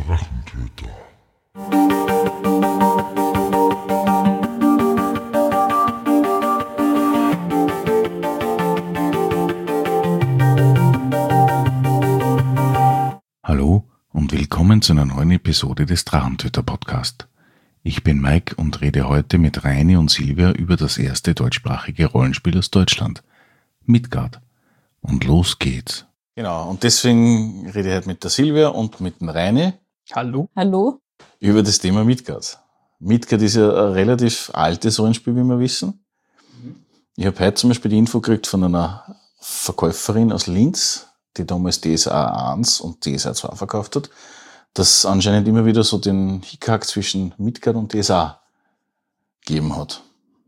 Drachentöter. Hallo und willkommen zu einer neuen Episode des Drachentöter-Podcast. Ich bin Mike und rede heute mit Reini und Silvia über das erste deutschsprachige Rollenspiel aus Deutschland, Midgard. Und los geht's. Genau, und deswegen rede ich heute mit der Silvia und mit dem Reini. Hallo. Hallo. Über das Thema Midgard. Midgard ist ja ein relativ altes Rollenspiel, wie wir wissen. Ich habe heute zum Beispiel die Info gekriegt von einer Verkäuferin aus Linz, die damals DSA 1 und DSA 2 verkauft hat, dass anscheinend immer wieder so den Hickhack zwischen Midgard und DSA gegeben hat.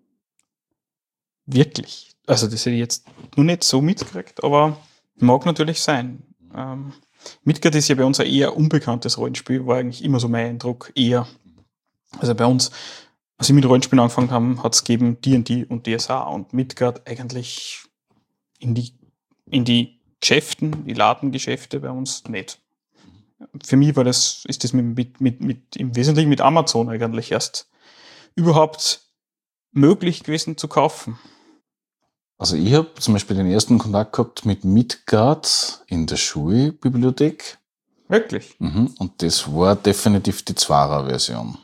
Wirklich? Also das hätte ich jetzt noch nicht so mitgekriegt, aber mag natürlich sein. Midgard ist ja bei uns ein eher unbekanntes Rollenspiel, war eigentlich immer so mein Eindruck, eher. Also bei uns, als wir mit Rollenspielen angefangen haben, hat es gegeben D&D und DSA und Midgard eigentlich in die Geschäften, die Ladengeschäfte bei uns nicht. Für mich ist das im Wesentlichen mit Amazon eigentlich erst überhaupt möglich gewesen zu kaufen. Also ich habe zum Beispiel den ersten Kontakt gehabt mit Midgard in der Schulbibliothek. Wirklich? Und das war definitiv die Zwarer-Version.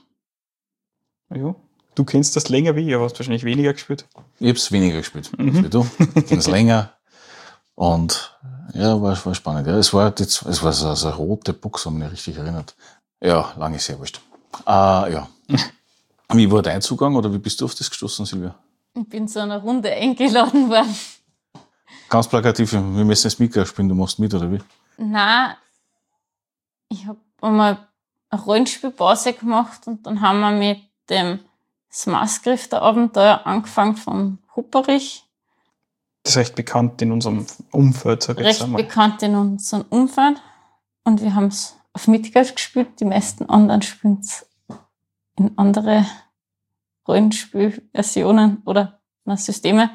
Ja. Du kennst das länger wie ich, aber hast wahrscheinlich weniger gespielt. Ich habe es weniger gespielt, als wie du. Ich kenne es länger. Und ja, war spannend. Ja, es war so eine rote Box, wenn mich richtig erinnert. Ja, lange ist sehr wurscht. Ja. Wie war dein Zugang oder wie bist du auf das gestoßen, Silvia? Ich bin zu einer Runde eingeladen worden. Ganz plakativ, wir müssen jetzt Midgard spielen, du machst mit, oder wie? Nein, ich habe einmal eine Rollenspielpause gemacht und dann haben wir mit dem Smarsgrifter-Abenteuer angefangen von Hupperich. Das ist recht bekannt in unserem Umfeld, sag ich jetzt Recht einmal. bekannt in unserem Umfeld. Und wir haben es auf Midgard gespielt. Die meisten anderen spielen es in andere Rollenspielversionen oder Systeme.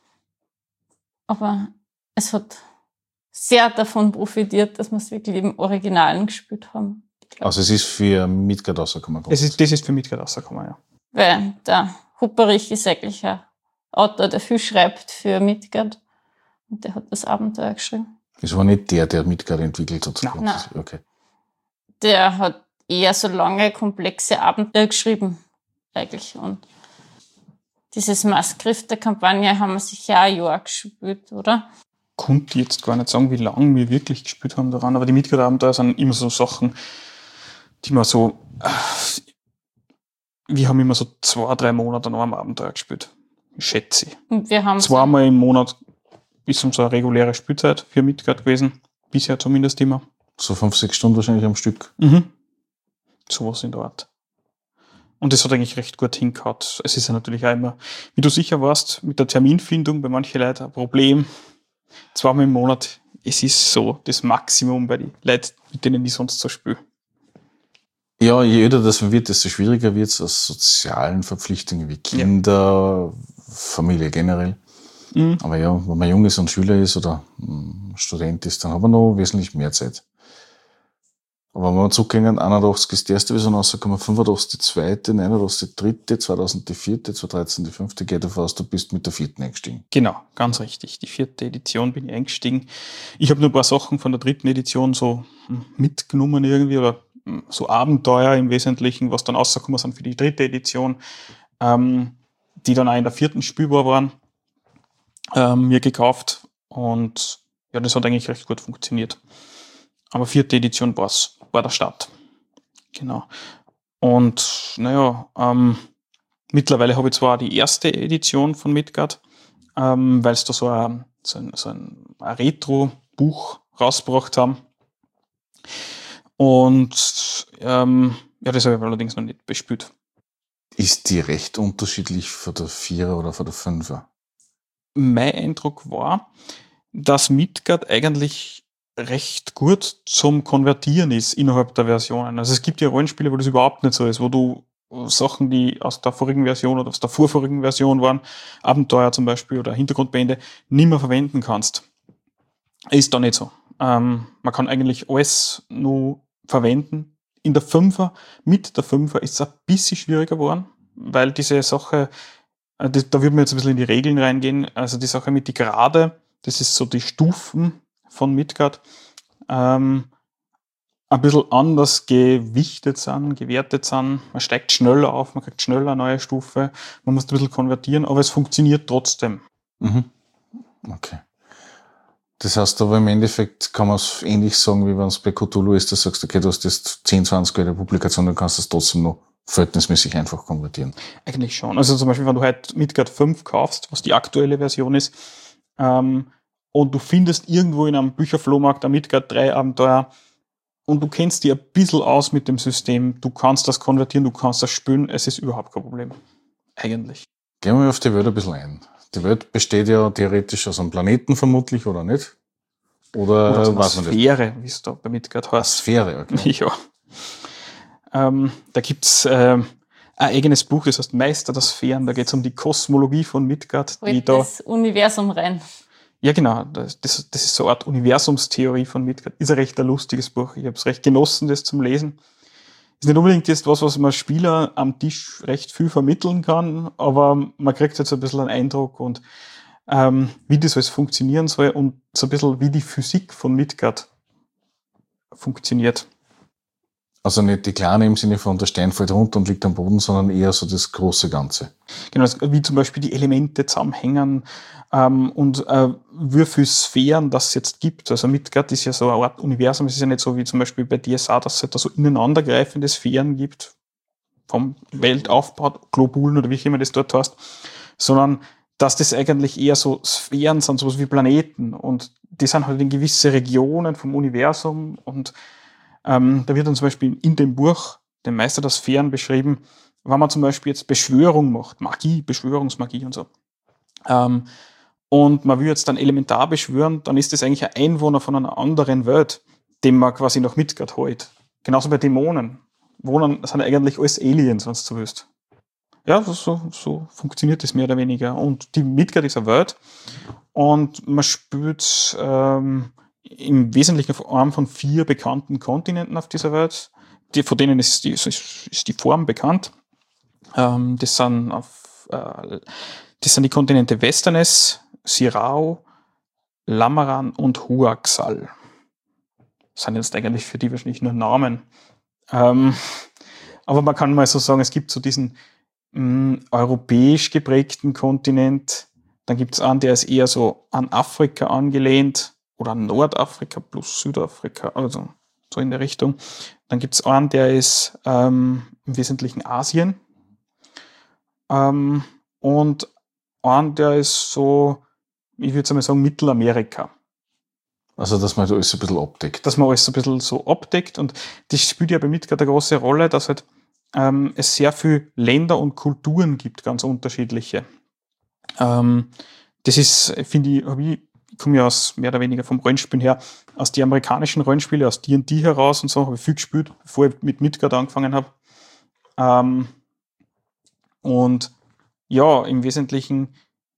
Aber es hat sehr davon profitiert, dass wir es wirklich im Originalen gespielt haben. Also es ist für Midgard rausgekommen. Das ist für Midgard rausgekommen, ja. Weil der Hupperich ist eigentlich ein Autor, der viel schreibt für Midgard. Und der hat das Abenteuer geschrieben. Es war nicht der Midgard entwickelt hat. Nein. Okay. Der hat eher so lange, komplexe Abenteuer geschrieben, eigentlich. Und diese Maskrifter-Kampagne haben wir sicher ein Jahr gespielt, oder? Konnte ich jetzt gar nicht sagen, wie lange wir wirklich gespielt haben daran, aber die Midgard-Abenteuer sind immer so Sachen, die man so... Wir haben immer so 2-3 Monate noch am Abenteuer gespielt. Schätze ich. Und wir haben Zweimal im Monat ist unsere reguläre Spielzeit für Midgard gewesen. Bisher zumindest immer. So 5-6 Stunden wahrscheinlich am Stück. Sowas in der Art. Und das hat eigentlich recht gut hingehauen. Es ist ja natürlich auch immer, wie du sicher warst, mit der Terminfindung bei manchen Leuten ein Problem. 2-mal im Monat, es ist so das Maximum bei den Leuten, mit denen ich sonst so spiele. Ja, je älter das man wird, desto schwieriger wird es aus sozialen Verpflichtungen wie Kinder, Familie generell. Aber ja, wenn man jung ist und Schüler ist oder Student ist, dann hat man noch wesentlich mehr Zeit. Aber wenn wir zurückgehen, 81 ist die erste Version rausgekommen, 85 die zweite, 89 die dritte, 2000 die vierte, 2013 die fünfte. Geht davon aus, du bist mit der vierten eingestiegen. Genau, ganz richtig. Die 4. Edition bin ich eingestiegen. Ich habe nur ein paar Sachen von der 3. Edition so mitgenommen irgendwie oder so Abenteuer im Wesentlichen, was dann rausgekommen sind für die 3. Edition, die dann auch in der 4. spielbar waren, mir gekauft. Und ja, das hat eigentlich recht gut funktioniert. Aber 4. Edition war der Start. Genau. Und naja, mittlerweile habe ich zwar die 1. Edition von Midgard, weil es da so ein Retro-Buch rausgebracht haben. Und ja, das habe ich allerdings noch nicht bespielt. Ist die recht unterschiedlich von der 4er oder von der 5er? Mein Eindruck war, dass Midgard eigentlich recht gut zum Konvertieren ist innerhalb der Versionen. Also es gibt ja Rollenspiele, wo das überhaupt nicht so ist, wo du Sachen, die aus der vorigen Version oder aus der vorvorigen Version waren, Abenteuer zum Beispiel oder Hintergrundbände, nicht mehr verwenden kannst. Ist da nicht so. Man kann eigentlich alles nur verwenden in der Fünfer, mit der Fünfer ist es ein bisschen schwieriger geworden, weil diese Sache, da würden wir jetzt ein bisschen in die Regeln reingehen, also die Sache mit die Gerade, das ist so die Stufen von Midgard, ein bisschen anders gewichtet sind, gewertet sind. Man steigt schneller auf, man kriegt schneller eine neue Stufe, man muss ein bisschen konvertieren, aber es funktioniert trotzdem. Mhm. Okay. Das heißt aber im Endeffekt kann man es ähnlich sagen, wie wenn es bei Cthulhu ist, dass du sagst, okay, du hast jetzt 10, 20 alte Publikationen, dann kannst du es trotzdem noch verhältnismäßig einfach konvertieren. Eigentlich schon. Also zum Beispiel, wenn du heute Midgard 5 kaufst, was die aktuelle Version ist, und du findest irgendwo in einem Bücherflohmarkt ein Midgard 3 Abenteuer und du kennst dich ein bisschen aus mit dem System, du kannst das konvertieren, du kannst das spielen, es ist überhaupt kein Problem. Eigentlich. Gehen wir auf die Welt ein bisschen ein. Die Welt besteht ja theoretisch aus einem Planeten vermutlich, oder nicht? Oder aus einer weiß man nicht? Sphäre, wie es da bei Midgard heißt. Sphäre, okay. Ja. Da gibt's ein eigenes Buch, das heißt Meister der Sphären, da geht es um die Kosmologie von Midgard. Holt das Universum rein. Ja, genau. Das ist so eine Art Universumstheorie von Midgard. Ist ein recht lustiges Buch. Ich habe es recht genossen, das zum Lesen. Ist nicht unbedingt jetzt was man Spieler am Tisch recht viel vermitteln kann, aber man kriegt jetzt ein bisschen einen Eindruck und wie das alles funktionieren soll und so ein bisschen wie die Physik von Midgard funktioniert. Also nicht die kleine im Sinne von der Stein fällt runter und liegt am Boden, sondern eher so das große Ganze. Genau, wie zum Beispiel die Elemente zusammenhängen und wie viele Sphären das jetzt gibt. Also Midgard ist ja so eine Art Universum, es ist ja nicht so wie zum Beispiel bei DSA, dass es da so ineinandergreifende Sphären gibt, vom Weltaufbau, Globulen oder wie immer das dort heißt, sondern dass das eigentlich eher so Sphären sind, sowas wie Planeten und die sind halt in gewisse Regionen vom Universum und da wird dann zum Beispiel in dem Buch, dem Meister der Sphären, beschrieben, wenn man zum Beispiel jetzt Beschwörung macht, Magie, Beschwörungsmagie und so, und man will jetzt dann Elementar beschwören, dann ist das eigentlich ein Einwohner von einer anderen Welt, den man quasi nach Midgard holt. Genauso bei Dämonen. Das sind eigentlich alles Aliens, wenn du so willst. Ja, so funktioniert das mehr oder weniger. Und die Midgard ist eine Welt und man spielt im Wesentlichen auf einem von 4 bekannten Kontinenten auf dieser Welt. Von denen ist die Form bekannt. Das sind die Kontinente Westerness, Sirau, Lamaran und Huaxal. Das sind jetzt eigentlich für die wahrscheinlich nur Namen. Aber man kann mal so sagen, es gibt so diesen europäisch geprägten Kontinent. Dann gibt es einen, der ist eher so an Afrika angelehnt oder an Nordafrika plus Südafrika, also so in der Richtung. Dann gibt es einen, der ist im Wesentlichen Asien. Und einen, der ist so, ich würde mal sagen, Mittelamerika. Also, dass man da alles ein bisschen abdeckt. Dass man alles ein bisschen so abdeckt. Und das spielt ja bei Midgard eine große Rolle, dass halt es sehr viele Länder und Kulturen gibt, ganz unterschiedliche. Das ist, finde ich komme ja aus mehr oder weniger vom Rollenspielen her, aus die amerikanischen Rollenspiele, aus D&D heraus und so, habe ich viel gespielt, bevor ich mit Midgard angefangen habe. Und ja, im Wesentlichen,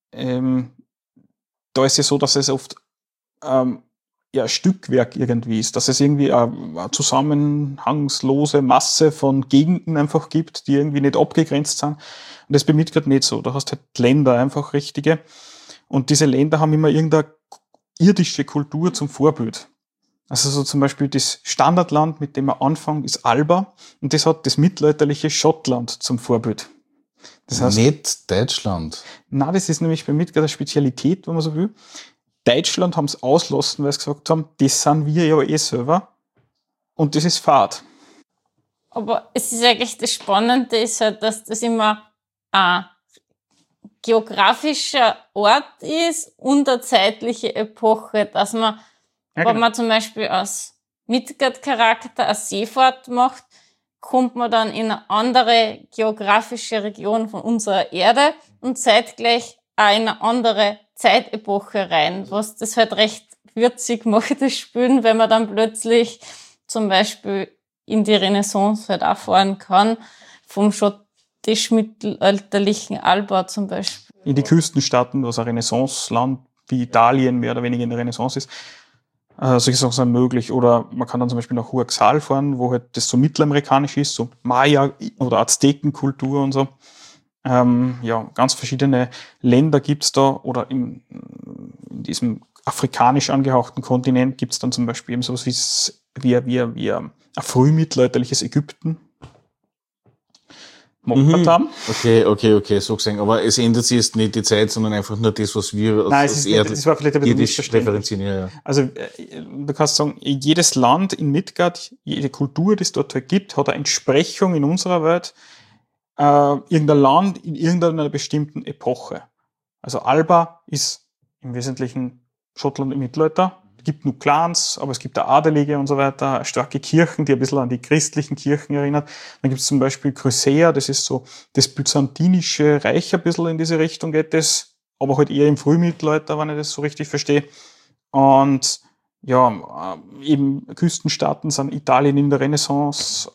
da ist es so, dass es oft ein Stückwerk irgendwie ist, dass es irgendwie eine zusammenhangslose Masse von Gegenden einfach gibt, die irgendwie nicht abgegrenzt sind. Und das ist bei Midgard nicht so. Da hast du halt Länder einfach richtige. Und diese Länder haben immer irgendeine irdische Kultur zum Vorbild. Also so zum Beispiel das Standardland, mit dem man anfängt, ist Alba. Und das hat das mittelalterliche Schottland zum Vorbild. Das heißt, nicht Deutschland. Nein, das ist nämlich bei Midgard eine Spezialität, wenn man so will. Deutschland haben es auslassen, weil sie gesagt haben, das sind wir ja eh selber. Und das ist Fahrt. Aber es ist eigentlich das Spannende, ist halt, dass das immer ein geografischer Ort ist und eine zeitliche Epoche, dass man, wenn man zum Beispiel aus Midgard-Charakter eine Seefahrt macht, kommt man dann in eine andere geografische Region von unserer Erde und zeitgleich auch in eine andere Zeitepoche rein, was das halt recht würzig macht, das Spielen, wenn man dann plötzlich zum Beispiel in die Renaissance halt auch fahren kann, vom schottisch-mittelalterlichen Alba zum Beispiel. In die Küstenstaaten, was ein Renaissance-Land wie Italien mehr oder weniger in der Renaissance ist. Solche Sachen sind möglich. Oder man kann dann zum Beispiel nach Huaxal fahren, wo halt das so mittelamerikanisch ist, so Maya- oder Aztekenkultur und so. Ganz verschiedene Länder gibt's da, oder in diesem afrikanisch angehauchten Kontinent gibt's dann zum Beispiel eben sowas wie ein frühmittelalterliches Ägypten. Okay, so gesehen. Aber es ändert sich jetzt nicht die Zeit, sondern einfach nur das, was wir das war vielleicht ein bisschen referenzieren. Ja. Also du kannst sagen, jedes Land in Midgard, jede Kultur, die es dort halt gibt, hat eine Entsprechung in unserer Welt, irgendein Land in irgendeiner bestimmten Epoche. Also Alba ist im Wesentlichen Schottland im Mittelalter. Es gibt nur Clans, aber es gibt auch Adelige und so weiter, starke Kirchen, die ein bisschen an die christlichen Kirchen erinnern. Dann gibt es zum Beispiel Chrysaea, das ist so das byzantinische Reich ein bisschen in diese Richtung geht das, aber halt eher im Frühmittelalter, wenn ich das so richtig verstehe. Und eben Küstenstaaten sind Italien in der Renaissance,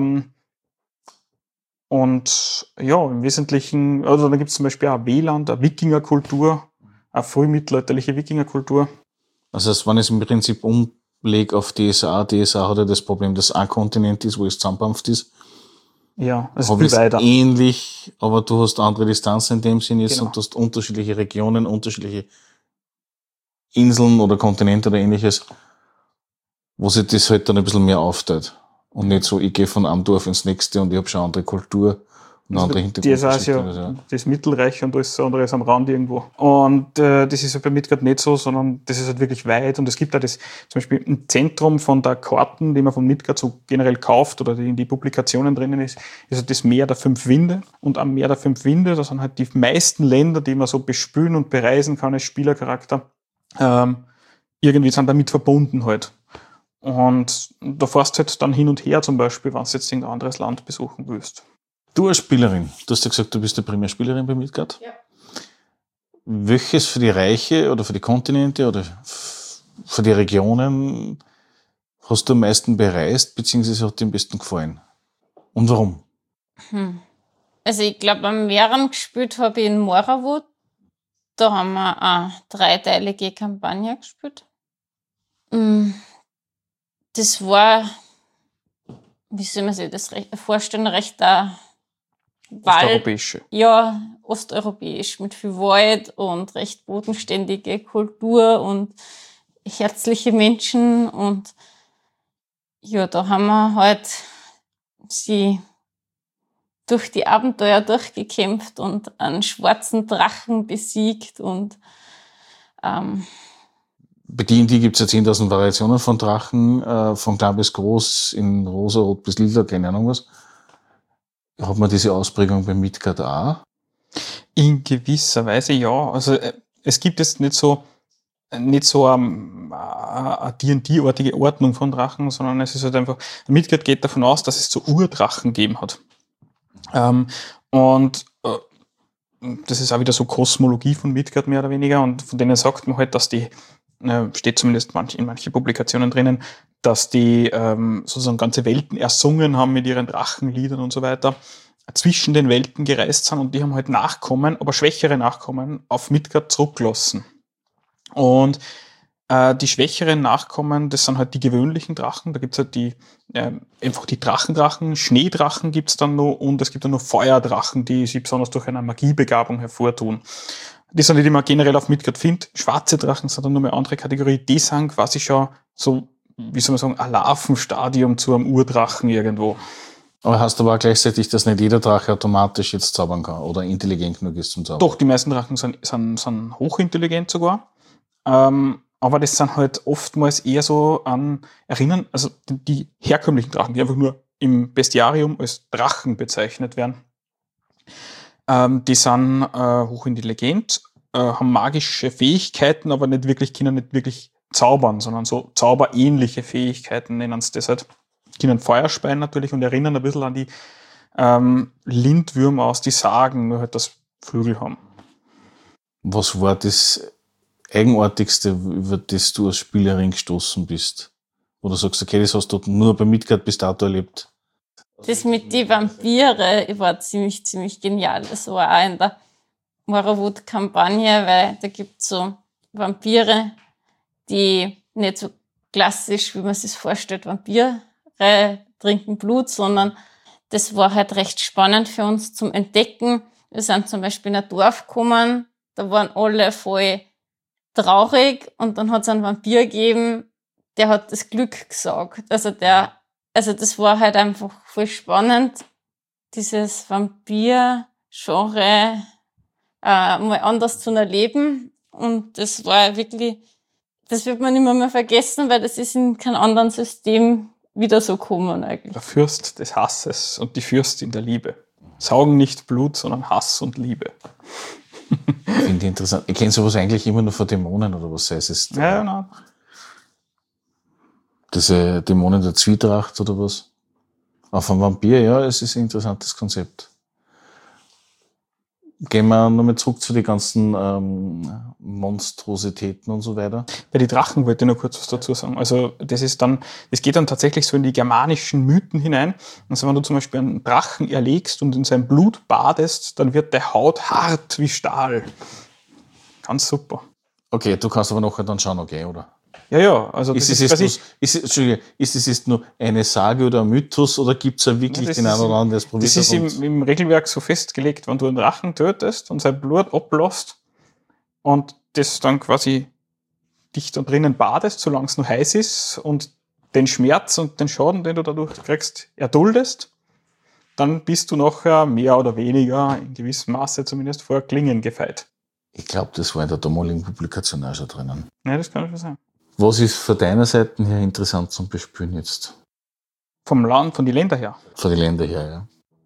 und ja, im Wesentlichen, also da gibt es zum Beispiel auch Wieland, eine Wikingerkultur, eine frühmittelalterliche Wikingerkultur. Also wenn ich es im Prinzip umlege auf DSA hat ja das Problem, dass ein Kontinent ist, wo es zusammenpampft ist. Ja, das ist viel weiter. Ähnlich, aber du hast andere Distanzen in dem Sinne jetzt, Genau. Und du hast unterschiedliche Regionen, unterschiedliche Inseln oder Kontinente oder ähnliches, wo sich das halt dann ein bisschen mehr aufteilt. Und nicht so, ich gehe von einem Dorf ins nächste und ich habe schon eine andere Kultur und eine andere Hintergrund. Das ist ja das Mittelreich und alles andere ist am Rand irgendwo. Und das ist ja bei Midgard nicht so, sondern das ist halt wirklich weit. Und es gibt auch das, zum Beispiel im Zentrum von der Karten, die man von Midgard so generell kauft oder die in die Publikationen drinnen ist halt das Meer der 5 Winde. Und am Meer der 5 Winde, da sind halt die meisten Länder, die man so bespülen und bereisen kann als Spielercharakter, irgendwie sind damit verbunden halt. Und da fährst du halt dann hin und her, zum Beispiel, wenn du jetzt ein anderes Land besuchen willst. Du als Spielerin, du hast ja gesagt, du bist die Primärspielerin bei Midgard. Ja. Welches für die Reiche oder für die Kontinente oder für die Regionen hast du am meisten bereist, beziehungsweise hat dir am besten gefallen? Und warum? Also ich glaube, am mehreren gespielt habe ich in Moravut. Da haben wir eine 3-teilige Kampagne gespielt. Das war, wie soll man sich das vorstellen, recht Osteuropäische. Ja, osteuropäisch, mit viel Wald und recht bodenständige Kultur und herzliche Menschen. Und ja, da haben wir halt sie durch die Abenteuer durchgekämpft und einen schwarzen Drachen besiegt und Bei D&D gibt es ja 10.000 Variationen von Drachen, von klein bis groß, in rosa, rot bis lila, keine Ahnung was. Hat man diese Ausprägung bei Midgard auch? In gewisser Weise ja. Also es gibt jetzt nicht so eine D&D-artige Ordnung von Drachen, sondern es ist halt einfach, Midgard geht davon aus, dass es so Urdrachen gegeben hat. Das ist auch wieder so Kosmologie von Midgard mehr oder weniger, und von denen sagt man halt, dass die, steht zumindest in manchen Publikationen drinnen, dass die sozusagen ganze Welten ersungen haben mit ihren Drachenliedern und so weiter, zwischen den Welten gereist sind, und die haben halt Nachkommen, aber schwächere Nachkommen auf Midgard zurückgelassen. Und die schwächeren Nachkommen, das sind halt die gewöhnlichen Drachen. Da gibt's halt einfach die Drachendrachen, Schneedrachen gibt's dann noch, und es gibt dann noch Feuerdrachen, die sich besonders durch eine Magiebegabung hervortun. Die sind die man generell auf Midgard findet. Schwarze Drachen sind dann noch eine andere Kategorie. Die sind quasi schon so, wie soll man sagen, ein Larvenstadium zu einem Urdrachen irgendwo. Aber heißt aber auch gleichzeitig, dass nicht jeder Drache automatisch jetzt zaubern kann oder intelligent genug ist zum Zaubern? Doch, die meisten Drachen sind hochintelligent sogar. Aber das sind halt oftmals eher so an Erinnern, also die herkömmlichen Drachen, die einfach nur im Bestiarium als Drachen bezeichnet werden. Die sind hochintelligent, haben magische Fähigkeiten, aber können nicht wirklich zaubern, sondern so zauberähnliche Fähigkeiten nennen sie das halt. Können Feuer speien natürlich und erinnern ein bisschen an die Lindwürmer aus die Sagen, nur halt das Flügel haben. Was war das Eigenartigste, über das du als Spielerin gestoßen bist? Wo du sagst, okay, das hast du nur bei Midgard bis dato erlebt. Das mit die Vampire war ziemlich genial. Das war auch in der Moravut-Kampagne, weil da gibt's so Vampire, die nicht so klassisch, wie man sich vorstellt, Vampire trinken Blut, sondern das war halt recht spannend für uns zum Entdecken. Wir sind zum Beispiel in ein Dorf gekommen, da waren alle voll traurig und dann hat es einen Vampir gegeben, der hat das Glück gesaugt. Also das war halt einfach voll spannend, dieses Vampir-Genre mal anders zu erleben. Und das war wirklich, das wird man immer mehr vergessen, weil das ist in keinem anderen System wieder so gekommen eigentlich. Der Fürst des Hasses und die Fürstin der Liebe. Saugen nicht Blut, sondern Hass und Liebe. Finde ich interessant. Ich kenne sowas eigentlich immer nur von Dämonen oder was heißt es? Ja, genau. Diese Dämonen der Zwietracht oder was? Auch vom Vampir, ja, es ist ein interessantes Konzept. Gehen wir nochmal zurück zu den ganzen Monstrositäten und so weiter. Bei den Drachen wollte ich noch kurz was dazu sagen. Also das geht dann tatsächlich so in die germanischen Mythen hinein. Also wenn du zum Beispiel einen Drachen erlegst und in sein Blut badest, dann wird der Haut hart wie Stahl. Ganz super. Okay, du kannst aber nachher dann schauen, okay, oder? Ja, also ist es jetzt nur eine Sage oder ein Mythos oder gibt es ja wirklich den einen oder anderen, der es probiert? Das ist im Regelwerk so festgelegt, wenn du einen Drachen tötest und sein Blut ablässt und das dann quasi dich da drinnen badest, solange es noch heiß ist und den Schmerz und den Schaden, den du dadurch kriegst, erduldest, dann bist du nachher mehr oder weniger, in gewissem Maße zumindest, vor Klingen gefeit. Ich glaube, das war in der damaligen Publikation auch schon drinnen. Ja, das kann schon sein. Was ist von deiner Seite her interessant zum Bespielen jetzt? Vom Land, von den Ländern her? Von den Ländern her, ja.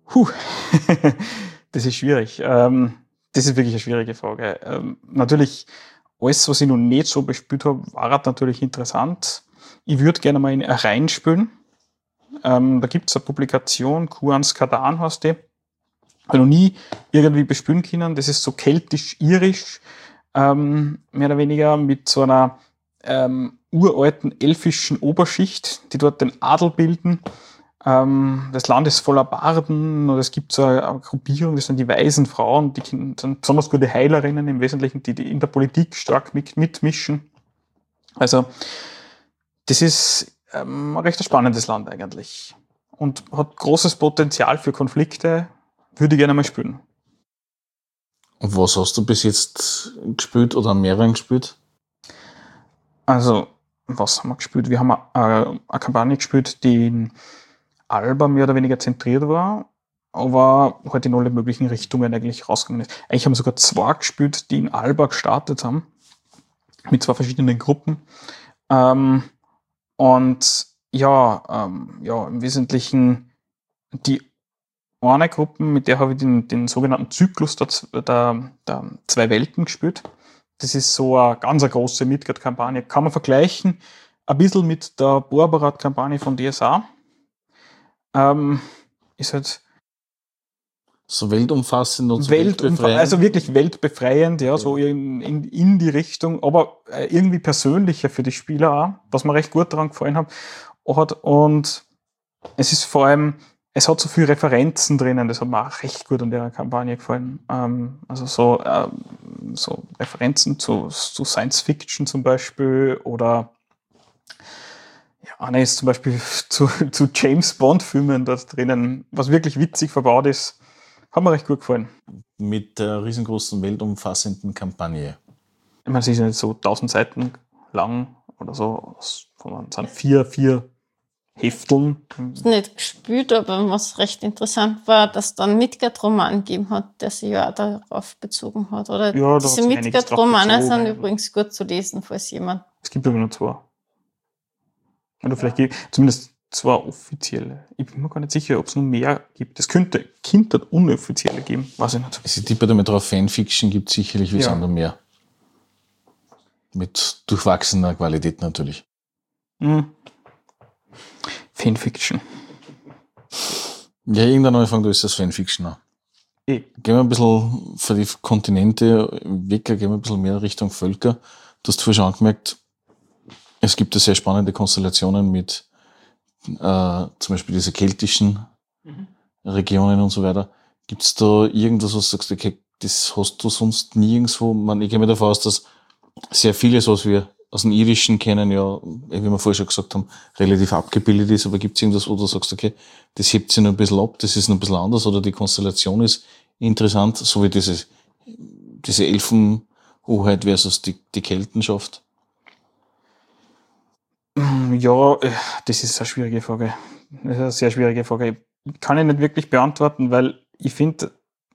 Das ist schwierig. Das ist wirklich eine schwierige Frage. Natürlich, alles, was ich noch nicht so bespielt habe, war natürlich interessant. Ich würde gerne mal in Rhein spielen. Da gibt es eine Publikation, Kuans Kadan heißt die. Habe noch nie irgendwie bespielen können. Das ist so keltisch-irisch, mehr oder weniger mit so einer uralten elfischen Oberschicht, die dort den Adel bilden. Das Land ist voller Barden und es gibt so eine Gruppierung, das sind die weisen Frauen, die sind besonders gute Heilerinnen im Wesentlichen, die in der Politik stark mitmischen. Also das ist ein recht spannendes Land eigentlich und hat großes Potenzial für Konflikte, würde ich gerne mal spielen. Und was hast du bis jetzt gespielt oder mehreren gespielt? Also, was haben wir gespielt? Wir haben eine Kampagne gespielt, die in Alba mehr oder weniger zentriert war, aber halt in alle möglichen Richtungen eigentlich rausgegangen ist. Eigentlich haben wir sogar 2 gespielt, die in Alba gestartet haben, mit 2 verschiedenen Gruppen. Im Wesentlichen die eine Gruppe, mit der habe ich den sogenannten Zyklus der 2 Welten gespielt. Das ist so eine ganz große Midgard-Kampagne. Kann man vergleichen ein bisschen mit der Borbarat-Kampagne von DSA. Ist halt so weltumfassend und so weltbefreiend. Also wirklich weltbefreiend, ja, so in die Richtung, aber irgendwie persönlicher für die Spieler auch, was mir recht gut daran gefallen hat. Und es ist vor allem, es hat so viele Referenzen drinnen, das hat mir auch recht gut an der Kampagne gefallen. Also so Referenzen zu Science Fiction zum Beispiel oder eine ist zum Beispiel zu James Bond Filmen dort drinnen, was wirklich witzig verbaut ist. Hat mir recht gut gefallen. Mit der riesengroßen, weltumfassenden Kampagne. Ich meine, sie ist nicht so 1000 Seiten lang oder so, sondern es sind 4 Hefteln. Ich habe nicht gespielt, aber was recht interessant war, dass es dann Midgard-Roman gegeben hat, der sich ja auch darauf bezogen hat. Oder ja, diese Midgard-Romane sind übrigens gut zu lesen, falls jemand. Es gibt aber nur 2. Oder vielleicht zumindest 2 offizielle. Ich bin mir gar nicht sicher, ob es noch mehr gibt. Es könnte unoffizielle geben, weiß ich nicht. Ich tippe damit drauf, Fanfiction gibt es sicherlich wie noch mehr. Mit durchwachsener Qualität natürlich. Fanfiction. Ja, irgendwann Anfang, da ist das Fanfiction auch. Gehen wir ein bisschen für die Kontinente weg, gehen wir ein bisschen mehr Richtung Völker. Du hast vorhin schon angemerkt, es gibt ja sehr spannende Konstellationen mit zum Beispiel diese keltischen Regionen und so weiter. Gibt es da irgendwas, was du sagst, okay, das hast du sonst nirgendwo? Ich gehe mir davon aus, dass sehr vieles, was wir aus dem Irdischen kennen, ja, wie wir vorher schon gesagt haben, relativ abgebildet ist, aber gibt es irgendwas, wo du sagst, okay, das hebt sich noch ein bisschen ab, das ist noch ein bisschen anders oder die Konstellation ist interessant, so wie diese Elfenhoheit versus die Keltenschaft? Ja, das ist eine schwierige Frage. Das ist eine sehr schwierige Frage. Kann ich nicht wirklich beantworten, weil ich finde,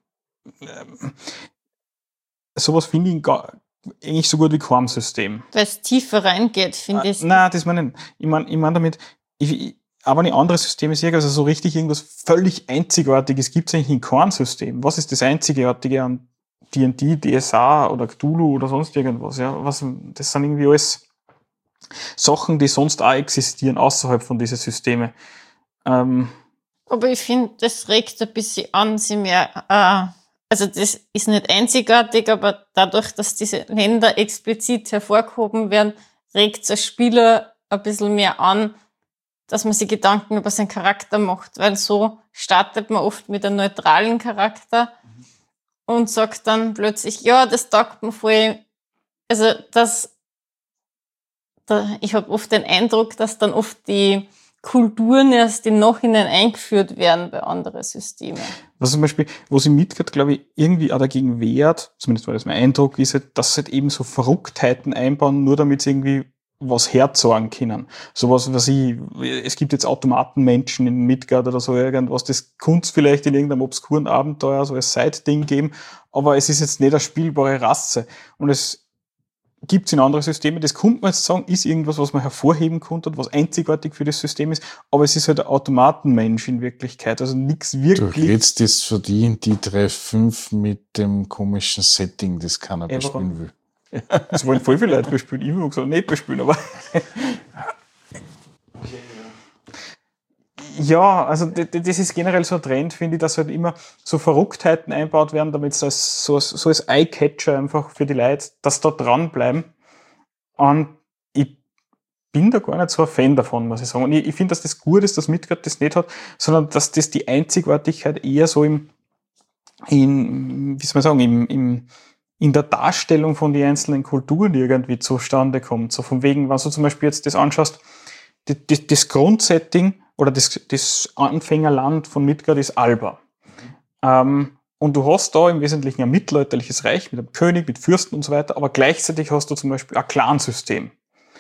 sowas finde ich eigentlich so gut wie kein System. Weil es tiefer reingeht, finde ich. Nein, das meine ich. Ich meine damit, aber wenn ich andere Systeme sehe, also so richtig irgendwas völlig Einzigartiges gibt es eigentlich in keinem System. Was ist das Einzigartige an D&D, DSA oder Cthulhu oder sonst irgendwas? Ja, das sind irgendwie alles Sachen, die sonst auch existieren außerhalb von diesen Systemen. Aber ich finde, das regt ein bisschen an, sie mehr, also das ist nicht einzigartig, aber dadurch, dass diese Länder explizit hervorgehoben werden, regt der Spieler ein bisschen mehr an, dass man sich Gedanken über seinen Charakter macht, weil so startet man oft mit einem neutralen Charakter und sagt dann plötzlich, ja, das taugt mir voll. Also ich habe oft den Eindruck, dass dann oft die Kulturen erst im Nachhinein eingeführt werden bei anderen Systemen. Was zum Beispiel, wo sie Midgard, glaube ich, irgendwie auch dagegen wehrt, zumindest war das mein Eindruck, ist halt, dass sie halt eben so Verrücktheiten einbauen, nur damit sie irgendwie was herzagen können. Sowas, es gibt jetzt Automatenmenschen in Midgard oder so irgendwas, das könnte es vielleicht in irgendeinem obskuren Abenteuer so als Side-Ding geben, aber es ist jetzt nicht eine spielbare Rasse. Und es gibt's in anderen Systemen, das könnte man jetzt sagen, ist irgendwas, was man hervorheben konnte, was einzigartig für das System ist, aber es ist halt ein Automatenmensch in Wirklichkeit, also nichts wirklich. Du redest das für die 3.5 mit dem komischen Setting, das keiner bespielen will. Das wollen voll viele Leute bespielen, ich will gesagt nicht bespielen, aber ja, also das ist generell so ein Trend, finde ich, dass halt immer so Verrücktheiten einbaut werden, damit es als Eye-Catcher einfach für die Leute, dass da dranbleiben. Und ich bin da gar nicht so ein Fan davon, muss ich sagen. Und ich finde, dass das gut ist, dass Midgard das nicht hat, sondern dass das die Einzigartigkeit eher so in der Darstellung von den einzelnen Kulturen irgendwie zustande kommt. So von wegen, wenn du zum Beispiel jetzt das anschaust, das Grundsetting oder das Anfängerland von Midgard ist Alba. Und du hast da im Wesentlichen ein mittelalterliches Reich mit einem König, mit Fürsten und so weiter, aber gleichzeitig hast du zum Beispiel ein Clansystem.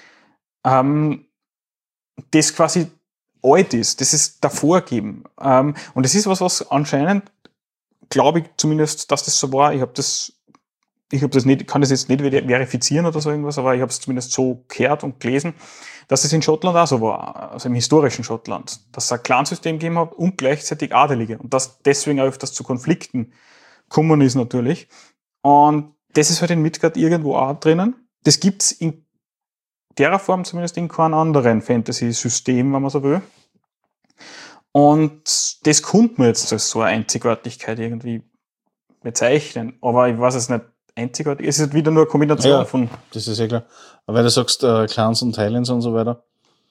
Das quasi alt ist, das ist davor gegeben. Und das ist was anscheinend, glaube ich zumindest, dass das so war. Ich kann das jetzt nicht verifizieren oder so irgendwas, aber ich habe es zumindest so gehört und gelesen, dass es in Schottland auch so war, also im historischen Schottland, dass es ein Clansystem gegeben hat und gleichzeitig Adelige und dass deswegen auch öfters zu Konflikten gekommen ist natürlich. Und das ist halt in Midgard irgendwo auch drinnen. Das gibt's in der Form zumindest in keinem anderen Fantasy-System, wenn man so will. Und das könnte man jetzt als so eine Einzigartigkeit irgendwie bezeichnen, aber ich weiß es nicht. Einzigartig. Es ist wieder nur eine Kombination von. Das ist ja klar. Aber weil du sagst, Clans und Highlands und so weiter,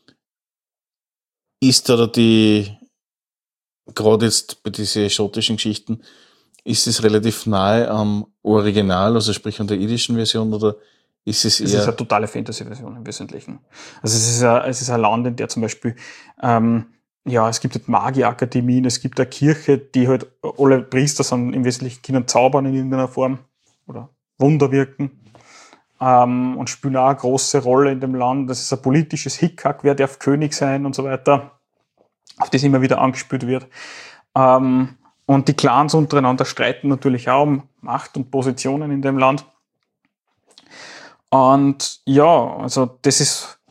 ist da gerade jetzt bei diesen schottischen Geschichten, ist es relativ nahe am Original, also sprich an der irdischen Version, oder ist es eher? Es ist eine totale Fantasy-Version im Wesentlichen. Also es ist ein Land, in der zum Beispiel, es gibt halt Magierakademien, es gibt eine Kirche, die halt alle Priester sind im Wesentlichen Kindern zaubern in irgendeiner Form oder Wunder wirken und spielen auch eine große Rolle in dem Land. Das ist ein politisches Hickhack, wer darf König sein und so weiter, auf das immer wieder angespielt wird. Und die Clans untereinander streiten natürlich auch um Macht und Positionen in dem Land. Und ja, also das ist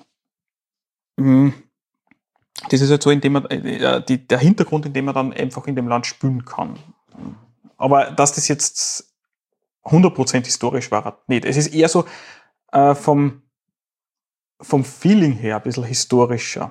halt so, indem man der Hintergrund, in dem man dann einfach in dem Land spielen kann. Aber dass das jetzt 100% historisch war nicht. Es ist eher so vom Feeling her ein bisschen historischer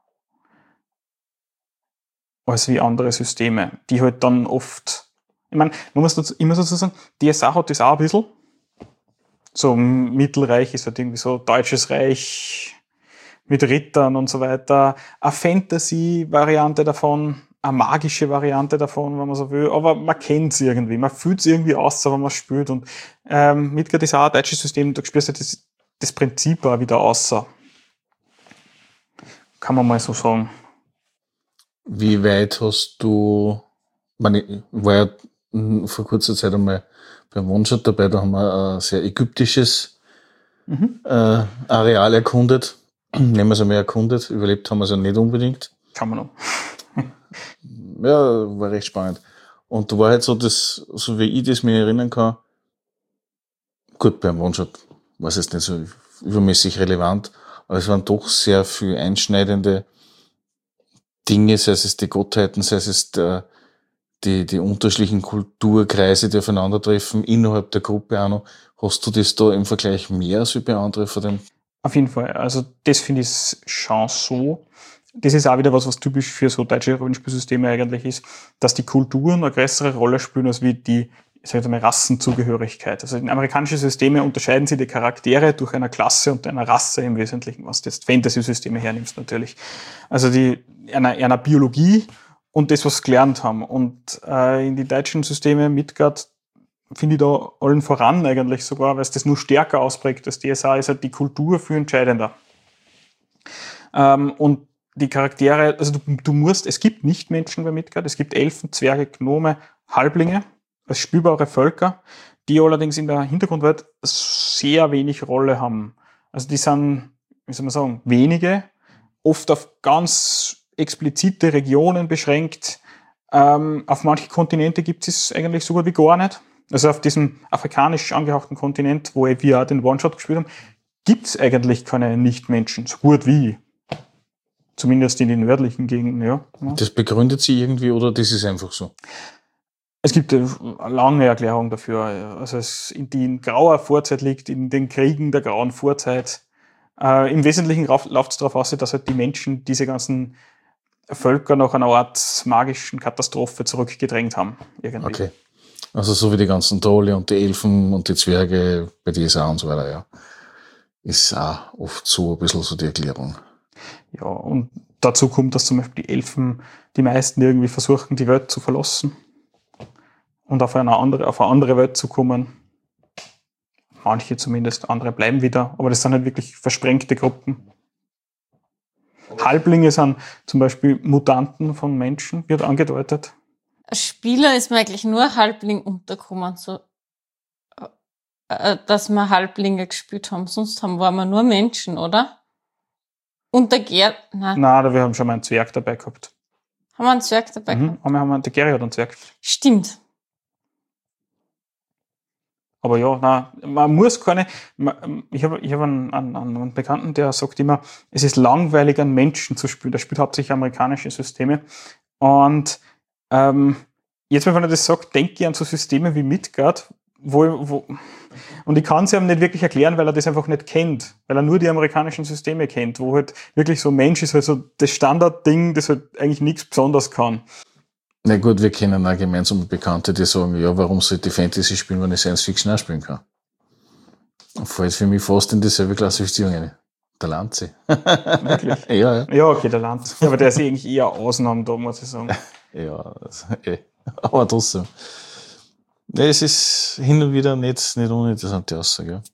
als wie andere Systeme, die halt dann oft, ich meine, man muss immer so sagen, DSA hat das auch ein bisschen. So im Mittelreich ist halt irgendwie so Deutsches Reich mit Rittern und so weiter. Eine Fantasy-Variante davon, eine magische Variante davon, wenn man so will, aber man kennt es irgendwie, man fühlt es irgendwie aus, wenn man es spielt und Midgard ist auch ein deutsches System, du spürst ja das Prinzip auch wieder außer. Kann man mal so sagen. Wie weit hast du, ich war ja vor kurzer Zeit einmal beim One-Shot dabei, da haben wir ein sehr ägyptisches Areal erkundet. Nehmen wir es einmal erkundet, überlebt haben wir es ja nicht unbedingt. Kann man noch. Ja, war recht spannend. Und da war halt so das, so wie ich das mir erinnern kann, gut, beim One-Shot war es jetzt nicht so übermäßig relevant, aber es waren doch sehr viel einschneidende Dinge, sei es die Gottheiten, sei es die unterschiedlichen Kulturkreise, die aufeinandertreffen, innerhalb der Gruppe auch noch. Hast du das da im Vergleich mehr als bei anderen von dem? Auf jeden Fall. Also das finde ich schon so. Das ist auch wieder was typisch für so deutsche Rollenspielsysteme eigentlich ist, dass die Kulturen eine größere Rolle spielen als wie die, ich sage mal, Rassenzugehörigkeit. Also in amerikanischen Systemen unterscheiden sie die Charaktere durch eine Klasse und eine Rasse im Wesentlichen, was du jetzt Fantasy-Systeme hernimmst natürlich. Also einer Biologie und das, was sie gelernt haben. Und in die deutschen Systeme, Midgard, finde ich da allen voran eigentlich sogar, weil es das nur stärker ausprägt. Das DSA ist halt die Kultur viel entscheidender. Und die Charaktere, also du musst, es gibt Nicht-Menschen bei Midgard, es gibt Elfen, Zwerge, Gnome, Halblinge, als spielbare Völker, die allerdings in der Hintergrundwelt sehr wenig Rolle haben. Also die sind, wie soll man sagen, wenige, oft auf ganz explizite Regionen beschränkt. Auf manche Kontinente gibt es eigentlich so gut wie gar nicht. Also auf diesem afrikanisch angehauchten Kontinent, wo wir auch den One-Shot gespielt haben, gibt es eigentlich keine Nicht-Menschen, so gut wie. Zumindest in den nördlichen Gegenden, ja. Das begründet sie irgendwie oder das ist einfach so? Es gibt eine lange Erklärung dafür. Also die in grauer Vorzeit liegt, in den Kriegen der grauen Vorzeit. Im Wesentlichen läuft es darauf aus, dass halt die Menschen diese ganzen Völker nach einer Art magischen Katastrophe zurückgedrängt haben. Irgendwie. Okay. Also so wie die ganzen Trolle und die Elfen und die Zwerge bei DSA und so weiter, ja. Ist auch oft so ein bisschen so die Erklärung. Ja, und dazu kommt, dass zum Beispiel die Elfen, die meisten irgendwie versuchen, die Welt zu verlassen und auf eine andere Welt zu kommen. Manche zumindest, andere bleiben wieder, aber das sind halt wirklich versprengte Gruppen. Halblinge sind zum Beispiel Mutanten von Menschen, wird angedeutet. Als Spieler ist mir eigentlich nur Halbling untergekommen, so, dass wir Halblinge gespielt haben. Sonst waren wir nur Menschen, oder? Und der Gerd... Nein, wir haben schon mal einen Zwerg dabei gehabt. Haben wir einen Zwerg dabei gehabt? Der Gary hat einen Zwerg. Stimmt. Aber ja, nein, man muss keine... Ich hab einen Bekannten, der sagt immer, es ist langweilig, an Menschen zu spielen. Der spielt hauptsächlich amerikanische Systeme. Und jetzt, wenn er das sagt, denke ich an so Systeme wie Midgard, und ich kann es ihm nicht wirklich erklären, weil er das einfach nicht kennt, weil er nur die amerikanischen Systeme kennt, wo halt wirklich so Mensch ist halt so das Standardding, das halt eigentlich nichts Besonderes kann. Na gut, wir kennen auch gemeinsame Bekannte, die sagen, ja, warum sollte ich Fantasy spielen, wenn ich Science Fiction auch spielen kann? Und fällt für mich fast in dieselbe Klassifizierung rein. Der Lanzi. Wirklich? Ja. Ja, okay, der Lanzi. Ja, aber der ist eigentlich eher Ausnahme da, muss ich sagen. Ja, aber trotzdem. Ja, es ist hin und wieder nicht uninteressante Aussage.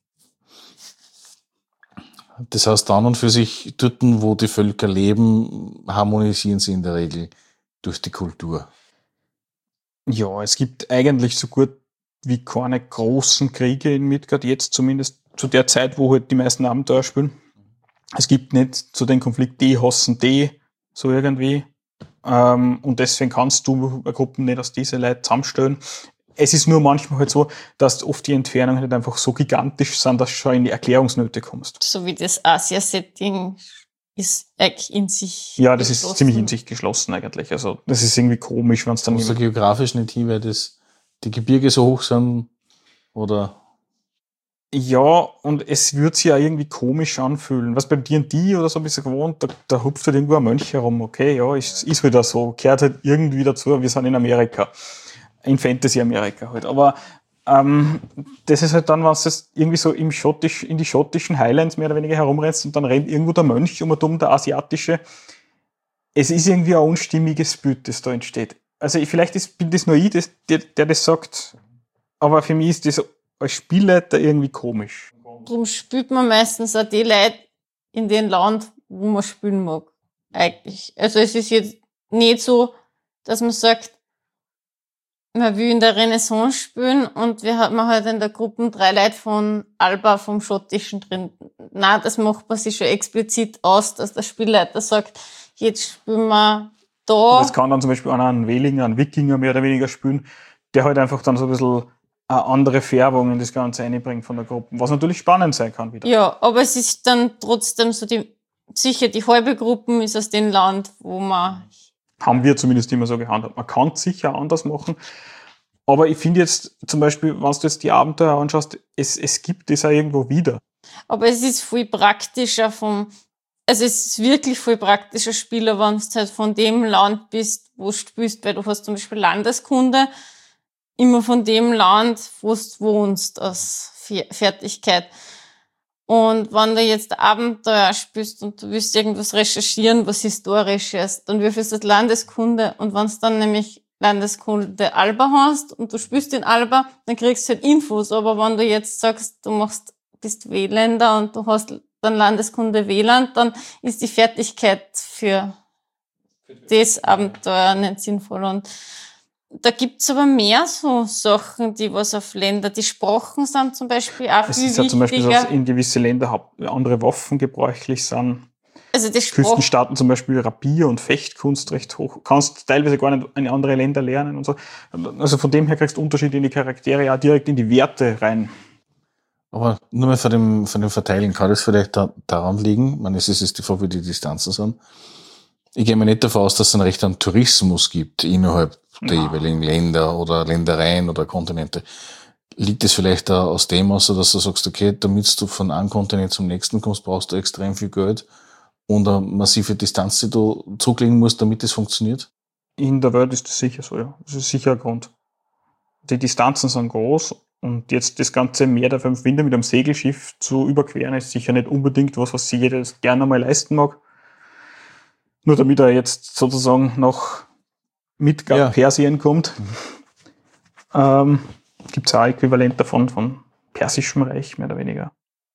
Das heißt, an und für sich, dort, wo die Völker leben, harmonisieren sie in der Regel durch die Kultur. Ja, es gibt eigentlich so gut wie keine großen Kriege in Midgard, jetzt zumindest zu der Zeit, wo halt die meisten Abenteuer spielen. Es gibt nicht so den Konflikt, die hassen die, so irgendwie. Und deswegen kannst du Gruppen nicht aus diese Leute zusammenstellen. Es ist nur manchmal halt so, dass oft die Entfernungen halt einfach so gigantisch sind, dass du schon in die Erklärungsnöte kommst. So wie das Asia-Setting ist eigentlich in sich Ja, das geschlossen. Ist ziemlich in sich geschlossen eigentlich. Also das ist irgendwie komisch, wenn es dann... Also geografisch nicht hin, weil die Gebirge so hoch sind, oder... Ja, und es wird sich ja irgendwie komisch anfühlen. Was beim D&D oder so ein bisschen gewohnt, da hupft halt irgendwo ein Mönch herum. Okay, ja, ist wieder so. Kehrt halt irgendwie dazu, wir sind in Amerika. In Fantasy-Amerika halt. Aber das ist halt dann, wenn du irgendwie so in die schottischen Highlands mehr oder weniger herumrennst und dann rennt irgendwo der Mönch der asiatische. Es ist irgendwie ein unstimmiges Bild, das da entsteht. Also vielleicht bin das nur ich, der das sagt, aber für mich ist das als Spielleiter irgendwie komisch. drum spielt man meistens auch die Leute in den Land, wo man spielen mag. Eigentlich. Also es ist jetzt nicht so, dass man sagt, man will in der Renaissance spielen und wir haben halt in der Gruppe 3 Leute von Alba, vom Schottischen drin. Nein, das macht man sich schon explizit aus, dass der Spielleiter sagt, jetzt spielen wir da. Das kann dann zum Beispiel einen Welinger, einen Wikinger mehr oder weniger spielen, der halt einfach dann so ein bisschen eine andere Färbung in das Ganze einbringt von der Gruppe, was natürlich spannend sein kann wieder. Ja, aber es ist dann trotzdem so sicher die halbe Gruppe ist aus dem Land, wo man... Haben wir zumindest immer so gehandhabt. Man kann es sicher anders machen. Aber ich finde jetzt zum Beispiel, wenn du jetzt die Abenteuer anschaust, es gibt das auch irgendwo wieder. Aber es ist viel praktischer also es ist wirklich viel praktischer Spieler, wenn du halt von dem Land bist, wo du spielst, weil du hast zum Beispiel Landeskunde, immer von dem Land, wo du wohnst, als Fertigkeit. Und wenn du jetzt Abenteuer spielst und du willst irgendwas recherchieren, was historisch ist, dann würfelst du Landeskunde. Und wenn du dann nämlich Landeskunde Alba hast und du spielst in Alba, dann kriegst du halt Infos. Aber wenn du jetzt sagst, bist Wieländer und du hast dann Landeskunde Wieland, dann ist die Fertigkeit für das Abenteuer nicht sinnvoll. Und da gibt's aber mehr so Sachen, die was auf Länder, die Sprachen sind zum Beispiel auch viel wichtiger. Es ist ja zum Beispiel so, dass in gewisse Länder andere Waffen gebräuchlich sind. Also die Küstenstaaten zum Beispiel Rapier- und Fechtkunst recht hoch. Kannst teilweise gar nicht in andere Länder lernen und so. Also von dem her kriegst du Unterschiede in die Charaktere, auch direkt in die Werte rein. Aber nur mal von dem Verteilen, kann das vielleicht daran liegen? Ich meine, es ist die Frage, wie die Distanzen sind. Ich gehe mir nicht davon aus, dass es einen recht an Tourismus gibt innerhalb der jeweiligen Länder oder Ländereien oder Kontinente. Liegt es vielleicht da aus dem aus, dass du sagst, okay, damit du von einem Kontinent zum nächsten kommst, brauchst du extrem viel Geld und eine massive Distanz, die du zurücklegen musst, damit es funktioniert? In der Welt ist das sicher so, ja. Das ist sicher ein Grund. Die Distanzen sind groß und jetzt das ganze Meer der 5 Winde mit einem Segelschiff zu überqueren, ist sicher nicht unbedingt was sich jeder gerne mal leisten mag. Nur damit er jetzt sozusagen nach Persien kommt, gibt es auch ein Äquivalent davon, von Persischem Reich, mehr oder weniger.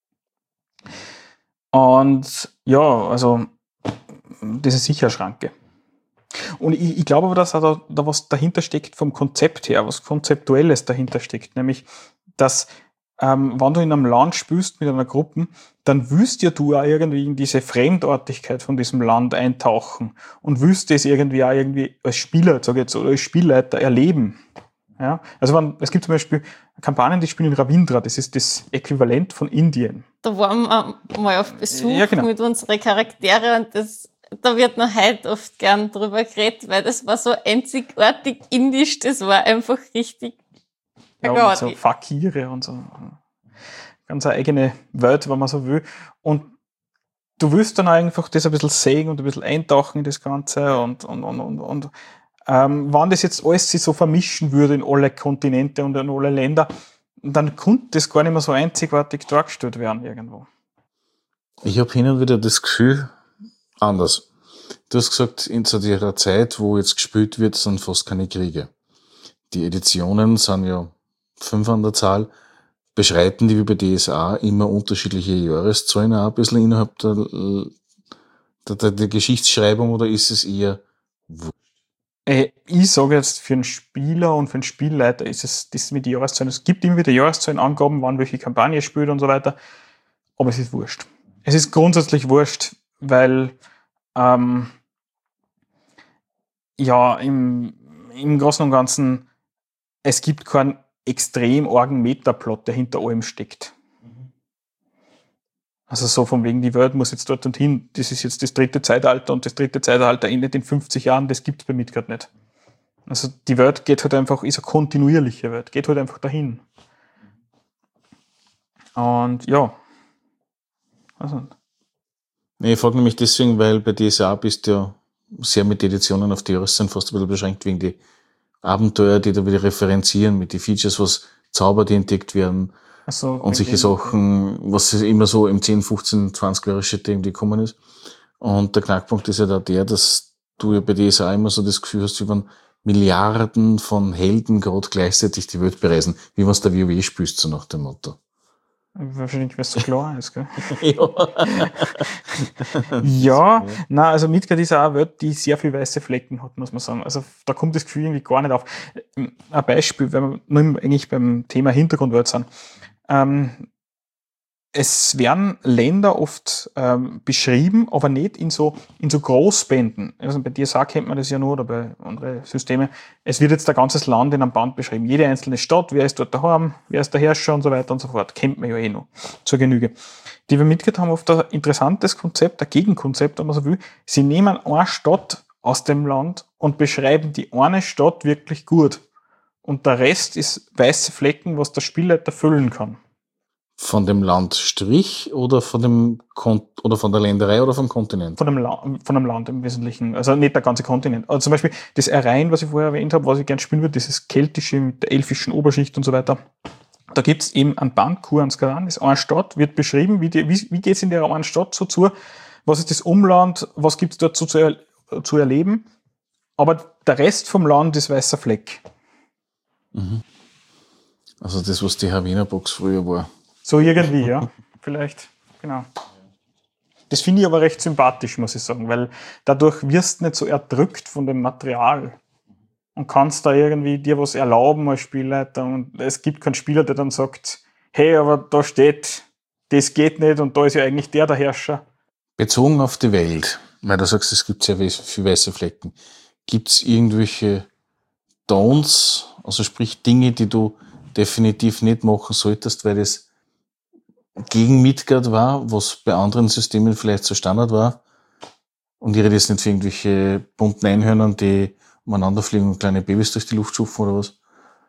Und ja, also das ist sicher eine Schranke. Und ich glaube aber, dass da was dahinter steckt vom Konzept her, was Konzeptuelles dahinter steckt, nämlich, dass wenn du in einem Land spielst mit einer Gruppe, dann willst ja du auch irgendwie in diese Fremdartigkeit von diesem Land eintauchen und willst das irgendwie auch als Spieler, sag ich jetzt, oder als Spielleiter erleben. Ja? Also es gibt zum Beispiel Kampagnen, die spielen in Ravindra, das ist das Äquivalent von Indien. Da waren wir mal auf Besuch mit unseren Charaktere und da wird noch heute oft gern drüber geredet, weil das war so einzigartig indisch, das war einfach richtig. Ja, und so Fakire und so. Ganz eine eigene Welt, wenn man so will. Und du willst dann einfach das ein bisschen sehen und ein bisschen eintauchen in das Ganze und wenn das jetzt alles sich so vermischen würde in alle Kontinente und in alle Länder, dann könnte das gar nicht mehr so einzigartig dargestellt werden irgendwo. Ich habe hin und wieder das Gefühl, anders. Du hast gesagt, in so der Zeit, wo jetzt gespielt wird, sind fast keine Kriege. Die Editionen sind ja 5 an der Zahl, beschreiten die wie bei DSA immer unterschiedliche Jahreszahlen auch ein bisschen innerhalb der Geschichtsschreibung oder ist es eher Ich sage jetzt, für einen Spieler und für einen Spielleiter ist es das mit den Jahreszahlen. Es gibt immer wieder Jahreszahlenangaben, wann welche Kampagne spielt und so weiter, aber es ist wurscht. Es ist grundsätzlich wurscht, weil im Großen und Ganzen es gibt keinen extrem argen Metaplot, der hinter allem steckt. Also so von wegen, die Welt muss jetzt dort und hin, das ist jetzt das 3. Zeitalter und das 3. Zeitalter endet in 50 Jahren, das gibt's bei Midgard nicht. Also die Welt geht halt einfach, ist eine kontinuierliche Welt, geht halt einfach dahin. Und ja. Also. Nee, ich frage nämlich deswegen, weil bei DSA bist du ja sehr mit Editionen auf die Jahreszahlen fast ein bisschen beschränkt, wegen die Abenteuer, die da wieder referenzieren, mit den Features, was Zauber, die entdeckt werden und solche Sachen, was immer so im 10, 15, 20-jährigen irgendwie gekommen ist. Und der Knackpunkt ist ja da der, dass du ja bei DSA immer so das Gefühl hast, wie wenn Milliarden von Helden gerade gleichzeitig die Welt bereisen, wie wenn du der WoW spielst, so nach dem Motto. Wahrscheinlich, weil es so klar ist, gell? Ja. Na, also Midgard ist auch eine Welt, die sehr viele weiße Flecken hat, muss man sagen. Also da kommt das Gefühl irgendwie gar nicht auf. Ein Beispiel, wenn wir nur eigentlich beim Thema Hintergrundwelt sind. Es werden Länder oft beschrieben, aber nicht in so Großbänden. Also bei DSA kennt man das ja nur, oder bei anderen Systemen. Es wird jetzt ein ganzes Land in einem Band beschrieben. Jede einzelne Stadt, wer ist dort daheim, wer ist der Herrscher und so weiter und so fort. Kennt man ja eh noch zur Genüge. Die wir mitgekriegt haben, oft ein interessantes Konzept, ein Gegenkonzept, wenn man so will. Sie nehmen eine Stadt aus dem Land und beschreiben die eine Stadt wirklich gut. Und der Rest ist weiße Flecken, was der Spielleiter füllen kann. Von dem Landstrich oder von der Länderei oder vom Kontinent? Von einem Land im Wesentlichen. Also nicht der ganze Kontinent. Also zum Beispiel das Arein, was ich vorher erwähnt habe, was ich gerne spielen würde, dieses keltische mit der elfischen Oberschicht und so weiter. Da gibt's eben einen Band, Kuranskaran, das ist eine Stadt, wird beschrieben, wie geht's in der einen Stadt so zu, was ist das Umland, was gibt's dort so zu erleben. Aber der Rest vom Land ist weißer Fleck. Mhm. Also das, was die Havena-Box früher war. So irgendwie, ja. Vielleicht, genau. Das finde ich aber recht sympathisch, muss ich sagen, weil dadurch wirst du nicht so erdrückt von dem Material und kannst da irgendwie dir was erlauben als Spielleiter und es gibt keinen Spieler, der dann sagt, hey, aber da steht, das geht nicht und da ist ja eigentlich der Herrscher. Bezogen auf die Welt, weil du sagst, es gibt sehr viele weiße Flecken. Gibt es irgendwelche Don'ts, also sprich Dinge, die du definitiv nicht machen solltest, weil das gegen Midgard war, was bei anderen Systemen vielleicht so Standard war? Und ich rede jetzt nicht für irgendwelche bunten Einhörner, die umeinander fliegen und kleine Babys durch die Luft schupfen oder was?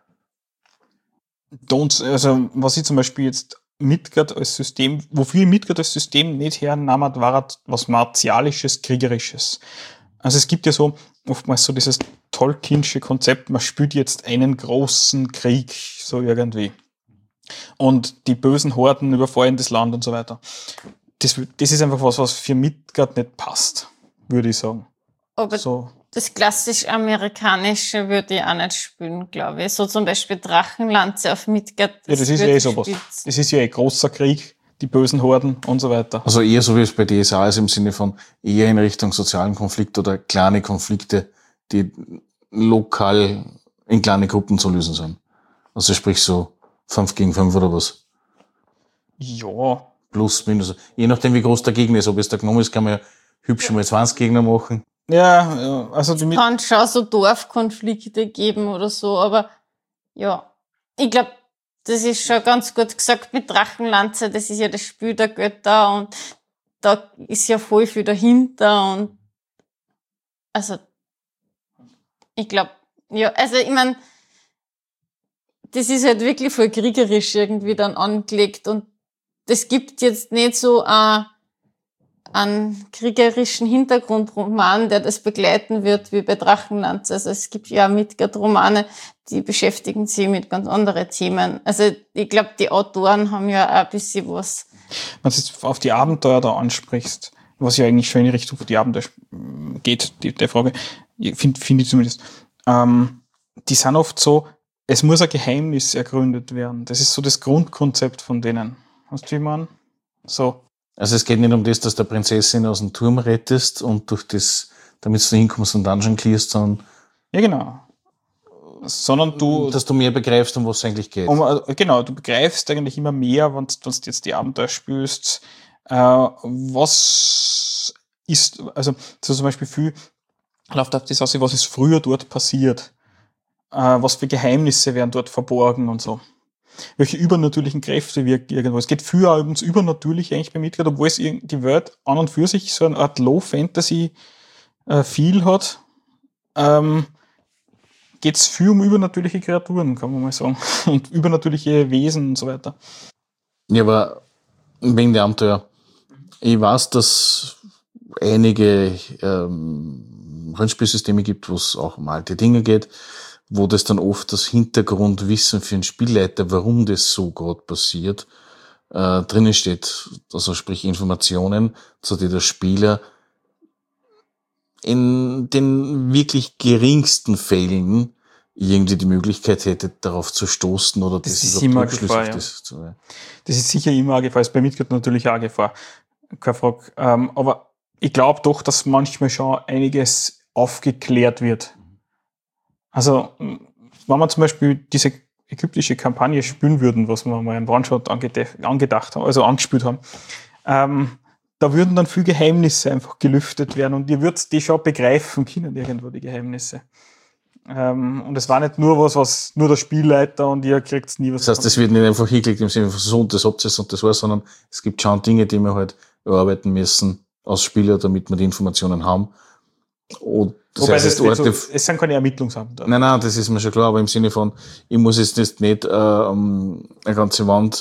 Also was ich zum Beispiel jetzt Midgard als System, wofür ich Midgard als System nicht hernahm, war was Martialisches, Kriegerisches. Also es gibt ja so oftmals so dieses Tolkienische Konzept, man spielt jetzt einen großen Krieg, so irgendwie. Und die bösen Horden überfallen das Land und so weiter. Das ist einfach was für Midgard nicht passt, würde ich sagen. Aber so. Das klassisch Amerikanische würde ich auch nicht spielen, glaube ich. So zum Beispiel Drachenlanze auf Midgard. Ja, das ist ja eh sowas. Das ist ja eh großer Krieg, die bösen Horden und so weiter. Also eher so wie es bei DSA ist, im Sinne von eher in Richtung sozialen Konflikt oder kleine Konflikte, die lokal in kleine Gruppen zu lösen sind. Also sprich so 5 gegen 5 oder was? Ja. Plus, minus. Je nachdem, wie groß der Gegner ist. Ob es der Gnome ist, kann man ja hübsch mal 20 Gegner machen. Ja, also es kann schon so Dorfkonflikte geben oder so, aber ja, ich glaube, das ist schon ganz gut gesagt mit Drachenlanze, das ist ja das Spiel der Götter und da ist ja voll viel dahinter und also ich glaube, ja, also ich meine, das ist halt wirklich voll kriegerisch irgendwie dann angelegt und das gibt jetzt nicht so einen kriegerischen Hintergrundroman, der das begleiten wird, wie bei Drachenlanze. Also es gibt ja Midgard-Romane, die beschäftigen sich mit ganz anderen Themen. Also ich glaube, die Autoren haben ja auch ein bisschen was. Wenn du jetzt auf die Abenteuer da ansprichst, was ja eigentlich schon in die Richtung von die Abenteuer geht, der Frage, finde ich zumindest, die sind oft so, es muss ein Geheimnis ergründet werden. Das ist so das Grundkonzept von denen. Weißt du, wie man? So. Also es geht nicht um das, dass der Prinzessin aus dem Turm rettest und durch das, damit du hinkommst und Dungeon clearst, sondern ja, genau. Sondern dass du mehr begreifst, um was es eigentlich geht. Genau, du begreifst eigentlich immer mehr, wenn du jetzt die Abenteuer spielst. Was ist, also so zum Beispiel viel läuft auf das aus, was ist früher dort passiert. Was für Geheimnisse werden dort verborgen und so. Welche übernatürlichen Kräfte wirken irgendwo. Es geht viel auch ums Übernatürliche eigentlich bei Midgard, obwohl es die Welt an und für sich so eine Art Low-Fantasy-Feel hat. Geht es viel um übernatürliche Kreaturen, kann man mal sagen. Und übernatürliche Wesen und so weiter. Ja, aber wegen der Abenteuer. Ich weiß, dass einige Rollenspielsysteme gibt, wo es auch um alte Dinge geht, wo das dann oft das Hintergrundwissen für einen Spielleiter, warum das so gerade passiert, drinnen steht. Also sprich Informationen, zu denen der Spieler in den wirklich geringsten Fällen irgendwie die Möglichkeit hätte, darauf zu stoßen oder das ist immer eine Gefahr, das ist sicher immer eine Gefahr, ist bei Midgard natürlich auch eine Gefahr, keine Frage. Aber ich glaube doch, dass manchmal schon einiges aufgeklärt wird. Also, wenn wir zum Beispiel diese ägyptische Kampagne spielen würden, was wir mal in One-Shot angedacht haben, also angespielt haben, da würden dann viele Geheimnisse einfach gelüftet werden und ihr würdet die schon begreifen können, irgendwo die Geheimnisse. Und es war nicht nur was nur der Spielleiter und ihr kriegt nie was. Das heißt, das wird nicht einfach hingelegt im Sinne von so und das habt ihr und das war, sondern es gibt schon Dinge, die wir halt erarbeiten müssen als Spieler, damit wir die Informationen haben. Und das wobei heißt, es sind keine Ermittlungsabenteuer. Nein, das ist mir schon klar, aber im Sinne von, ich muss jetzt nicht eine ganze Wand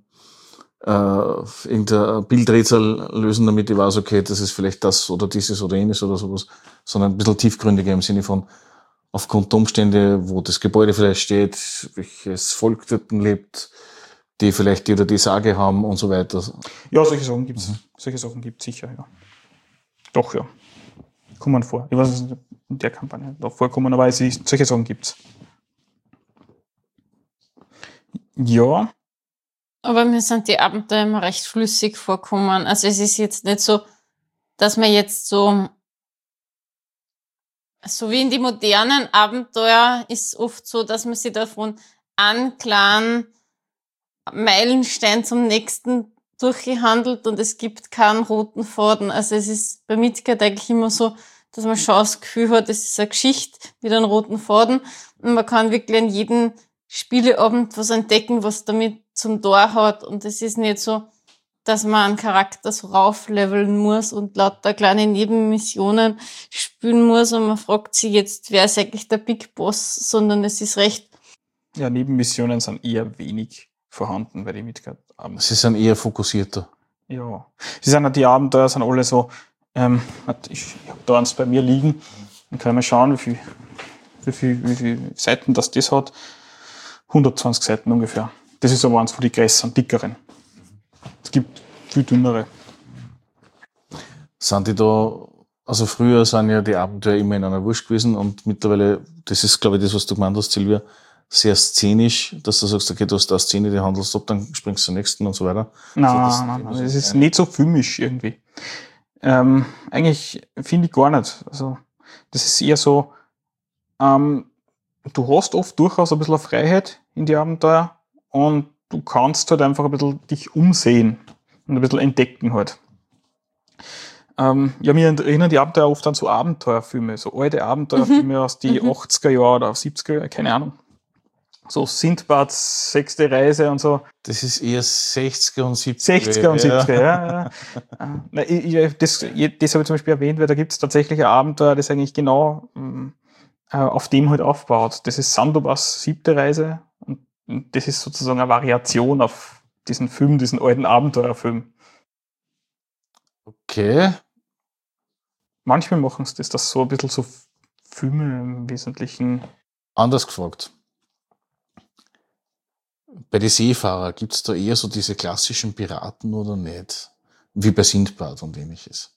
irgendein Bildrätsel lösen, damit ich weiß, okay, das ist vielleicht das oder dieses oder jenes oder sowas, sondern ein bisschen tiefgründiger im Sinne von, aufgrund der Umstände, wo das Gebäude vielleicht steht, welches Volk dort lebt, die vielleicht die oder die Sage haben und so weiter. Ja, solche Sachen gibt's. Solche Sachen gibt's sicher, ja. Doch, ja. Kommen vor. Ich weiß nicht, in der Kampagne da vorkommen, aber solche Sachen gibt's. Ja. Aber mir sind die Abenteuer immer recht flüssig vorkommen. Also es ist jetzt nicht so, dass man jetzt so wie in die modernen Abenteuer ist oft so, dass man sich davon einen kleinen Meilenstein zum nächsten durchgehandelt und es gibt keinen roten Faden. Also es ist bei Midgard eigentlich immer so, dass man schon das Gefühl hat, es ist eine Geschichte mit einem roten Faden und man kann wirklich an jedem Spieleabend was entdecken, was damit zum Tor hat und es ist nicht so, dass man einen Charakter so raufleveln muss und lauter kleine Nebenmissionen spielen muss und man fragt sich jetzt, wer ist eigentlich der Big Boss, sondern es ist recht... Ja, Nebenmissionen sind eher wenig vorhanden bei den Midgard-Abenteuern. Sie sind eher fokussierter. Ja. Die Abenteuer sind alle so, ich habe da eins bei mir liegen, dann kann man schauen, wie viel Seiten das hat. 120 Seiten ungefähr. Das ist aber eins von den größeren, dickeren. Es gibt viel dünnere. Sind die da, also früher sind ja die Abenteuer immer in einer Wurst gewesen und mittlerweile, das ist glaube ich das, was du gemeint hast, Silvia, sehr szenisch, dass du sagst, okay, du hast da eine Szene, die handelst ab, dann springst du zur nächsten und so weiter. Nein, es ist nicht so filmisch irgendwie. Eigentlich finde ich gar nicht. Also, das ist eher so, du hast oft durchaus ein bisschen Freiheit in die Abenteuer und du kannst halt einfach ein bisschen dich umsehen und ein bisschen entdecken halt. Ja, mir erinnern die Abenteuer oft an so Abenteuerfilme, so alte Abenteuerfilme aus die 80er Jahre oder 70er Jahre, keine Ahnung. So Sindbads 6. Reise und so. Das ist eher 60er und 70er. 60er und 70er, ja. Das habe ich zum Beispiel erwähnt, weil da gibt es tatsächlich ein Abenteuer, das eigentlich genau auf dem halt aufbaut. Das ist Sandobas 7. Reise und das ist sozusagen eine Variation auf diesen Film, diesen alten Abenteuerfilm. Okay. Manchmal machen sie das so ein bisschen so Filme im Wesentlichen. Anders gefragt. Bei den Seefahrern gibt es da eher so diese klassischen Piraten oder nicht? Wie bei Sindbad und ähnliches.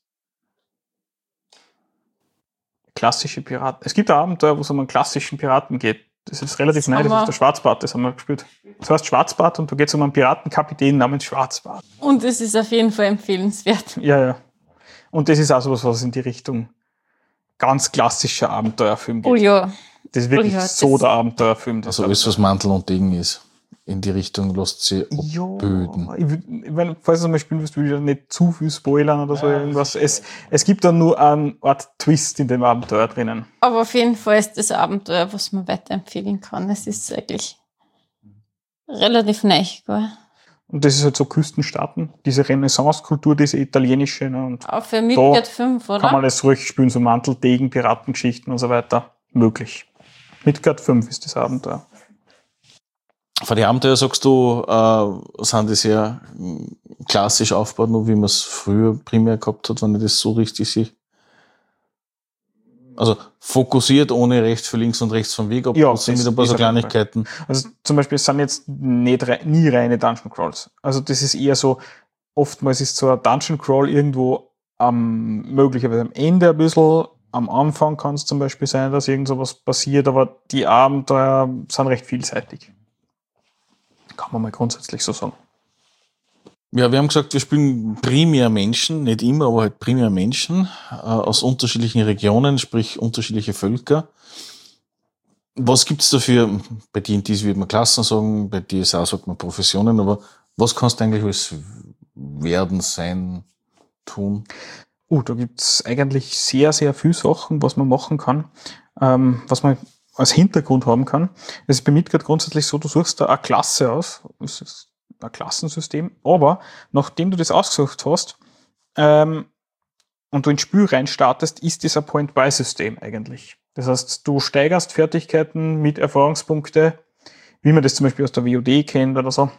Klassische Piraten. Es gibt ein Abenteuer, wo es um einen klassischen Piraten geht. Das ist relativ neu, das ist der Schwarzbart, das haben wir gespielt. Das heißt Schwarzbart und da geht es um einen Piratenkapitän namens Schwarzbart. Und es ist auf jeden Fall empfehlenswert. Ja. Und das ist auch sowas, was in die Richtung ganz klassischer Abenteuerfilm geht. Oh ja. Das ist wirklich so der Abenteuerfilm. Also alles, was Mantel und Degen ist. In die Richtung lässt sie abböden. Ich meine, falls du mal spielen willst, will ich nicht zu viel spoilern oder so irgendwas. Es gibt dann nur eine Art Twist in dem Abenteuer drinnen. Aber auf jeden Fall ist das Abenteuer, was man weiterempfehlen kann. Es ist eigentlich relativ neu. Und das ist halt so Küstenstaaten, diese Renaissance-Kultur, diese italienische. Ne? Und auch für Midgard 5, oder? Kann man das ruhig spielen, so Mantel, Degen, Piratengeschichten und so weiter. Möglich. Midgard 5 ist das Abenteuer. Von den Abenteuer sagst du, sind die sehr klassisch aufgebaut, nur wie man es früher primär gehabt hat, wenn ich das so richtig sehe. Also fokussiert, ohne rechts für links und rechts vom Weg, aber trotzdem mit ein paar so Kleinigkeiten. Also zum Beispiel, es sind jetzt nie reine Dungeon Crawls. Also das ist eher so, oftmals ist so ein Dungeon Crawl irgendwo möglicherweise am Ende ein bisschen, am Anfang kann es zum Beispiel sein, dass irgend sowas passiert, aber die Abenteuer sind recht vielseitig. Kann man mal grundsätzlich so sagen. Ja, wir haben gesagt, wir spielen primär Menschen, nicht immer, aber halt primär Menschen aus unterschiedlichen Regionen, sprich unterschiedliche Völker. Was gibt's dafür? Bei D&D würde man Klassen sagen, bei DSA sagt man Professionen, aber was kannst du eigentlich als werden, sein, tun? Da gibt's eigentlich sehr, sehr viele Sachen, was man machen kann, was man als Hintergrund haben kann. Es ist bei Midgard grundsätzlich so, du suchst da eine Klasse aus, das ist ein Klassensystem, aber nachdem du das ausgesucht hast und du ins Spiel rein startest, ist das ein Point-Buy-System eigentlich. Das heißt, du steigerst Fertigkeiten mit Erfahrungspunkte, wie man das zum Beispiel aus der WoD kennt oder so.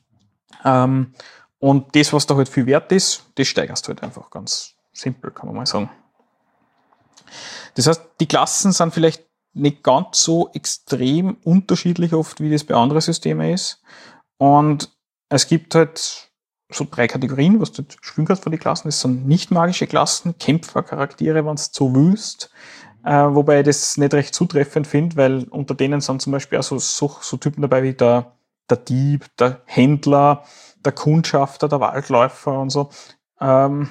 Und das, was da halt viel wert ist, das steigerst du halt einfach ganz simpel, kann man mal sagen. Das heißt, die Klassen sind vielleicht nicht ganz so extrem unterschiedlich oft, wie das bei anderen Systemen ist. Und es gibt halt so 3 Kategorien, was du spielen kannst von den Klassen. Das sind nicht magische Klassen, Kämpfercharaktere, wenn du so willst. Wobei ich das nicht recht zutreffend finde, weil unter denen sind zum Beispiel auch so Typen dabei wie der Dieb, der Händler, der Kundschafter, der Waldläufer und so. Halt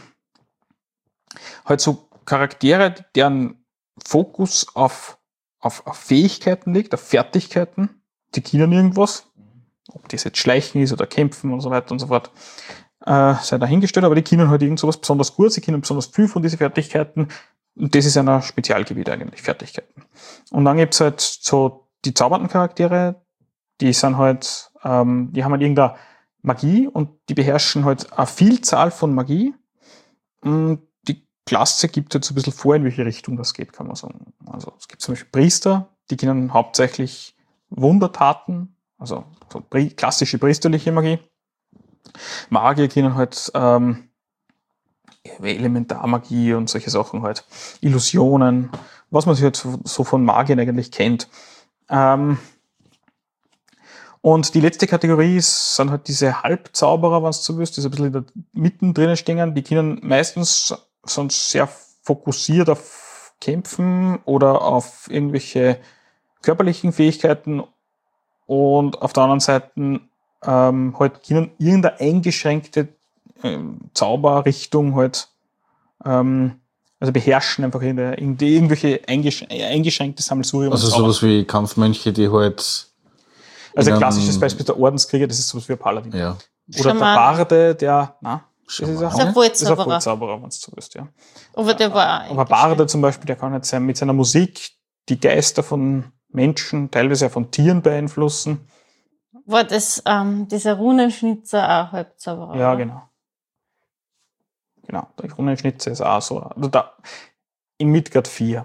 so Charaktere, deren Fokus auf Fähigkeiten liegt, auf Fertigkeiten, die können irgendwas. Ob das jetzt Schleichen ist oder Kämpfen und so weiter und so fort, sei dahingestellt, aber die können halt irgend sowas besonders gut, sie können besonders viel von diesen Fertigkeiten und das ist ein Spezialgebiet eigentlich, Fertigkeiten. Und dann gibt's halt so die zaubernden Charaktere, die sind halt, die haben halt irgendeine Magie und die beherrschen halt eine Vielzahl von Magie und die Klasse gibt halt so ein bisschen vor, in welche Richtung das geht, kann man sagen. Also es gibt zum Beispiel Priester, die können hauptsächlich Wundertaten, also so klassische priesterliche Magie. Magier können halt Elementarmagie und solche Sachen halt. Illusionen, was man sich halt so von Magiern eigentlich kennt. Und die letzte Kategorie sind halt diese Halbzauberer, wenn du so willst, die so ein bisschen in der Mitte drinnen stehen. Die können meistens sonst sehr fokussiert auf Kämpfen oder auf irgendwelche körperlichen Fähigkeiten und auf der anderen Seite halt können irgendeine eingeschränkte Zauberrichtung halt also beherrschen einfach irgendwelche eingeschränkte Sammelsurium. Also sowas wie Kampfmönche, die halt also ein klassisches Beispiel der Ordenskrieger, das ist sowas wie ein Paladin. Ja. Oder der Barde, der das ist ein Vollzauberer, wenn du so willst, ja. Aber der war Aber Barde zum Beispiel, der kann jetzt mit seiner Musik die Geister von Menschen, teilweise auch von Tieren beeinflussen. War das dieser Runenschnitzer auch Halbzauberer? Ja, genau. Genau, der Runenschnitzer ist auch so. Also da, in Midgard 4.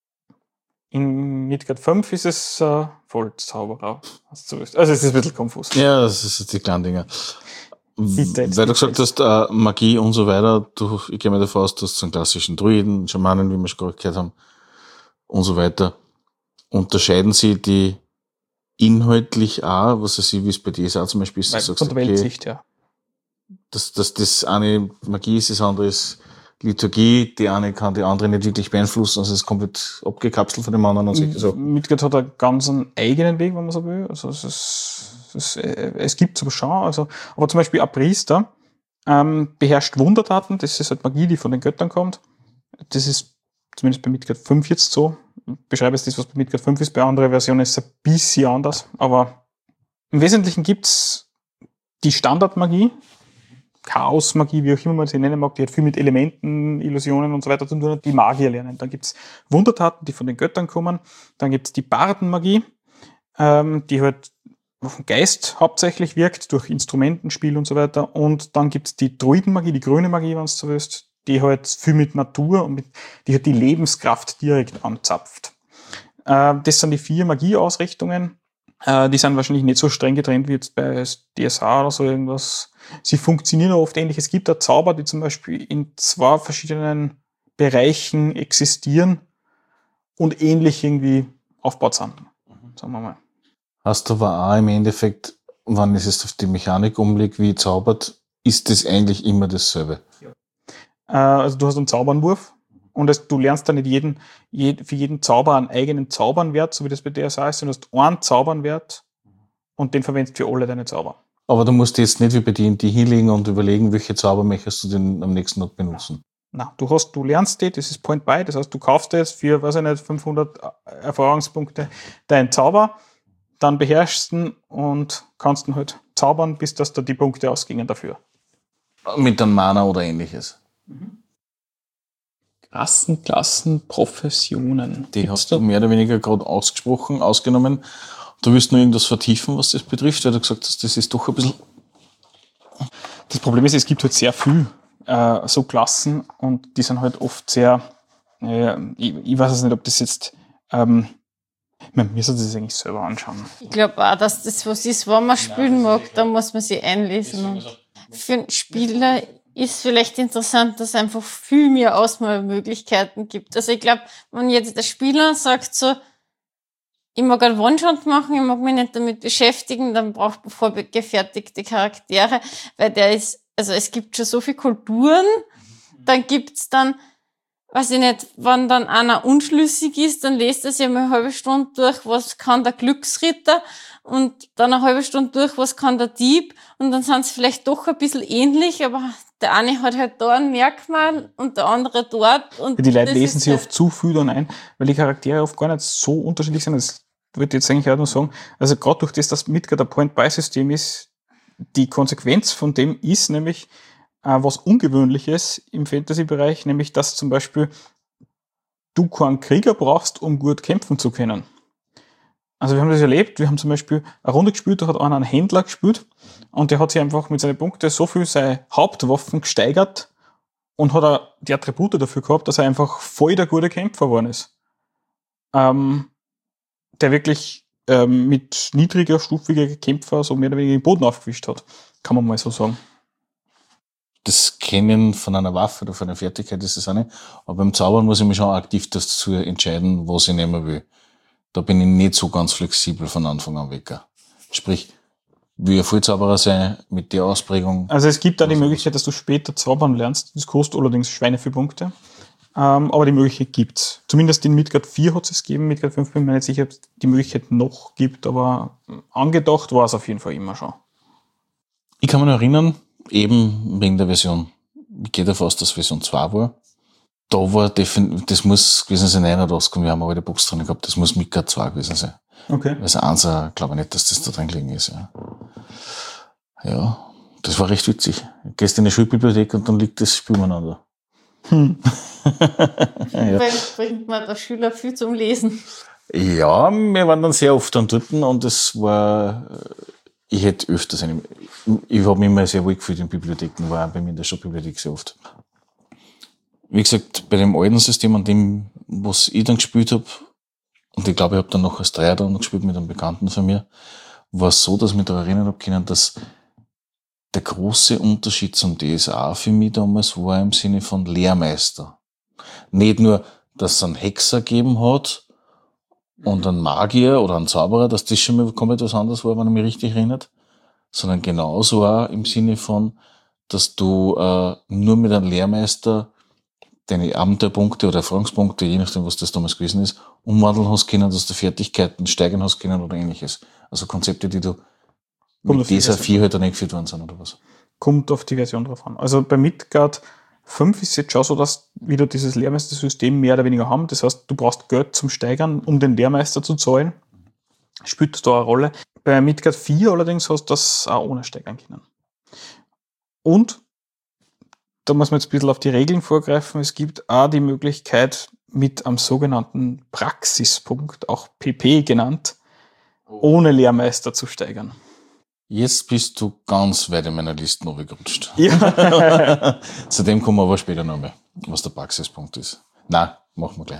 In Midgard 5 ist es Vollzauberer. Also es ist ein bisschen konfus. Ja, das ist die kleinen Dinger. Weil du gesagt hast, Magie und so weiter, ich gehe mal davon aus, du hast so einen klassischen Druiden, Schamanen, wie wir schon gerade gehört haben, und so weiter. Unterscheiden sie die inhaltlich auch, was weiß ich, wie es bei DSA zum Beispiel ist? Sagst, von der Weltsicht, ja. Dass das eine Magie ist, das andere ist Liturgie, die eine kann die andere nicht wirklich beeinflussen, also es ist komplett abgekapselt von dem anderen und solche Sachen. Midgard hat einen ganz eigenen Weg, wenn man so will. Also es gibt so schon, also, aber zum Beispiel ein Priester beherrscht Wundertaten, das ist halt Magie, die von den Göttern kommt. Das ist zumindest bei Midgard 5 jetzt so. Ich beschreibe jetzt das, was bei Midgard 5 ist, bei anderen Versionen ist es ein bisschen anders, aber im Wesentlichen gibt's die Standardmagie, Chaosmagie, wie auch immer man sie nennen mag, die hat viel mit Elementen, Illusionen und so weiter zu tun, die Magier lernen. Dann gibt's Wundertaten, die von den Göttern kommen. Dann gibt's die Bardenmagie, die halt auf den Geist hauptsächlich wirkt, durch Instrumentenspiel und so weiter. Und dann gibt's die Druidenmagie, die grüne Magie, wenn du so willst, die halt viel mit Natur und die halt die Lebenskraft direkt anzapft. Das sind die 4 Magieausrichtungen. Die sind wahrscheinlich nicht so streng getrennt wie jetzt bei DSA oder so irgendwas. Sie funktionieren oft ähnlich. Es gibt da Zauber, die zum Beispiel in 2 verschiedenen Bereichen existieren und ähnlich irgendwie aufgebaut sind. Sagen wir mal. Hast du aber auch im Endeffekt, wenn es jetzt auf die Mechanik umlegt, wie zaubert, ist das eigentlich immer dasselbe? Also du hast einen Zaubernwurf Und du lernst dann nicht für jeden Zauber einen eigenen Zaubernwert, so wie das bei DSA ist, sondern du hast einen Zaubernwert und den verwendest du für alle deine Zauber. Aber du musst jetzt nicht wie bei D&D hinlegen und überlegen, welche Zauber möchtest du denn am nächsten Tag benutzen. Na, du lernst die, das ist Point Buy, das heißt, du kaufst jetzt für, 500 Erfahrungspunkte deinen Zauber, dann beherrschst du ihn und kannst ihn halt zaubern, bis dass da die Punkte ausgingen dafür. Mit einem Mana oder ähnliches. Klassen, Professionen. Die hast du mehr oder weniger gerade ausgenommen. Du willst nur irgendwas vertiefen, was das betrifft, weil du gesagt hast, das ist doch ein bisschen... Das Problem ist, es gibt halt sehr viel so Klassen und die sind halt oft sehr, ich weiß es nicht, ob das jetzt, mir sollte das eigentlich selber anschauen. Ich glaube auch, dass das was ist, wenn man spielen mag, da muss man sich einlesen. Und für einen Spieler ist vielleicht interessant, dass es einfach viel mehr Auswahlmöglichkeiten gibt. Also ich glaube, wenn jetzt der Spieler sagt so, ich mag einen One-Shot machen, ich mag mich nicht damit beschäftigen, dann braucht man vorgefertigte Charaktere, weil es gibt schon so viele Kulturen, dann gibt's dann, weiß ich nicht, wenn dann einer unschlüssig ist, dann lest er sich einmal eine halbe Stunde durch, was kann der Glücksritter und dann eine halbe Stunde durch, was kann der Dieb und dann sind sie vielleicht doch ein bisschen ähnlich, aber der eine hat halt da ein Merkmal und der andere dort. Und die Leute lesen sich oft zu viel dann ein, weil die Charaktere oft gar nicht so unterschiedlich sind. Das würde ich jetzt eigentlich auch nur sagen. Also gerade durch das, dass Midgard ein Point-Buy-System ist, die Konsequenz von dem ist nämlich was Ungewöhnliches im Fantasy-Bereich, nämlich dass zum Beispiel du keinen Krieger brauchst, um gut kämpfen zu können. Also wir haben das erlebt, wir haben zum Beispiel eine Runde gespielt, da hat einer einen Händler gespielt und der hat sich einfach mit seinen Punkten so viel seine Hauptwaffen gesteigert und hat die Attribute dafür gehabt, dass er einfach voll der gute Kämpfer geworden ist. Der wirklich mit niedriger, stufiger Kämpfer so mehr oder weniger den Boden aufgewischt hat. Kann man mal so sagen. Das Kennen von einer Waffe oder von einer Fertigkeit ist es auch nicht. Aber beim Zaubern muss ich mich schon aktiv dazu entscheiden, was ich nehmen will. Da bin ich nicht so ganz flexibel von Anfang an weg. Sprich, will ein Vollzauberer sein mit der Ausprägung. Also es gibt da die Möglichkeit, dass du später zaubern lernst. Das kostet allerdings Schweine für Punkte. Aber die Möglichkeit gibt's. Zumindest in Midgard 4 hat es gegeben. Midgard 5 bin ich mir nicht sicher, ob es die Möglichkeit noch gibt, aber angedacht war es auf jeden Fall immer schon. Ich kann mich noch erinnern, eben wegen der Version, ich gehe davon aus, dass Version 2 war. Da war definitiv, das muss gewesen sein, 89, wir haben aber die Box drin gehabt, das muss Midgard 2 gewesen sein. Okay. Also 1, glaube ich nicht, dass das da drin gelegen ist. Ja, das war recht witzig. Du gehst in die Schulbibliothek und dann liegt das Spiel miteinander. Ja. Bringt man der Schüler viel zum Lesen. Ja, wir waren dann sehr oft dann dort und es war, ich hätte öfters ich habe mich immer sehr wohl gefühlt in Bibliotheken, war auch bei mir in der Stadtbibliothek sehr oft. Wie gesagt, bei dem alten System, an dem, was ich dann gespielt habe, und ich glaube, ich habe dann noch als Dreier dann noch gespielt mit einem Bekannten von mir, war es so, dass ich mich daran erinnern habe können, dass der große Unterschied zum DSA für mich damals war im Sinne von Lehrmeister. Nicht nur, dass es einen Hexer gegeben hat und einen Magier oder einen Zauberer, dass das schon mal komplett was anderes war, wenn ich mich richtig erinnert, sondern genauso auch im Sinne von, dass du nur mit einem Lehrmeister deine Abenteuerpunkte oder Erfahrungspunkte, je nachdem, was das damals gewesen ist, umwandeln hast können, dass du Fertigkeiten steigern hast können oder ähnliches. Also Konzepte, die du mit dieser 4 halt dann eingeführt worden sind, oder was? Kommt auf die Version drauf an. Also bei Midgard 5 ist es jetzt schon so, dass wir dieses Lehrmeistersystem mehr oder weniger haben. Das heißt, du brauchst Geld zum Steigern, um den Lehrmeister zu zahlen. Spielt da eine Rolle. Bei Midgard 4 allerdings hast du das auch ohne steigern können. Und da muss man jetzt ein bisschen auf die Regeln vorgreifen. Es gibt auch die Möglichkeit, mit einem sogenannten Praxispunkt, auch PP genannt, ohne Lehrmeister zu steigern. Jetzt bist du ganz weit in meiner Liste runtergerutscht. Ja. Zu dem kommen wir aber später noch mal, was der Praxispunkt ist. Nein, machen wir gleich.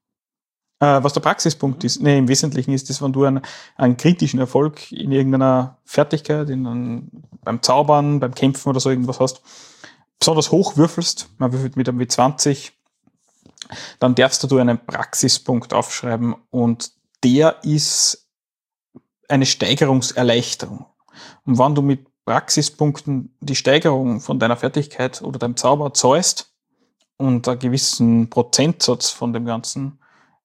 Was der Praxispunkt ist, im Wesentlichen ist das, wenn du einen kritischen Erfolg in irgendeiner Fertigkeit, beim Zaubern, beim Kämpfen oder so irgendwas hast, besonders hoch würfelst, man würfelt mit einem W20, dann darfst du einen Praxispunkt aufschreiben und der ist eine Steigerungserleichterung. Und wenn du mit Praxispunkten die Steigerung von deiner Fertigkeit oder deinem Zauber zahlst, und einen gewissen Prozentsatz von dem Ganzen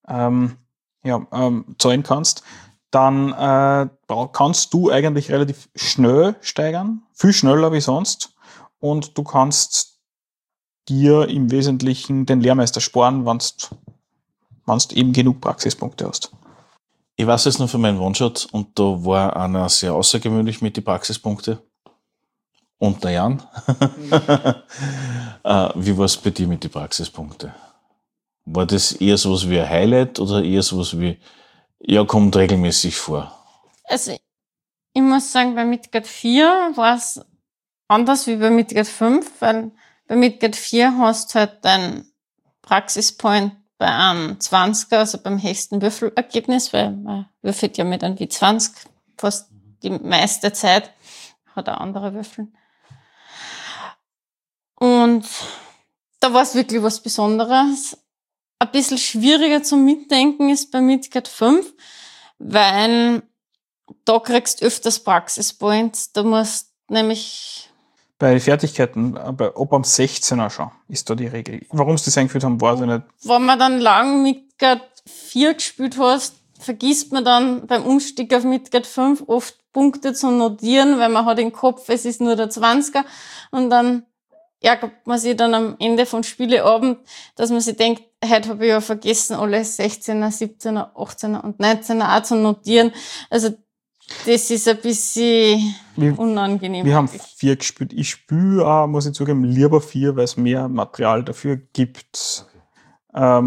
zahlen kannst, dann kannst du eigentlich relativ schnell steigern, viel schneller wie sonst, und du kannst dir im Wesentlichen den Lehrmeister sparen, wenn du eben genug Praxispunkte hast. Ich weiß es nur für meinen One-Shot, und da war einer sehr außergewöhnlich mit den Praxispunkten. Und der Jan. Wie war es bei dir mit den Praxispunkten? War das eher sowas wie ein Highlight oder eher sowas wie, ja, kommt regelmäßig vor? Also, ich muss sagen, bei Midgard 4 war es anders wie bei Midgard 5, weil bei Midgard 4 hast du halt deinen Praxispoint bei einem 20er, also beim höchsten Würfelergebnis, weil man würfelt ja mit einem W20 fast die meiste Zeit, hat auch andere Würfel. Und da war es wirklich was Besonderes. Ein bisschen schwieriger zum Mitdenken ist bei Midgard 5, weil da kriegst du öfters Praxispoints. Da musst nämlich... Bei Fertigkeiten, ab am 16er schon, ist da die Regel. Warum sie das eingeführt haben, weiß ich nicht. Wenn man dann lang Midgard 4 gespielt hast, vergisst man dann beim Umstieg auf Midgard 5 oft Punkte zu notieren, weil man hat im Kopf, es ist nur der 20er, und dann ärgert man sich dann am Ende vom Spieleabend, dass man sich denkt, heute habe ich ja vergessen, alle 16er, 17er, 18er und 19er auch zu notieren. Also das ist ein bisschen unangenehm. Wir haben 4 gespielt. Ich spiele auch, muss ich zugeben, lieber 4, weil es mehr Material dafür gibt. Ja.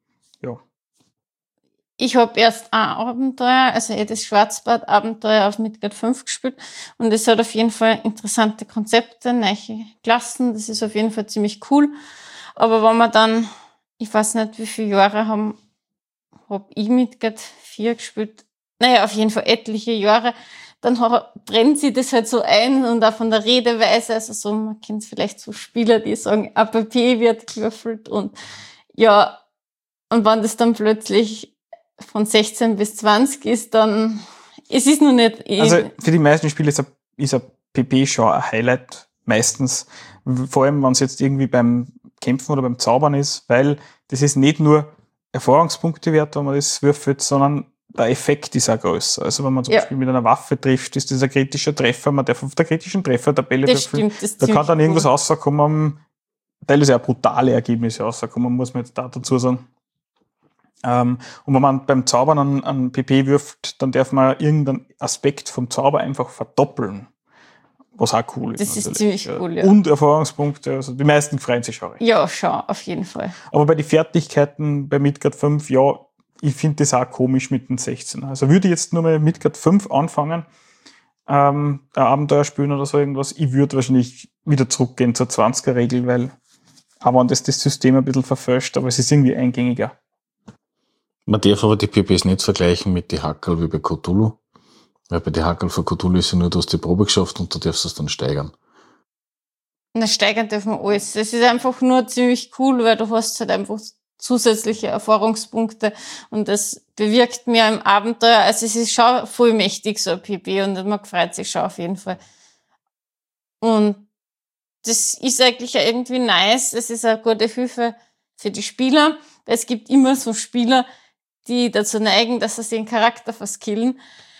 Ich habe erst ein Abenteuer, also das Schwarzbart-Abenteuer auf Midgard 5 gespielt, und es hat auf jeden Fall interessante Konzepte, neue Klassen, das ist auf jeden Fall ziemlich cool. Aber wenn man dann, ich weiß nicht, wie viele Jahre hab ich Midgard 4 gespielt, naja, auf jeden Fall etliche Jahre, dann brennt sich das halt so ein, und auch von der Redeweise, also so, man kennt vielleicht so Spieler, die sagen, APP wird gewürfelt, und ja, und wenn das dann plötzlich von 16 bis 20 ist, dann, es ist noch nicht... Also für die meisten Spiele ist ein PP schon ein Highlight, meistens. Vor allem, wenn es jetzt irgendwie beim Kämpfen oder beim Zaubern ist, weil das ist nicht nur Erfahrungspunkte wert, wenn man das würfelt, sondern der Effekt ist auch größer. Also wenn man zum Beispiel mit einer Waffe trifft, ist das ein kritischer Treffer, man darf auf der kritischen Treffertabelle würfeln. Da kann dann irgendwas rauskommen, teilweise auch brutale Ergebnisse rauskommen, muss man jetzt da dazu sagen. Und wenn man beim Zaubern an PP wirft, dann darf man irgendeinen Aspekt vom Zauber einfach verdoppeln. Was auch cool ist. Das ist ziemlich cool, ja. Und Erfahrungspunkte, also die meisten freuen sich schon recht. Ja, schon, auf jeden Fall. Aber bei den Fertigkeiten bei Midgard 5, ja, ich finde das auch komisch mit den 16. Also würde ich jetzt nur mal Midgard 5 anfangen, ein Abenteuer spielen oder so irgendwas, ich würde wahrscheinlich wieder zurückgehen zur 20er-Regel, weil, aber das System ein bisschen verfälscht, aber es ist irgendwie eingängiger. Man darf aber die PPs nicht vergleichen mit die Hackerl wie bei Cthulhu. Weil bei den Hackerl von Cthulhu ist ja nur, du hast die Probe geschafft und du darfst es dann steigern. Na, steigern dürfen wir alles. Es ist einfach nur ziemlich cool, weil du hast halt einfach zusätzliche Erfahrungspunkte, und das bewirkt mehr im Abenteuer. Also es ist schon vollmächtig, so ein PP, und man freut sich schon auf jeden Fall. Und das ist eigentlich ja irgendwie nice. Es ist eine gute Hilfe für die Spieler. Es gibt immer so Spieler, die dazu neigen, dass sie den Charakter verskillen.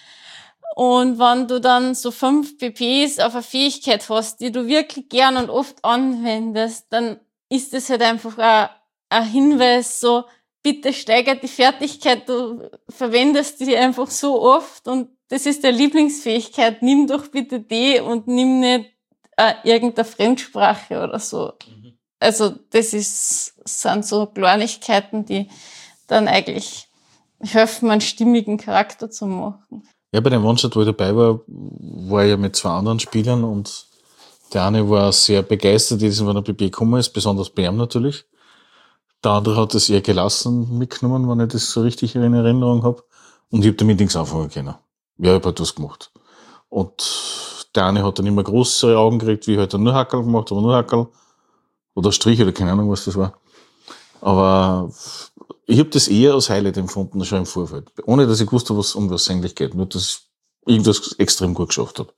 Und wenn du dann so 5 PPs auf eine Fähigkeit hast, die du wirklich gern und oft anwendest, dann ist das halt einfach ein Hinweis, so, bitte steigert die Fertigkeit, du verwendest die einfach so oft, und das ist deine Lieblingsfähigkeit, nimm doch bitte die und nimm nicht irgendeine Fremdsprache oder so. Also das sind so Kleinigkeiten, die dann eigentlich helfen, einen stimmigen Charakter zu machen. Ja, bei dem One-Shot, wo ich dabei war ich ja mit 2 anderen Spielern, und der eine war sehr begeistert, dass er PP gekommen ist, besonders bei ihm natürlich. Der andere hat es eher gelassen mitgenommen, wenn ich das so richtig in Erinnerung habe. Und ich habe damit nichts anfangen können. Ja, ich habe halt das gemacht. Und der eine hat dann immer größere Augen gekriegt, wie ich halt dann nur Hackerl gemacht, aber nur Hackerl. Oder Strich oder keine Ahnung, was das war. Aber ich habe das eher als Highlight empfunden, schon im Vorfeld. Ohne, dass ich wusste, um was es eigentlich geht. Nur, dass ich irgendwas extrem gut geschafft habe.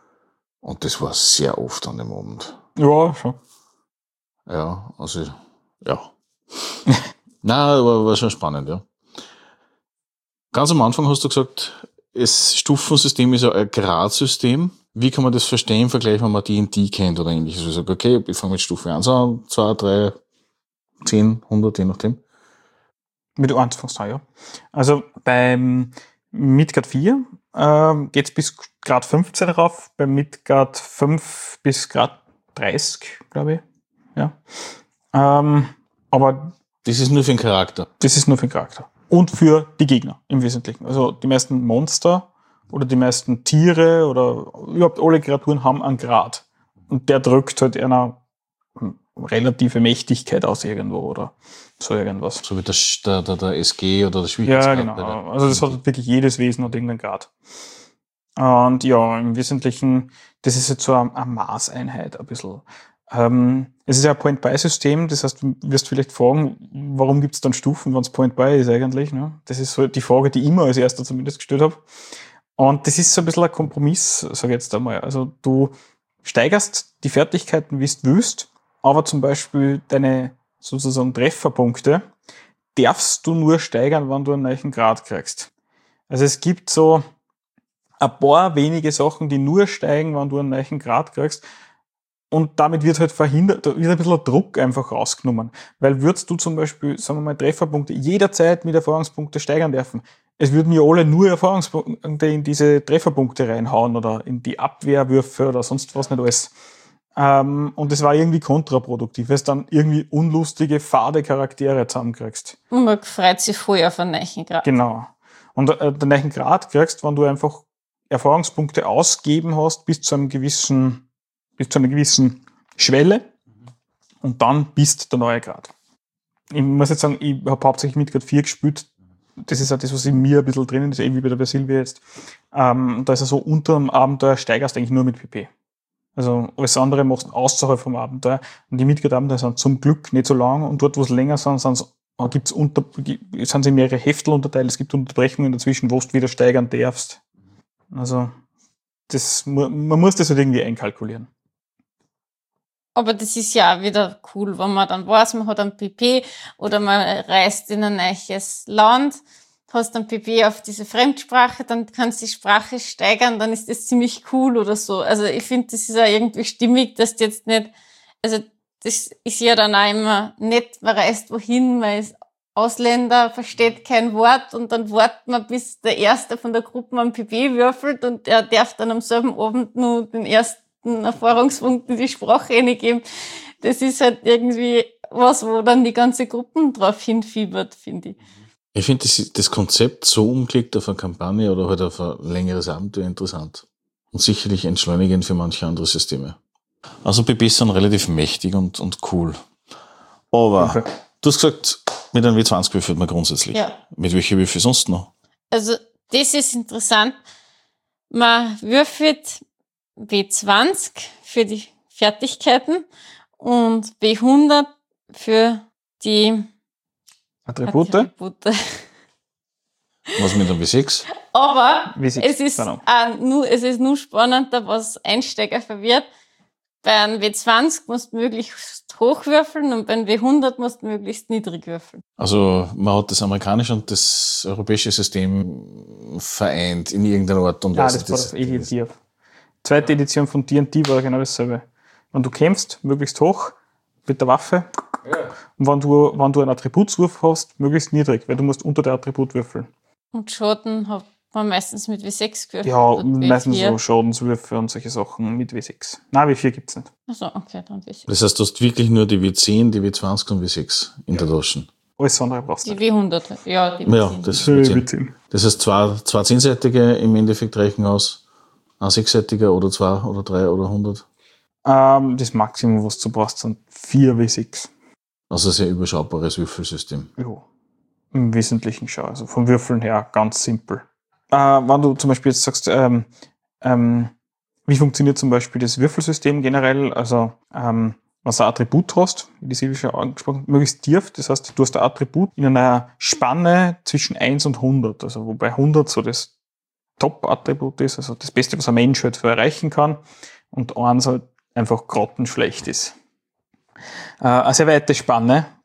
Und das war sehr oft an dem Abend. Ja, schon. Ja, also Ja. Nein, aber war schon spannend, ja. Ganz am Anfang hast du gesagt, das Stufensystem ist ja ein Gradsystem. Wie kann man das verstehen im Vergleich, wenn man D&D kennt oder ähnliches? Ich sage, okay, ich fange mit Stufe 1 an, 2, 3, 10, 100, je nachdem. Mit 1 fängst du an, ja. Also beim Midgard 4 geht's bis Grad 15 rauf, beim Midgard 5 bis Grad 30, glaube ich. Ja. Aber das ist nur für den Charakter. Das ist nur für den Charakter. Und für die Gegner im Wesentlichen. Also die meisten Monster oder die meisten Tiere oder überhaupt alle Kreaturen haben einen Grad. Und der drückt halt einer relative Mächtigkeit aus irgendwo oder so irgendwas. So wie der SG oder der Schwierigkeitsgrad. Ja, genau. Also das hat wirklich jedes Wesen hat irgendeinen Grad. Und ja, im Wesentlichen, das ist jetzt so eine Maßeinheit ein bisschen. Es ist ja ein Point-Buy-System, das heißt, du wirst vielleicht fragen, warum gibt es dann Stufen, wenn es Point-Buy ist eigentlich? Ne? Das ist so die Frage, die ich immer als erster zumindest gestellt habe. Und das ist so ein bisschen ein Kompromiss, sage ich jetzt einmal. Also du steigerst die Fertigkeiten, wie du willst, aber zum Beispiel deine sozusagen Trefferpunkte darfst du nur steigern, wenn du einen neuen Grad kriegst. Also es gibt so ein paar wenige Sachen, die nur steigen, wenn du einen neuen Grad kriegst. Und damit wird halt verhindert, da wird ein bisschen Druck einfach rausgenommen. Weil würdest du zum Beispiel, sagen wir mal, Trefferpunkte jederzeit mit Erfahrungspunkte steigern dürfen, es würden ja alle nur Erfahrungspunkte in diese Trefferpunkte reinhauen oder in die Abwehrwürfe oder sonst was nicht alles. Und das war irgendwie kontraproduktiv, weil du dann irgendwie unlustige, fade Charaktere zusammenkriegst. Und man freut sich voll auf einen neuen Grad. Genau. Und den neuen Grad kriegst, wenn du einfach Erfahrungspunkte ausgeben hast bis zu einer gewissen Schwelle und dann bist der neue Grad. Ich muss jetzt sagen, ich habe hauptsächlich Midgard 4 gespielt. Das ist auch das, was in mir ein bisschen drinnen ist, wie bei der Silvia jetzt. Da ist er so, unter dem Abenteuer steigerst du eigentlich nur mit PP. Also alles andere machst du außerhalb vom Abenteuer. Und die Midgard-Abenteuer sind zum Glück nicht so lang und dort, wo es länger sind, sind sie mehrere Heftel unterteilt. Es gibt Unterbrechungen dazwischen, wo du wieder steigern darfst. Also man muss das halt irgendwie einkalkulieren. Aber das ist ja auch wieder cool, wenn man dann weiß, man hat ein PP oder man reist in ein neues Land, hast ein PP auf diese Fremdsprache, dann kannst du die Sprache steigern, dann ist das ziemlich cool oder so. Also ich finde, das ist auch irgendwie stimmig, dass du jetzt nicht, also das ist ja dann auch immer nett, man reist wohin, man ist Ausländer, versteht kein Wort und dann wartet man, bis der Erste von der Gruppe am PP würfelt und er darf dann am selben Abend nur den ersten Erfahrungspunkten die Sprache reingeben. Das ist halt irgendwie was, wo dann die ganze Gruppe drauf hinfiebert, finde ich. Ich finde das Konzept so umgelegt auf eine Kampagne oder halt auf ein längeres Abenteuer interessant. Und sicherlich entschleunigend für manche andere Systeme. Also PPs sind relativ mächtig und cool. Aber okay. Du hast gesagt, mit einem W20 würfelt man grundsätzlich. Ja. Mit welchen Würfel sonst noch? Also das ist interessant. Man würfelt W20 für die Fertigkeiten und W100 für die Attribute. Was mit einem W6? Aber W6, es ist nur spannender, was Einsteiger verwirrt. Bei einem W20 musst du möglichst hoch würfeln und bei einem W100 musst du möglichst niedrig würfeln. Also man hat das amerikanische und das europäische System vereint in irgendeiner Art und Weise. Ja, das war das D&D. Zweite Edition von D&D war genau dasselbe. Wenn du kämpfst, möglichst hoch mit der Waffe. Ja. Und wenn du einen Attributswurf hast, möglichst niedrig, weil du musst unter der Attribut würfeln. Und Schaden hat man meistens mit W6 gewürfelt. Ja, meistens so Schadenswürfe und solche Sachen mit W6. Nein, W4 gibt's nicht. Achso, okay, dann W6. Das heißt, du hast wirklich nur die W10, die W20 und W6 in der Tasche. Alles andere brauchst du nicht. Die W100, ja, die W10. Ja, das ist W10. Das heißt, zwei 10-seitige im Endeffekt reichen aus. Ein 6-seitiger oder 2 oder 3 oder 100? Das Maximum, was du brauchst, sind 4 W6. Also ein sehr überschaubares Würfelsystem. Ja, im Wesentlichen schon. Also vom Würfeln her ganz simpel. Wenn du zum Beispiel jetzt sagst, wie funktioniert zum Beispiel das Würfelsystem generell? Also wenn du ein Attribut hast, wie die Silvia schon angesprochen hat, möglichst tief. Das heißt, du hast ein Attribut in einer Spanne zwischen 1 und 100. Also wobei 100 so das Top-Attribut ist, also das Beste, was ein Mensch halt so erreichen kann, und 1 halt einfach grottenschlecht ist. Eine sehr weite Spanne,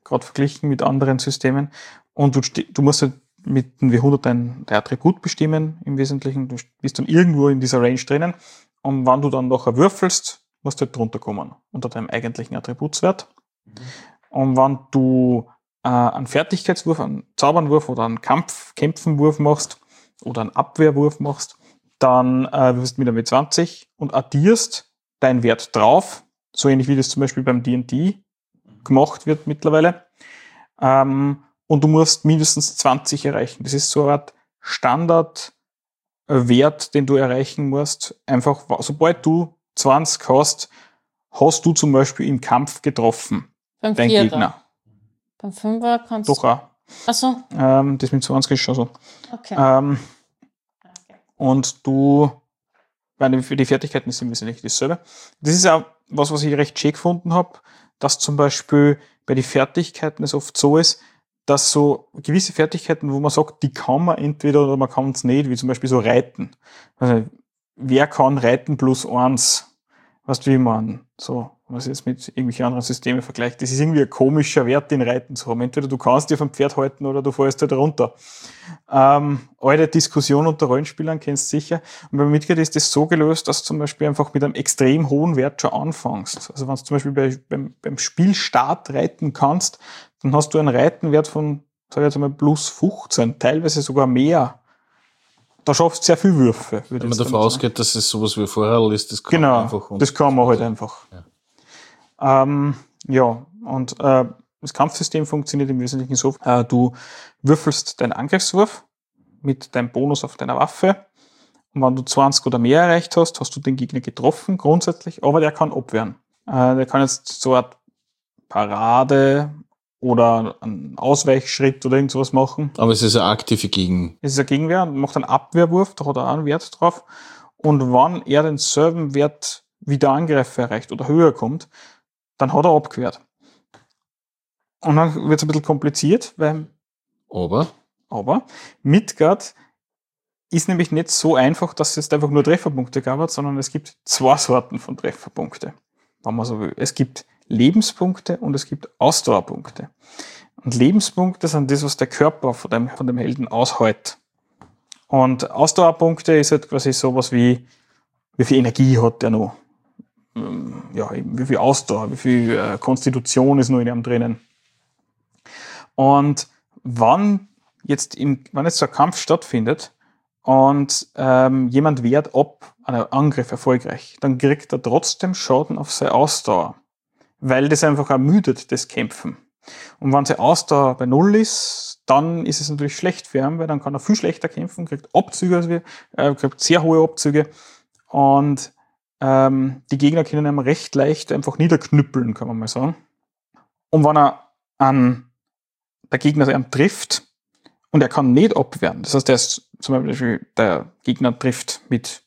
gerade verglichen mit anderen Systemen. Und du musst halt mit dem W100 dein Attribut bestimmen im Wesentlichen. Du bist dann irgendwo in dieser Range drinnen. Und wenn du dann nachher würfelst, musst du halt drunter kommen, unter deinem eigentlichen Attributswert. Und wenn du einen Fertigkeitswurf, einen Zaubernwurf oder einen Kämpfenwurf machst oder einen Abwehrwurf machst, dann wirst du mit einem W20 und addierst deinen Wert drauf, so ähnlich wie das zum Beispiel beim D&D gemacht wird mittlerweile. Und du musst mindestens 20 erreichen. Das ist so eine Art Standardwert, den du erreichen musst. Einfach, sobald du 20 hast du zum Beispiel im Kampf getroffen. Beim dein Vierer. Gegner. Beim Fünfer kannst Doch auch. Ach so. Das mit 20 ist schon so. Okay. Und für die Fertigkeiten ist im Wesentlichen dasselbe. Das ist auch was ich recht schön gefunden habe, dass zum Beispiel bei den Fertigkeiten es oft so ist, dass so gewisse Fertigkeiten, wo man sagt, die kann man entweder oder man kann es nicht, wie zum Beispiel so Reiten. Also, wer kann Reiten +1? Weißt du, wie man so, was jetzt mit irgendwelchen anderen Systemen vergleicht. Das ist irgendwie ein komischer Wert, den Reiten zu haben. Entweder du kannst dich auf dem Pferd halten oder du fällst halt runter. Alte Diskussion unter Rollenspielern kennst du sicher. Und bei Midgard ist das so gelöst, dass du zum Beispiel einfach mit einem extrem hohen Wert schon anfängst. Also wenn du zum Beispiel beim Spielstart reiten kannst, dann hast du einen Reitenwert von, sag ich jetzt einmal, +15, teilweise sogar mehr. Da schaffst du sehr viel Würfe. Wenn man davon ausgeht, dass es sowas wie vorher ist, das kann man einfach. Das kann man halt einfach. Ja. Und das Kampfsystem funktioniert im Wesentlichen so, du würfelst deinen Angriffswurf mit deinem Bonus auf deiner Waffe. Und wenn du 20 oder mehr erreicht hast, hast du den Gegner getroffen, grundsätzlich, aber der kann abwehren. Der kann jetzt so eine Parade oder einen Ausweichschritt oder irgend sowas machen. Aber es ist eine aktive Gegenwehr. Es ist eine Gegenwehr, macht einen Abwehrwurf, da hat er auch einen Wert drauf. Und wenn er denselben Wert wie der Angreifer erreicht oder höher kommt, dann hat er abgewehrt. Und dann wird es ein bisschen kompliziert, weil aber Midgard ist nämlich nicht so einfach, dass es jetzt einfach nur Trefferpunkte gab, sondern es gibt 2 Sorten von Trefferpunkte, wenn man so will. Es gibt Lebenspunkte und es gibt Ausdauerpunkte. Und Lebenspunkte sind das, was der Körper von dem Helden aushält. Und Ausdauerpunkte ist halt quasi sowas wie viel Energie hat der noch? Ja, wie viel Ausdauer, wie viel Konstitution ist noch in ihm drinnen. Und wenn jetzt so ein Kampf stattfindet und jemand wehrt ab einen Angriff erfolgreich, dann kriegt er trotzdem Schaden auf seine Ausdauer, weil das einfach ermüdet, das Kämpfen. Und wenn seine Ausdauer bei 0 ist, dann ist es natürlich schlecht für ihn, weil dann kann er viel schlechter kämpfen, kriegt Abzüge, kriegt sehr hohe Abzüge und die Gegner können ihn recht leicht einfach niederknüppeln, kann man mal sagen. Und wenn der Gegner einen trifft und er kann nicht abwehren, das heißt, zum Beispiel der Gegner trifft mit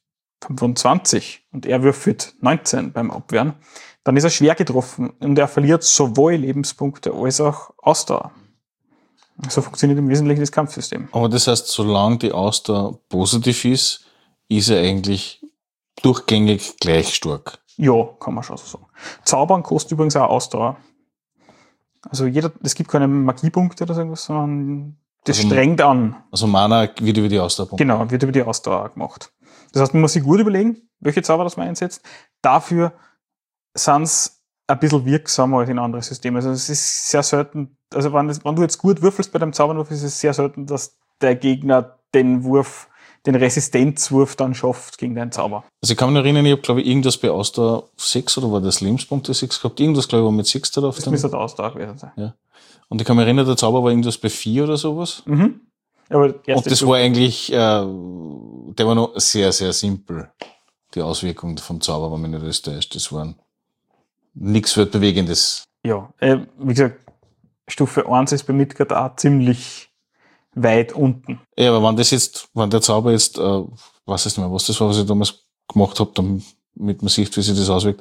25 und er würfelt 19 beim Abwehren, dann ist er schwer getroffen und er verliert sowohl Lebenspunkte als auch Ausdauer. So funktioniert im Wesentlichen das Kampfsystem. Aber das heißt, solange die Ausdauer positiv ist er eigentlich durchgängig gleich stark. Ja, kann man schon so sagen. Zaubern kostet übrigens auch Ausdauer. Also es gibt keine Magiepunkte oder so irgendwas, sondern das strengt an. Also Mana wird über die Ausdauerpunkte. Genau, wird über die Ausdauer gemacht. Das heißt, man muss sich gut überlegen, welche Zauber das man einsetzt. Dafür sind es ein bisschen wirksamer als in andere Systeme. Also es ist sehr selten, also wenn du jetzt gut würfelst bei deinem Zauberwurf, ist es sehr selten, dass der Gegner den Resistenzwurf dann schafft gegen deinen Zauber. Also ich kann mich erinnern, ich habe glaube ich irgendwas bei Ausdauer 6 oder war das Lebenspunkte 6 gehabt, irgendwas glaube ich war mit 6 da drauf. Das müsste der Ausdauer gewesen sein. Ja. Und ich kann mich erinnern, der Zauber war irgendwas bei 4 oder sowas. Mhm. Aber und das war eigentlich, der war noch sehr, sehr simpel. Die Auswirkungen vom Zauber, wenn mich nicht alles täuscht, das waren nichts Weltbewegendes. Ja, wie gesagt, Stufe 1 ist bei Midgard auch ziemlich weit unten. Ja, aber wenn der Zauber jetzt, weiß ich nicht mehr, was das war, was ich damals gemacht habe, damit man sieht, wie sich das auswirkt,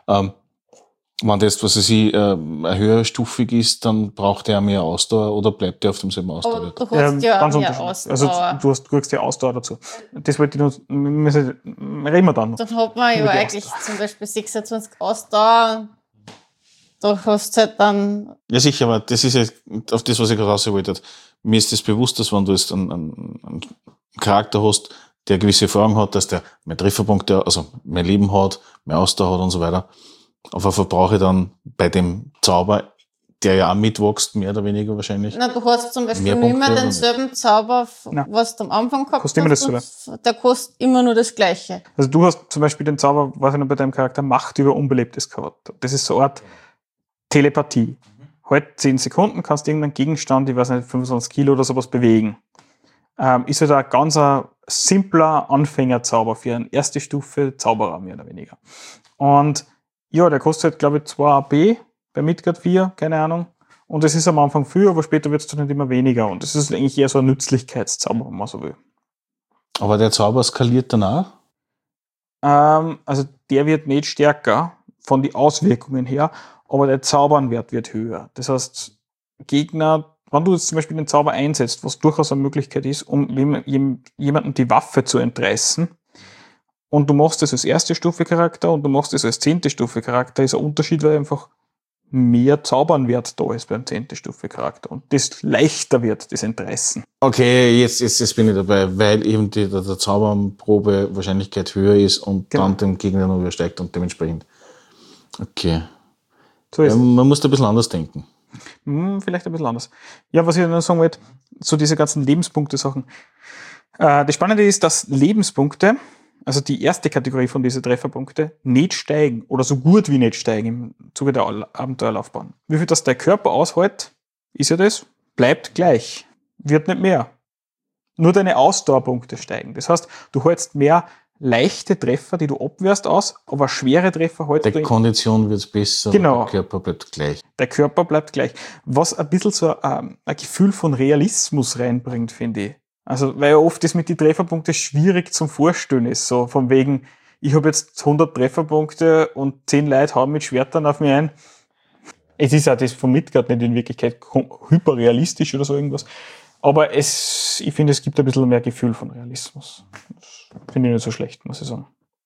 wenn der jetzt, eine höhere Stufig ist, dann braucht er mehr Ausdauer oder bleibt er auf demselben Ausdauerwert? Aber du hast ja ganz mehr Ausdauer. Also du kriegst ja Ausdauer dazu. Das wollte ich noch, reden wir dann noch. Dann hat man ja eigentlich zum Beispiel 26 Ausdauer. da hast du halt dann... Ja, sicher, aber das ist ja auf das, was ich gerade raus wollte. Mir ist das bewusst, dass wenn du jetzt einen Charakter hast, der gewisse Fragen hat, dass der mehr Trefferpunkte, also mehr Leben hat, mehr Ausdauer hat und so weiter. Aber verbrauche ich dann bei dem Zauber, der ja auch mitwächst, mehr oder weniger wahrscheinlich. Na, du hast zum Beispiel mehr nicht Punkte mehr denselben Zauber, was du am Anfang gehabt Kostet immer hast. Der kostet immer nur das Gleiche. Also du hast zum Beispiel den Zauber, was ich noch bei deinem Charakter, Macht über Unbelebtes gehabt. Das ist so eine Art Telepathie. Halt 10 Sekunden kannst du irgendeinen Gegenstand, ich weiß nicht, 25 Kilo oder sowas bewegen. Ist halt ein ganz simpler Anfängerzauber für eine erste Stufe Zauberer, mehr oder weniger. Und ja, der kostet, glaube ich, 2 AP bei Midgard 4, keine Ahnung. Und das ist am Anfang viel, aber später wird es dann nicht immer weniger. Und das ist eigentlich eher so ein Nützlichkeitszauber, wenn man so will. Aber der Zauber skaliert danach? Also der wird nicht stärker von den Auswirkungen her, aber der Zaubernwert wird höher. Das heißt, Gegner, wenn du jetzt zum Beispiel den Zauber einsetzt, was durchaus eine Möglichkeit ist, um jemanden die Waffe zu entreißen, und du machst das als erste Stufe Charakter und du machst das als 10. Stufe Charakter, ist ein Unterschied, weil einfach mehr Zaubernwert da ist beim 10. Stufe Charakter und das leichter wird, das Entreißen. Okay, jetzt bin ich dabei, weil eben der Zaubernprobe Wahrscheinlichkeit höher ist und dann dem Gegner noch übersteigt und dementsprechend. Okay. So ist man muss da ein bisschen anders denken. Vielleicht ein bisschen anders. Ja, was ich noch sagen wollte, so diese ganzen Lebenspunkte-Sachen. Das Spannende ist, dass Lebenspunkte, also die erste Kategorie von diesen Trefferpunkte, nicht steigen oder so gut wie nicht steigen im Zuge der Abenteuerlaufbahn. Wie viel das der Körper aushält, ist ja das, bleibt gleich. Wird nicht mehr. Nur deine Ausdauerpunkte steigen. Das heißt, du hältst mehr leichte Treffer, die du abwehrst, aus, aber schwere Treffer hältst du. Die Kondition wird besser, genau. Der Körper bleibt gleich. Der Körper bleibt gleich. Was ein bisschen so ein Gefühl von Realismus reinbringt, finde ich. Also, weil ja oft das mit den Trefferpunkten schwierig zum Vorstellen ist. So von wegen, ich habe jetzt 100 Trefferpunkte und 10 Leute hauen mit Schwertern auf mich ein. Es ist ja das von Midgard nicht in Wirklichkeit hyperrealistisch oder so irgendwas. Aber ich finde, es gibt ein bisschen mehr Gefühl von Realismus. Das finde ich nicht so schlecht, muss ich sagen.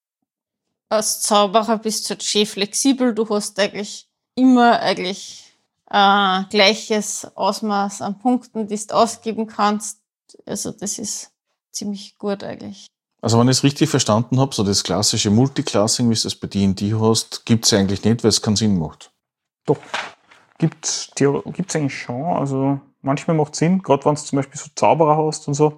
Als Zauberer bist du halt schön flexibel. Du hast eigentlich immer gleiches Ausmaß an Punkten, die du ausgeben kannst. Also das ist ziemlich gut eigentlich. Also wenn ich es richtig verstanden habe, so das klassische Multiclassing, wie du es bei D&D hast, gibt es eigentlich nicht, weil es keinen Sinn macht. Doch, gibt's eigentlich schon. Also manchmal macht es Sinn, gerade wenn du zum Beispiel so Zauberer hast und so.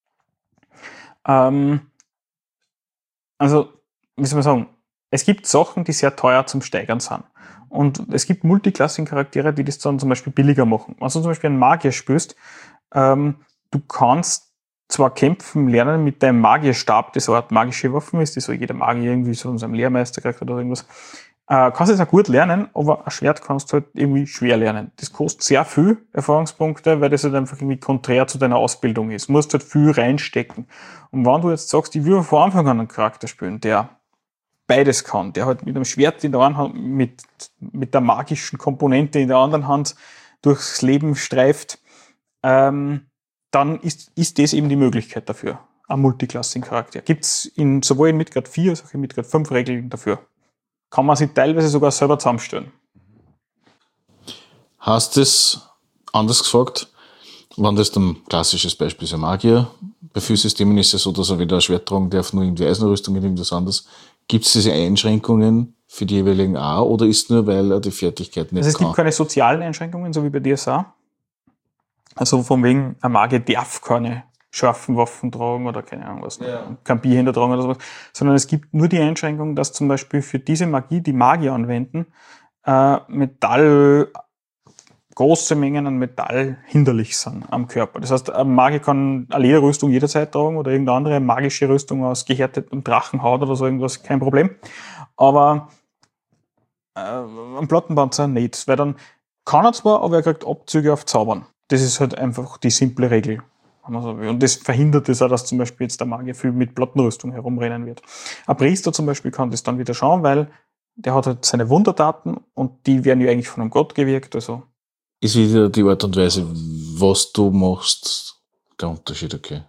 Also, wie soll man sagen, es gibt Sachen, die sehr teuer zum Steigern sind. Und es gibt Multiclassing-Charaktere, die das dann zum Beispiel billiger machen. Wenn du zum Beispiel einen Magier spielst, du kannst zwar kämpfen lernen mit deinem Magierstab, das so eine Art magische Waffen ist, die so jeder Magier irgendwie so in seinem Lehrmeister kriegt oder irgendwas. Kannst es auch gut lernen, aber ein Schwert kannst du halt irgendwie schwer lernen. Das kostet sehr viel Erfahrungspunkte, weil das halt einfach irgendwie konträr zu deiner Ausbildung ist. Du musst halt viel reinstecken. Und wenn du jetzt sagst, ich will von Anfang an einen Charakter spielen, der beides kann, der halt mit einem Schwert in der einen Hand, mit der magischen Komponente in der anderen Hand durchs Leben streift, dann ist das eben die Möglichkeit dafür. Ein Multiclassing-Charakter. Gibt's sowohl in Midgard 4 als auch in Midgard 5 Regeln dafür. Kann man sich teilweise sogar selber zusammenstellen. Hast es anders gefragt, wenn das dann klassisches Beispiel ist, ein Magier, bei vielen Systemen ist es so, dass er weder ein Schwert tragen darf, nur irgendwie Eisenrüstung oder irgendwas anderes. Gibt es diese Einschränkungen für die jeweiligen auch, oder ist es nur, weil er die Fertigkeit nicht kann? Es gibt keine sozialen Einschränkungen, so wie bei DSA. Also von wegen, ein Magier darf keine scharfen Waffen tragen oder keine Ahnung was, kein Bierhändler tragen oder sowas, sondern es gibt nur die Einschränkung, dass zum Beispiel für diese Magie, die Magier anwenden, große Mengen an Metall hinderlich sind am Körper. Das heißt, ein Magier kann eine Lederrüstung jederzeit tragen oder irgendeine andere magische Rüstung aus gehärtetem Drachenhaut oder so irgendwas, kein Problem. Aber ein Plattenpanzer nicht, weil dann kann er zwar, aber er kriegt Abzüge auf Zaubern. Das ist halt einfach die simple Regel. Und das verhindert es auch, dass zum Beispiel jetzt der Magier viel mit Plattenrüstung herumrennen wird. Ein Priester zum Beispiel kann das dann wieder schauen, weil der hat halt seine Wundertaten und die werden ja eigentlich von einem Gott gewirkt. Also ist wieder die Art und Weise, was du machst, der Unterschied, okay.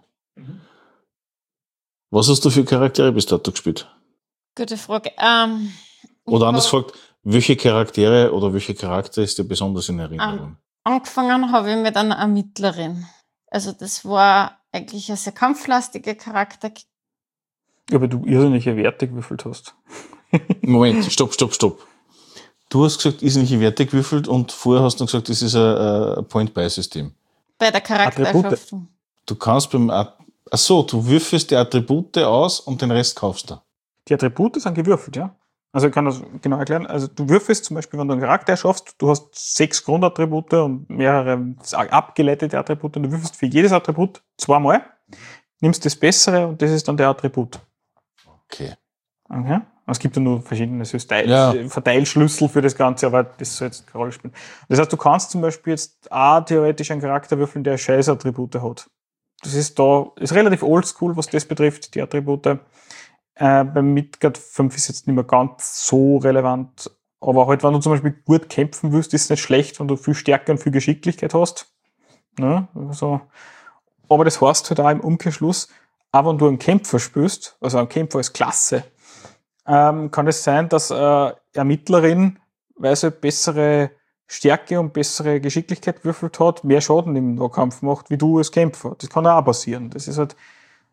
Was hast du für Charaktere bis dato gespielt? Gute Frage. Oder anders gefragt, welche Charaktere oder welche Charakter ist dir besonders in Erinnerung? Angefangen habe ich mit einer Ermittlerin. Also das war eigentlich ein sehr kampflastiger Charakter. Aber du irrsinnige Werte gewürfelt hast. Moment, stopp. Du hast gesagt, irrsinnige Werte gewürfelt und vorher hast du gesagt, das ist ein Point-Buy-System. Bei der Charaktererschaffung. Du kannst du würfelst die Attribute aus und den Rest kaufst du. Die Attribute sind gewürfelt, ja. Also ich kann das genau erklären. Also du würfelst zum Beispiel, wenn du einen Charakter erschaffst, du hast 6 Grundattribute und mehrere abgeleitete Attribute und du würfelst für jedes Attribut 2-mal, nimmst das Bessere und das ist dann der Attribut. Okay. Es gibt ja nur verschiedene Verteilschlüssel für das Ganze, aber das soll jetzt keine Rolle spielen. Das heißt, du kannst zum Beispiel jetzt auch theoretisch einen Charakter würfeln, der Scheiß-Attribute hat. Das ist relativ oldschool, was das betrifft, die Attribute. Beim Midgard 5 ist jetzt nicht mehr ganz so relevant, aber halt, wenn du zum Beispiel gut kämpfen willst, ist es nicht schlecht, wenn du viel Stärke und viel Geschicklichkeit hast. Ne? Also, aber das heißt halt auch im Umkehrschluss, auch wenn du einen Kämpfer spielst, also einen Kämpfer als Klasse, kann es sein, dass Ermittlerin, weil sie bessere Stärke und bessere Geschicklichkeit gewürfelt hat, mehr Schaden im Nahkampf macht, wie du als Kämpfer. Das kann auch passieren. Das ist halt,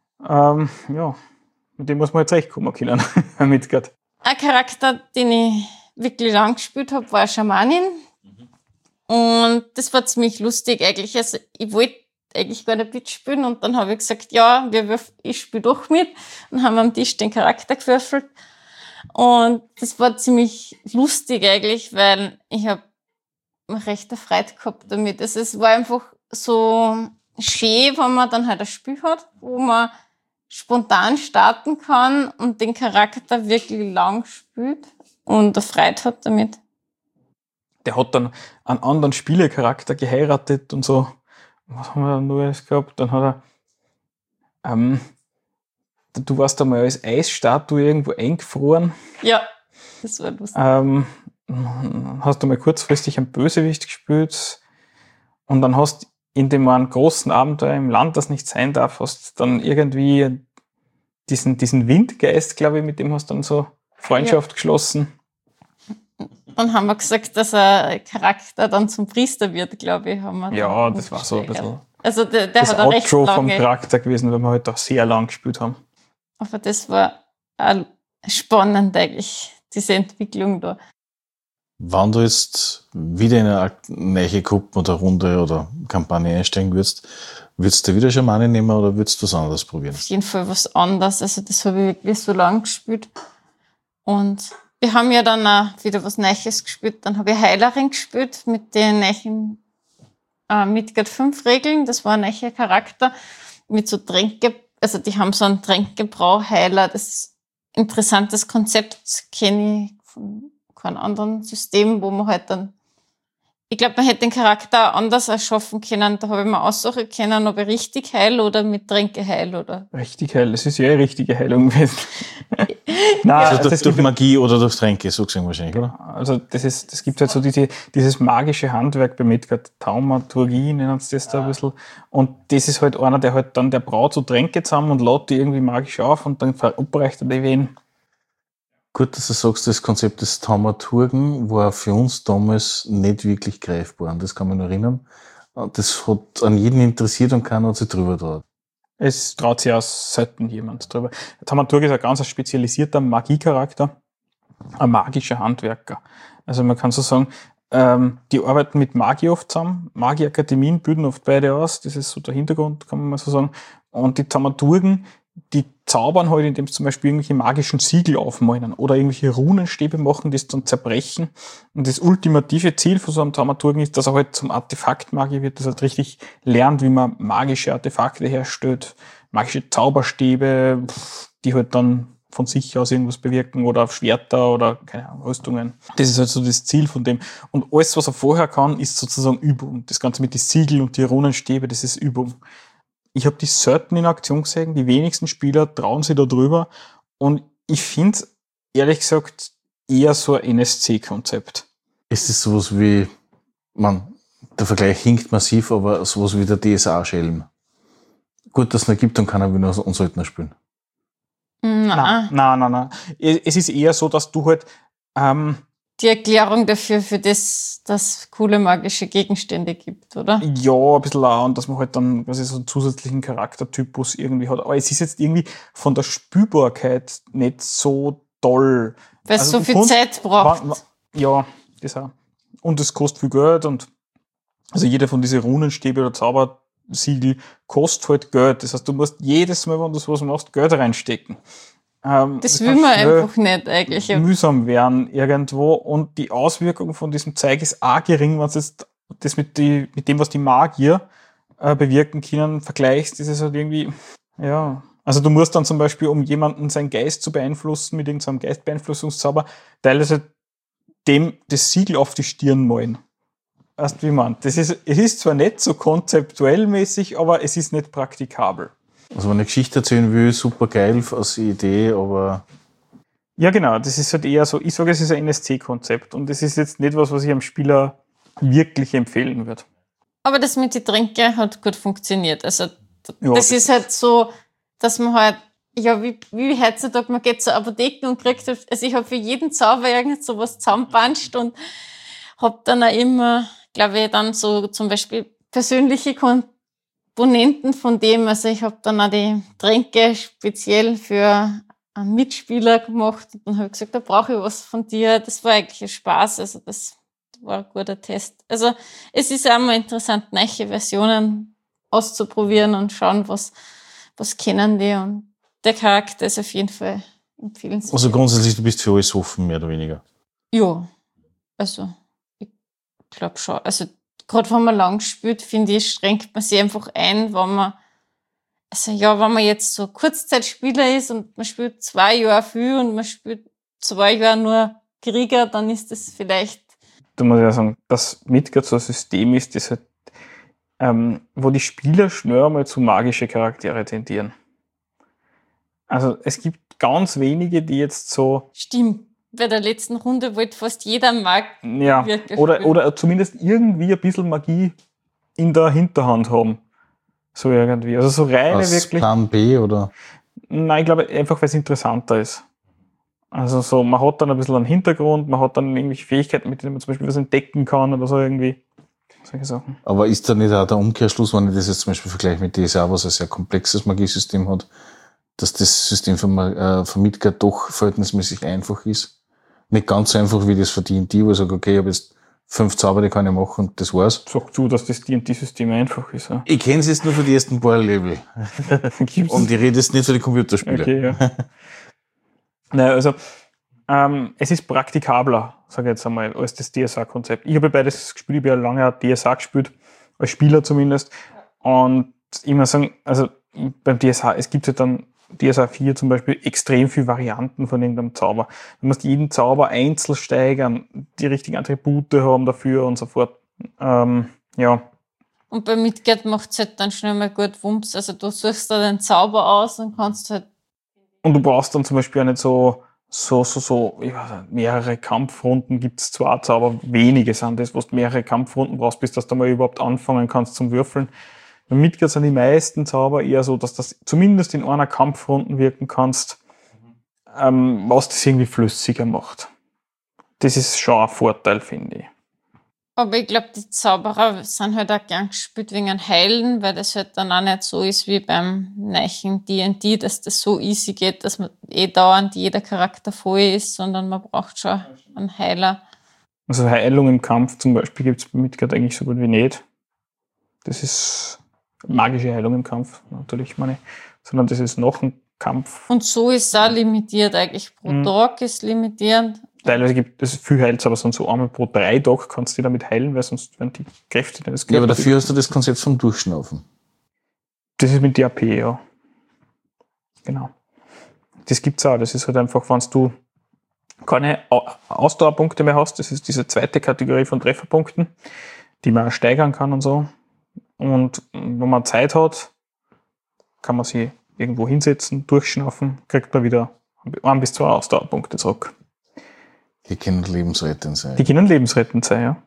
mit dem muss man jetzt zurechtkommen können, Midgard. Ein Charakter, den ich wirklich lang gespielt habe, war eine Schamanin. Und das war ziemlich lustig eigentlich. Also ich wollte eigentlich gar nicht mitspielen und dann habe ich gesagt, ja, ich spiele doch mit und haben am Tisch den Charakter gewürfelt. Und das war ziemlich lustig eigentlich, weil ich habe recht Freude gehabt damit. Also es war einfach so schön, wenn man dann halt ein Spiel hat, wo man spontan starten kann und den Charakter wirklich lang spielt und eine Freude hat damit. Der hat dann einen anderen Spielercharakter geheiratet und so. Was haben wir dann noch alles gehabt? Dann hat er, du warst einmal als Eisstatue irgendwo eingefroren. Ja, das war lustig. Hast du mal kurzfristig einen Bösewicht gespielt und dann hast in dem einen großen Abenteuer im Land, das nicht sein darf, hast dann irgendwie diesen Windgeist, glaube ich, mit dem hast du dann so Freundschaft geschlossen. Dann haben wir gesagt, dass ein Charakter dann zum Priester wird, glaube ich. Haben wir ja, das war so ein bisschen also der das hat recht Outro lange vom Charakter gewesen, weil wir halt auch sehr lang gespielt haben. Aber das war auch spannend eigentlich, diese Entwicklung da. Wenn du jetzt wieder in eine neue Gruppe oder Runde oder Kampagne einsteigen würdest du wieder Schamane nehmen oder würdest du was anderes probieren? Auf jeden Fall was anderes. Also das habe ich wirklich so lang gespielt. Und wir haben ja dann auch wieder was Neues gespielt. Dann habe ich Heilerin gespielt mit den neuen Midgard 5 Regeln. Das war ein neuer Charakter mit so Tränke. Also die haben so einen Tränkebrauheiler. Das ist ein interessantes Konzept, kenne ich von keinem anderen System, wo man halt dann, ich glaube, man hätte den Charakter anders erschaffen können. Da habe ich mir aussuchen können, ob ich richtig heil oder mit Tränke heil oder. Richtig heil, das ist ja eine richtige Heilung gewesen. Nein, also durch Magie oder durch Tränke, so gesehen wahrscheinlich, oder? Also das gibt halt so dieses magische Handwerk bei Midgard, Taumaturgie nennen sie das da ein bisschen. Und das ist halt einer, der halt dann, der braut so Tränke zusammen und lädt die irgendwie magisch auf und dann verabreicht er die wen. Gut, dass du sagst, das Konzept des Taumaturgen war für uns damals nicht wirklich greifbar. Und das kann man nur erinnern. Das hat an jeden interessiert und keiner hat sich drüber traut. Es traut sich auch selten jemand drüber. Der Taumaturg ist ein ganz spezialisierter Magiecharakter, ein magischer Handwerker. Also man kann so sagen, die arbeiten mit Magie oft zusammen. Magieakademien bilden oft beide aus. Das ist so der Hintergrund, kann man mal so sagen. Und die Taumaturgen, die zaubern halt, indem sie zum Beispiel irgendwelche magischen Siegel aufmalen oder irgendwelche Runenstäbe machen, die es dann zerbrechen. Und das ultimative Ziel von so einem Taumaturgen ist, dass er halt zum Artefaktmagier wird, dass er halt richtig lernt, wie man magische Artefakte herstellt, magische Zauberstäbe, die halt dann von sich aus irgendwas bewirken oder Schwerter oder, keine Ahnung, Rüstungen. Das ist halt so das Ziel von dem. Und alles, was er vorher kann, ist sozusagen Übung. Das Ganze mit den Siegeln und die Runenstäbe, das ist Übung. Ich habe die selten in Aktion gesehen, die wenigsten Spieler trauen sich da drüber und ich finde es, ehrlich gesagt, eher so ein NSC-Konzept. Ist es sowas wie, der Vergleich hinkt massiv, aber sowas wie der DSA-Schelm? Gut, dass es nicht gibt, dann kann er wieder und Söldner spielen. Nein. Es ist eher so, dass du halt die Erklärung dafür, für das coole magische Gegenstände gibt, oder? Ja, ein bisschen auch, und dass man halt dann quasi so einen zusätzlichen Charaktertypus irgendwie hat. Aber es ist jetzt irgendwie von der Spielbarkeit nicht so toll. Weil es so viel Zeit braucht. Ja, das auch. Und es kostet viel Geld, und also jeder von diesen Runenstäbe oder Zaubersiegel kostet halt Geld. Das heißt, du musst jedes Mal, wenn du sowas machst, Geld reinstecken. Das will man einfach nicht eigentlich. Mühsam werden irgendwo, und die Auswirkung von diesem Zeug ist auch gering, wenn du jetzt das mit dem, was die Magier bewirken können, vergleichst, ist es halt irgendwie, ja. Also du musst dann zum Beispiel, um jemanden seinen Geist zu beeinflussen, mit irgendeinem Geistbeeinflussungszauber, teilweise dem das Siegel auf die Stirn malen. Weißt du, wie man? Es ist zwar nicht so konzeptuell mäßig, aber es ist nicht praktikabel. Also wenn ich eine Geschichte erzählen will, super geil als Idee, aber... Ja genau, das ist halt eher so, ich sage, es ist ein NSC-Konzept, und das ist jetzt nicht was ich am Spieler wirklich empfehlen würde. Aber das mit den Tränken hat gut funktioniert. Also das ist halt so, dass man halt, ja, wie heutzutage, man geht zur Apotheke und kriegt, also ich habe für jeden Zauber irgend so was zusammenpanscht und habe dann auch immer, glaube ich, dann so zum Beispiel persönliche Komponenten von dem, also ich habe dann auch die Tränke speziell für einen Mitspieler gemacht, und dann habe ich gesagt, da brauche ich was von dir. Das war eigentlich ein Spaß, also das war ein guter Test. Also es ist auch mal interessant, neue Versionen auszuprobieren und schauen, was kennen die, und der Charakter ist auf jeden Fall empfehlenswert. Also grundsätzlich, du bist für alles offen, mehr oder weniger? Ja, also ich glaube schon. Also gerade wenn man lang spielt, finde ich, schränkt man sich einfach ein, wenn man jetzt so Kurzzeitspieler ist und man spielt 2 Jahre viel und man spielt 2 Jahre nur Krieger, dann ist das vielleicht... Da muss ich ja sagen, dass Midgard so ein System ist, das halt, wo die Spieler schnell mal zu magische Charaktere tendieren. Also es gibt ganz wenige, die jetzt so... Stimmt. Bei der letzten Runde wollte fast jeder Mag wirklich oder zumindest irgendwie ein bisschen Magie in der Hinterhand haben. So irgendwie. Also so reine als wirklich... Plan B, oder? Nein, ich glaube einfach, weil es interessanter ist. Also so, man hat dann ein bisschen einen Hintergrund, man hat dann irgendwelche Fähigkeiten, mit denen man zum Beispiel was entdecken kann oder so irgendwie. Solche Sachen. Aber ist da nicht auch der Umkehrschluss, wenn ich das jetzt zum Beispiel vergleiche mit DSA, was ein sehr komplexes Magiesystem hat, dass das System von Midgard doch verhältnismäßig einfach ist? Nicht ganz so einfach wie das für D&D, wo ich sage, okay, ich habe jetzt 5 Zauber, die kann ich machen und das war's. Sag du, dass das D&D-System einfach ist. Ja? Ich kenne es jetzt nur für die ersten paar Level. Und ich rede jetzt nicht für die Computerspiele. Okay, ja. Naja, also es ist praktikabler, sage ich jetzt einmal, als das DSA-Konzept. Ich habe beides gespielt, ich habe ja lange auch DSA gespielt, als Spieler zumindest. Und ich muss sagen, also beim DSA, es gibt ja dann DSA 4 zum Beispiel extrem viele Varianten von irgendeinem Zauber. Du musst jeden Zauber einzeln steigern, die richtigen Attribute haben dafür und so fort. Ja. Und bei Midgard macht es halt dann schnell mal gut Wumms. Also du suchst da den Zauber aus und kannst halt... Und du brauchst dann zum Beispiel auch nicht so ich weiß nicht, mehrere Kampfrunden gibt es zwar, aber wenige sind das, was du mehrere Kampfrunden brauchst, bis dass du mal überhaupt anfangen kannst zum Würfeln. Bei Midgard sind die meisten Zauber eher so, dass das zumindest in einer Kampfrunde wirken kannst, was das irgendwie flüssiger macht. Das ist schon ein Vorteil, finde ich. Aber ich glaube, die Zauberer sind halt auch gern gespielt wegen einem Heilen, weil das halt dann auch nicht so ist wie beim neuen D&D, dass das so easy geht, dass man dauernd jeder Charakter voll ist, sondern man braucht schon einen Heiler. Also Heilung im Kampf zum Beispiel gibt es bei Midgard eigentlich so gut wie nicht. Das ist magische Heilung im Kampf, natürlich meine, sondern das ist noch ein Kampf. Und so ist es auch limitiert eigentlich. Pro Tag ist limitierend. Teilweise gibt es viel Heils, aber sonst so einmal pro 3 Tage kannst du damit heilen, weil sonst werden die Kräfte deines Körpers... Ja, aber dafür hast du das Konzept vom Durchschnaufen. Das ist mit DAP, ja. Genau. Das gibt's auch. Das ist halt einfach, wenn du keine Ausdauerpunkte mehr hast, das ist diese zweite Kategorie von Trefferpunkten, die man auch steigern kann und so. Und wenn man Zeit hat, kann man sie irgendwo hinsetzen, durchschnaufen, kriegt man wieder 1 bis 2 Ausdauerpunkte zurück. Die können lebensrettend sein. Die können lebensrettend sein, ja.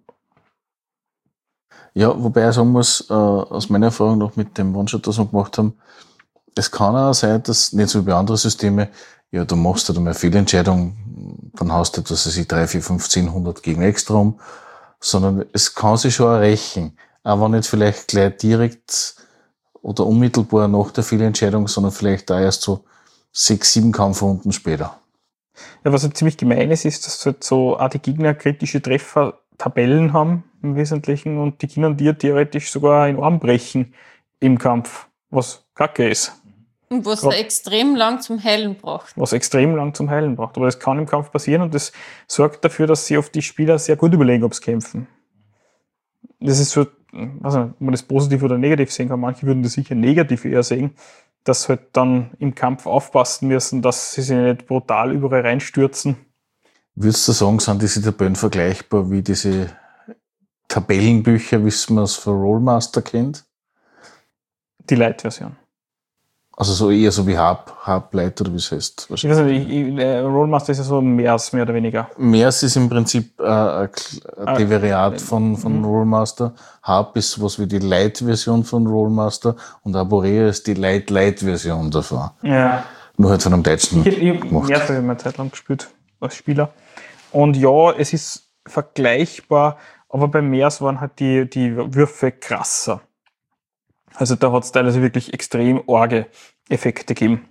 Ja, wobei ich sagen muss, aus meiner Erfahrung noch mit dem One-Shot, das wir gemacht haben, es kann auch sein, dass, nicht so wie bei anderen Systeme, ja, du machst halt einmal eine Fehlentscheidung, dann hast du etwas, was ich 3, 4, 5, 10, 100 Gegner extra um, sondern es kann sich schon rächen. Aber nicht vielleicht gleich direkt oder unmittelbar nach der Fehlentscheidung, sondern vielleicht da erst so 6, 7 Kampfrunden später. Ja, was halt ziemlich gemein ist, dass halt so auch die Gegner kritische Treffer-Tabellen haben im Wesentlichen und die können dir theoretisch sogar in Arm brechen im Kampf, was kacke ist. Und was da extrem lang zum Heilen braucht. Was extrem lang zum Heilen braucht. Aber das kann im Kampf passieren und das sorgt dafür, dass sich oft die Spieler sehr gut überlegen, ob sie kämpfen. Das ist so, weiß nicht, ob man das positiv oder negativ sehen kann. Manche würden das sicher negativ eher sehen, dass sie halt dann im Kampf aufpassen müssen, dass sie sich nicht brutal überall reinstürzen. Würdest du sagen, sind diese Tabellen vergleichbar wie diese Tabellenbücher, wie man es von Rollmaster kennt? Die Light-Version. Also so eher so wie Hub Light oder wie es heißt. Ich weiß nicht, Rollmaster ist ja so MERS, mehr oder weniger. MERS ist im Prinzip ein Devariat von Rollmaster. Hub ist was wie die Light-Version von Rollmaster und Arborea ist die Light-Light-Version davon. Ja. Nur halt von einem Deutschen. Ich habe MERS habe ich mal eine Zeit lang gespielt als Spieler. Und ja, es ist vergleichbar, aber bei MERS waren halt die Würfe krasser. Also da hat es teilweise wirklich extrem arge Effekte gegeben.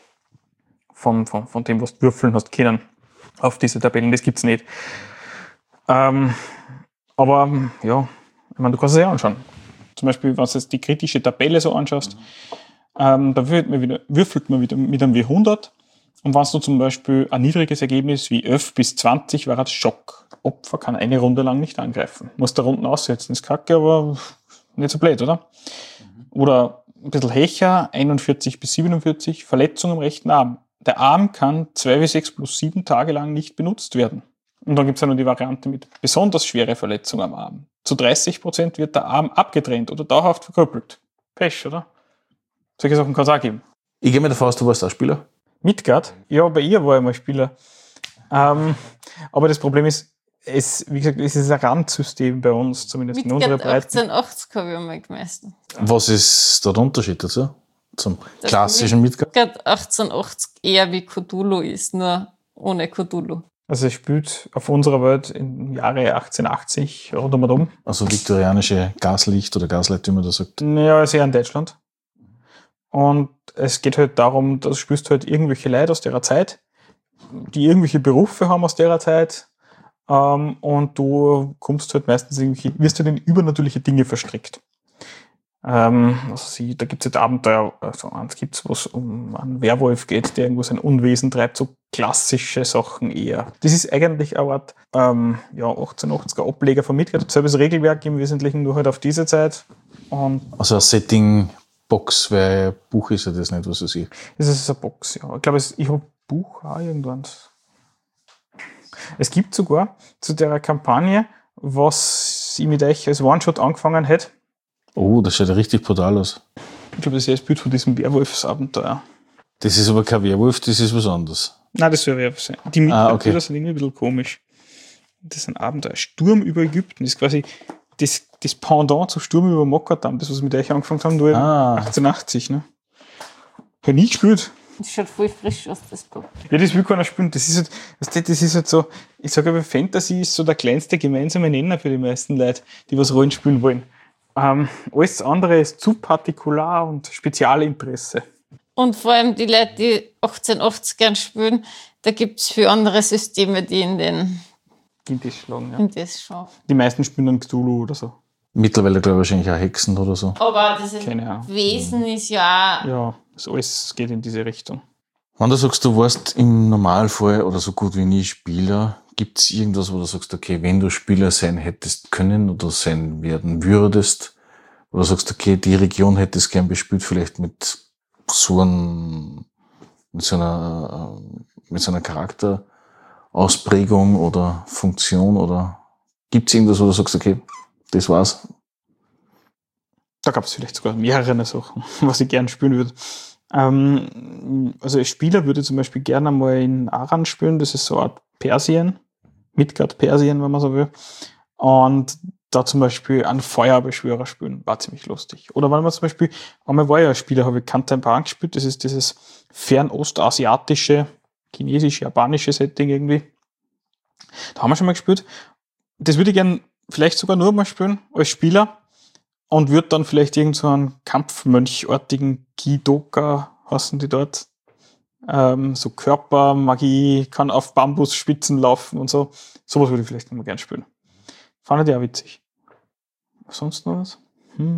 Von dem, was du würfeln hast können auf diese Tabellen. Das gibt's nicht. Aber ja, ich meine, du kannst es ja anschauen. Zum Beispiel, wenn du jetzt die kritische Tabelle so anschaust, da würfelt man wieder mit einem W100. Und wenn du zum Beispiel ein niedriges Ergebnis wie 11 bis 20 war, das Schock. Opfer kann eine Runde lang nicht angreifen. Muss da Runden aussetzen. Ist kacke, aber nicht so blöd, oder? Oder ein bisschen Hecher, 41 bis 47, Verletzung am rechten Arm. Der Arm kann 2 bis 6 plus 7 Tage lang nicht benutzt werden. Und dann gibt es ja noch die Variante mit besonders schwere Verletzung am Arm. Zu 30% wird der Arm abgetrennt oder dauerhaft verkrüppelt. Pech, oder? Solche Sachen kann es auch geben. Ich gehe mir davon aus, du warst auch Spieler. Midgard? Ja, bei ihr war ich mal Spieler. Aber das Problem ist, wie gesagt, es ist ein Randsystem bei uns, zumindest in unserer Breite. 1880 habe ich einmal gemeistert. Was ist da der Unterschied dazu? Zum klassischen Midgard? Midgard 1880 eher wie Cthulhu ist, nur ohne Cthulhu. Also es spielt auf unserer Welt im Jahre 1880 rundum. Also viktorianische Gaslicht oder Gaslight, wie man das sagt. Ja, ist eher in Deutschland. Und es geht halt darum, dass du spielst halt irgendwelche Leute aus der Zeit, die irgendwelche Berufe haben aus der Zeit. Und du kommst halt meistens wirst halt in übernatürliche Dinge verstrickt. Da gibt es jetzt Abenteuer, also eins gibt's, wo es um einen Werwolf geht, der irgendwo sein Unwesen treibt, so klassische Sachen eher. Das ist eigentlich eine Art 1880er Ableger von Midgard, selbes Regelwerk im Wesentlichen, nur halt auf diese Zeit. Und also ein Setting-Box, weil ein Buch ist ja das nicht, was ich. Das ist eine Box, ja. Ich glaube, ich habe ein Buch auch irgendwann. Es gibt sogar zu der Kampagne, was ich mit euch als One-Shot angefangen hätte. Oh, das schaut ja richtig brutal aus. Ich glaube, das ist das Bild von diesem Werwolfsabenteuer. Das ist aber kein Werwolf, das ist was anderes. Nein, das soll Werwolf sein. Die Mitglieder sind irgendwie ein bisschen komisch. Das ist ein Abenteuer. Sturm über Ägypten. Das ist quasi das Pendant zu Sturm über Mokattam. Das, was wir mit euch angefangen haben, nur 1880. Ne? Habe ich nie gespielt. Das schaut voll frisch aus, das Buch. Ja, das will keiner spielen. Das ist halt so, ich sage aber, Fantasy ist so der kleinste gemeinsame Nenner für die meisten Leute, die was Rollen spielen wollen. Alles andere ist zu partikular und Spezialinteresse. Und vor allem die Leute, die 1880 gern spielen, da gibt es viele andere Systeme, die in das schlagen, ja. In das schauen. Die meisten spielen dann Cthulhu oder so. Mittlerweile glaube ich wahrscheinlich auch Hexen oder so. Aber das Wesen ist ja... Ja, das alles geht in diese Richtung. Wenn du sagst, du warst im Normalfall oder so gut wie nie Spieler, gibt es irgendwas, wo du sagst, okay, wenn du Spieler sein hättest können oder sein werden würdest, oder sagst, okay, die Region hättest gern bespielt, vielleicht mit so einer Charakterausprägung oder Funktion, oder gibt es irgendwas, wo du sagst, okay, das war's? Da gab es vielleicht sogar mehrere Sachen, was ich gerne spielen würde. Also als Spieler würde ich zum Beispiel gerne mal in Aran spielen, das ist so eine Art Persien, Midgard-Persien, wenn man so will. Und da zum Beispiel einen Feuerbeschwörer spielen, war ziemlich lustig. Oder wenn man zum Beispiel, einmal war ja ein Spieler, habe ich Kantan gespielt, das ist dieses fernostasiatische, chinesisch-japanische Setting irgendwie. Da haben wir schon mal gespielt. Das würde ich gern vielleicht sogar nur mal spielen, als Spieler. Und würde dann vielleicht irgend so einen Kampfmönchartigen Kidoka, heißen die dort. So Körpermagie, kann auf Bambusspitzen laufen und so. Sowas würde ich vielleicht noch mal gern spielen. Fand ich auch witzig. Sonst noch was?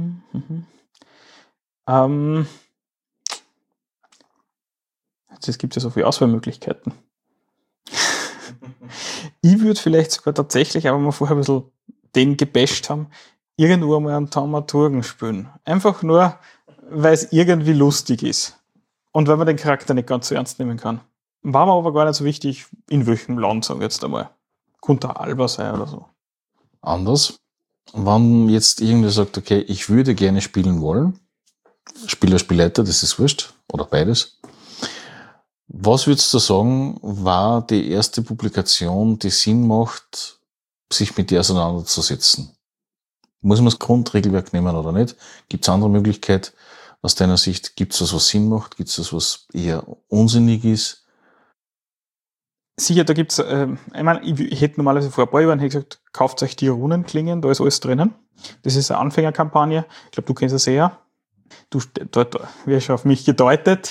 Jetzt gibt es ja so viele Auswahlmöglichkeiten. Ich würde vielleicht sogar tatsächlich, aber wir vorher ein bisschen den gebasht haben, irgendwo mal einen Thaumaturgen spielen. Einfach nur, weil es irgendwie lustig ist. Und weil man den Charakter nicht ganz so ernst nehmen kann. War mir aber gar nicht so wichtig, in welchem Land, sage ich jetzt einmal. Könnte Alba sein oder so. Anders. Wenn jetzt irgendwer sagt, okay, ich würde gerne spielen wollen, Spieler, Spielleiter, das ist wurscht, oder beides. Was würdest du sagen, war die erste Publikation, die Sinn macht, sich mit dir auseinanderzusetzen? Muss man das Grundregelwerk nehmen oder nicht? Gibt es andere Möglichkeiten? Aus deiner Sicht, gibt es das, was Sinn macht? Gibt es das, was eher unsinnig ist? Sicher, da gibt's, ich hätte normalerweise vor ein paar Jahren gesagt, kauft euch die Runenklingen, da ist alles drinnen. Das ist eine Anfängerkampagne. Ich glaube, du kennst das eher. Du wirst auf mich gedeutet.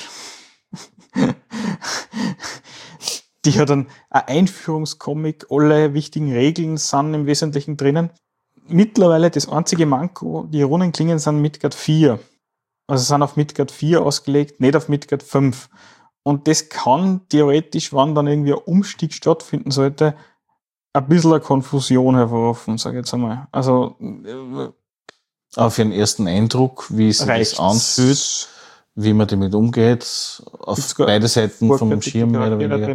Die hat dann ein Einführungscomic, alle wichtigen Regeln sind im Wesentlichen drinnen. Mittlerweile das einzige Manko, die Runenklingen sind Midgard 4. Also sind auf Midgard 4 ausgelegt, nicht auf Midgard 5. Und das kann theoretisch, wenn dann irgendwie ein Umstieg stattfinden sollte, ein bisschen eine Konfusion hervorrufen, sage ich jetzt einmal. Also, aber für den ersten Eindruck, wie es sich das anfühlt, wie man damit umgeht, auf beide Seiten vom Schirm mehr oder weniger.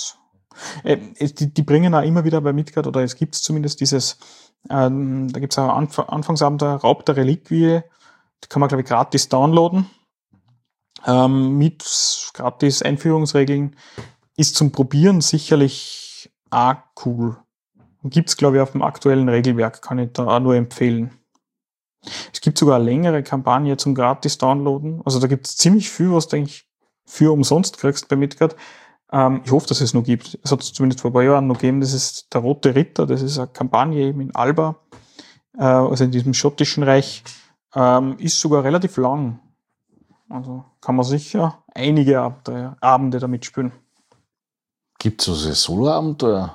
Die bringen auch immer wieder bei Midgard, oder es gibt zumindest dieses, da gibt es auch Anfangsabenteuer, Raub der Reliquie, die kann man, glaube ich, gratis downloaden. Mit gratis Einführungsregeln ist zum Probieren sicherlich auch cool. Gibt's, glaube ich, auf dem aktuellen Regelwerk, kann ich da auch nur empfehlen. Es gibt sogar eine längere Kampagne zum gratis Downloaden. Also da gibt's ziemlich viel, was du eigentlich für umsonst kriegst bei Midgard. Ich hoffe, dass es noch gibt. Es hat es zumindest vor ein paar Jahren noch gegeben. Das ist der Rote Ritter. Das ist eine Kampagne eben in Alba, also in diesem schottischen Reich. Ist sogar relativ lang. Also kann man sicher einige Abende damit spielen. Gibt es also Solo-Abenteuer?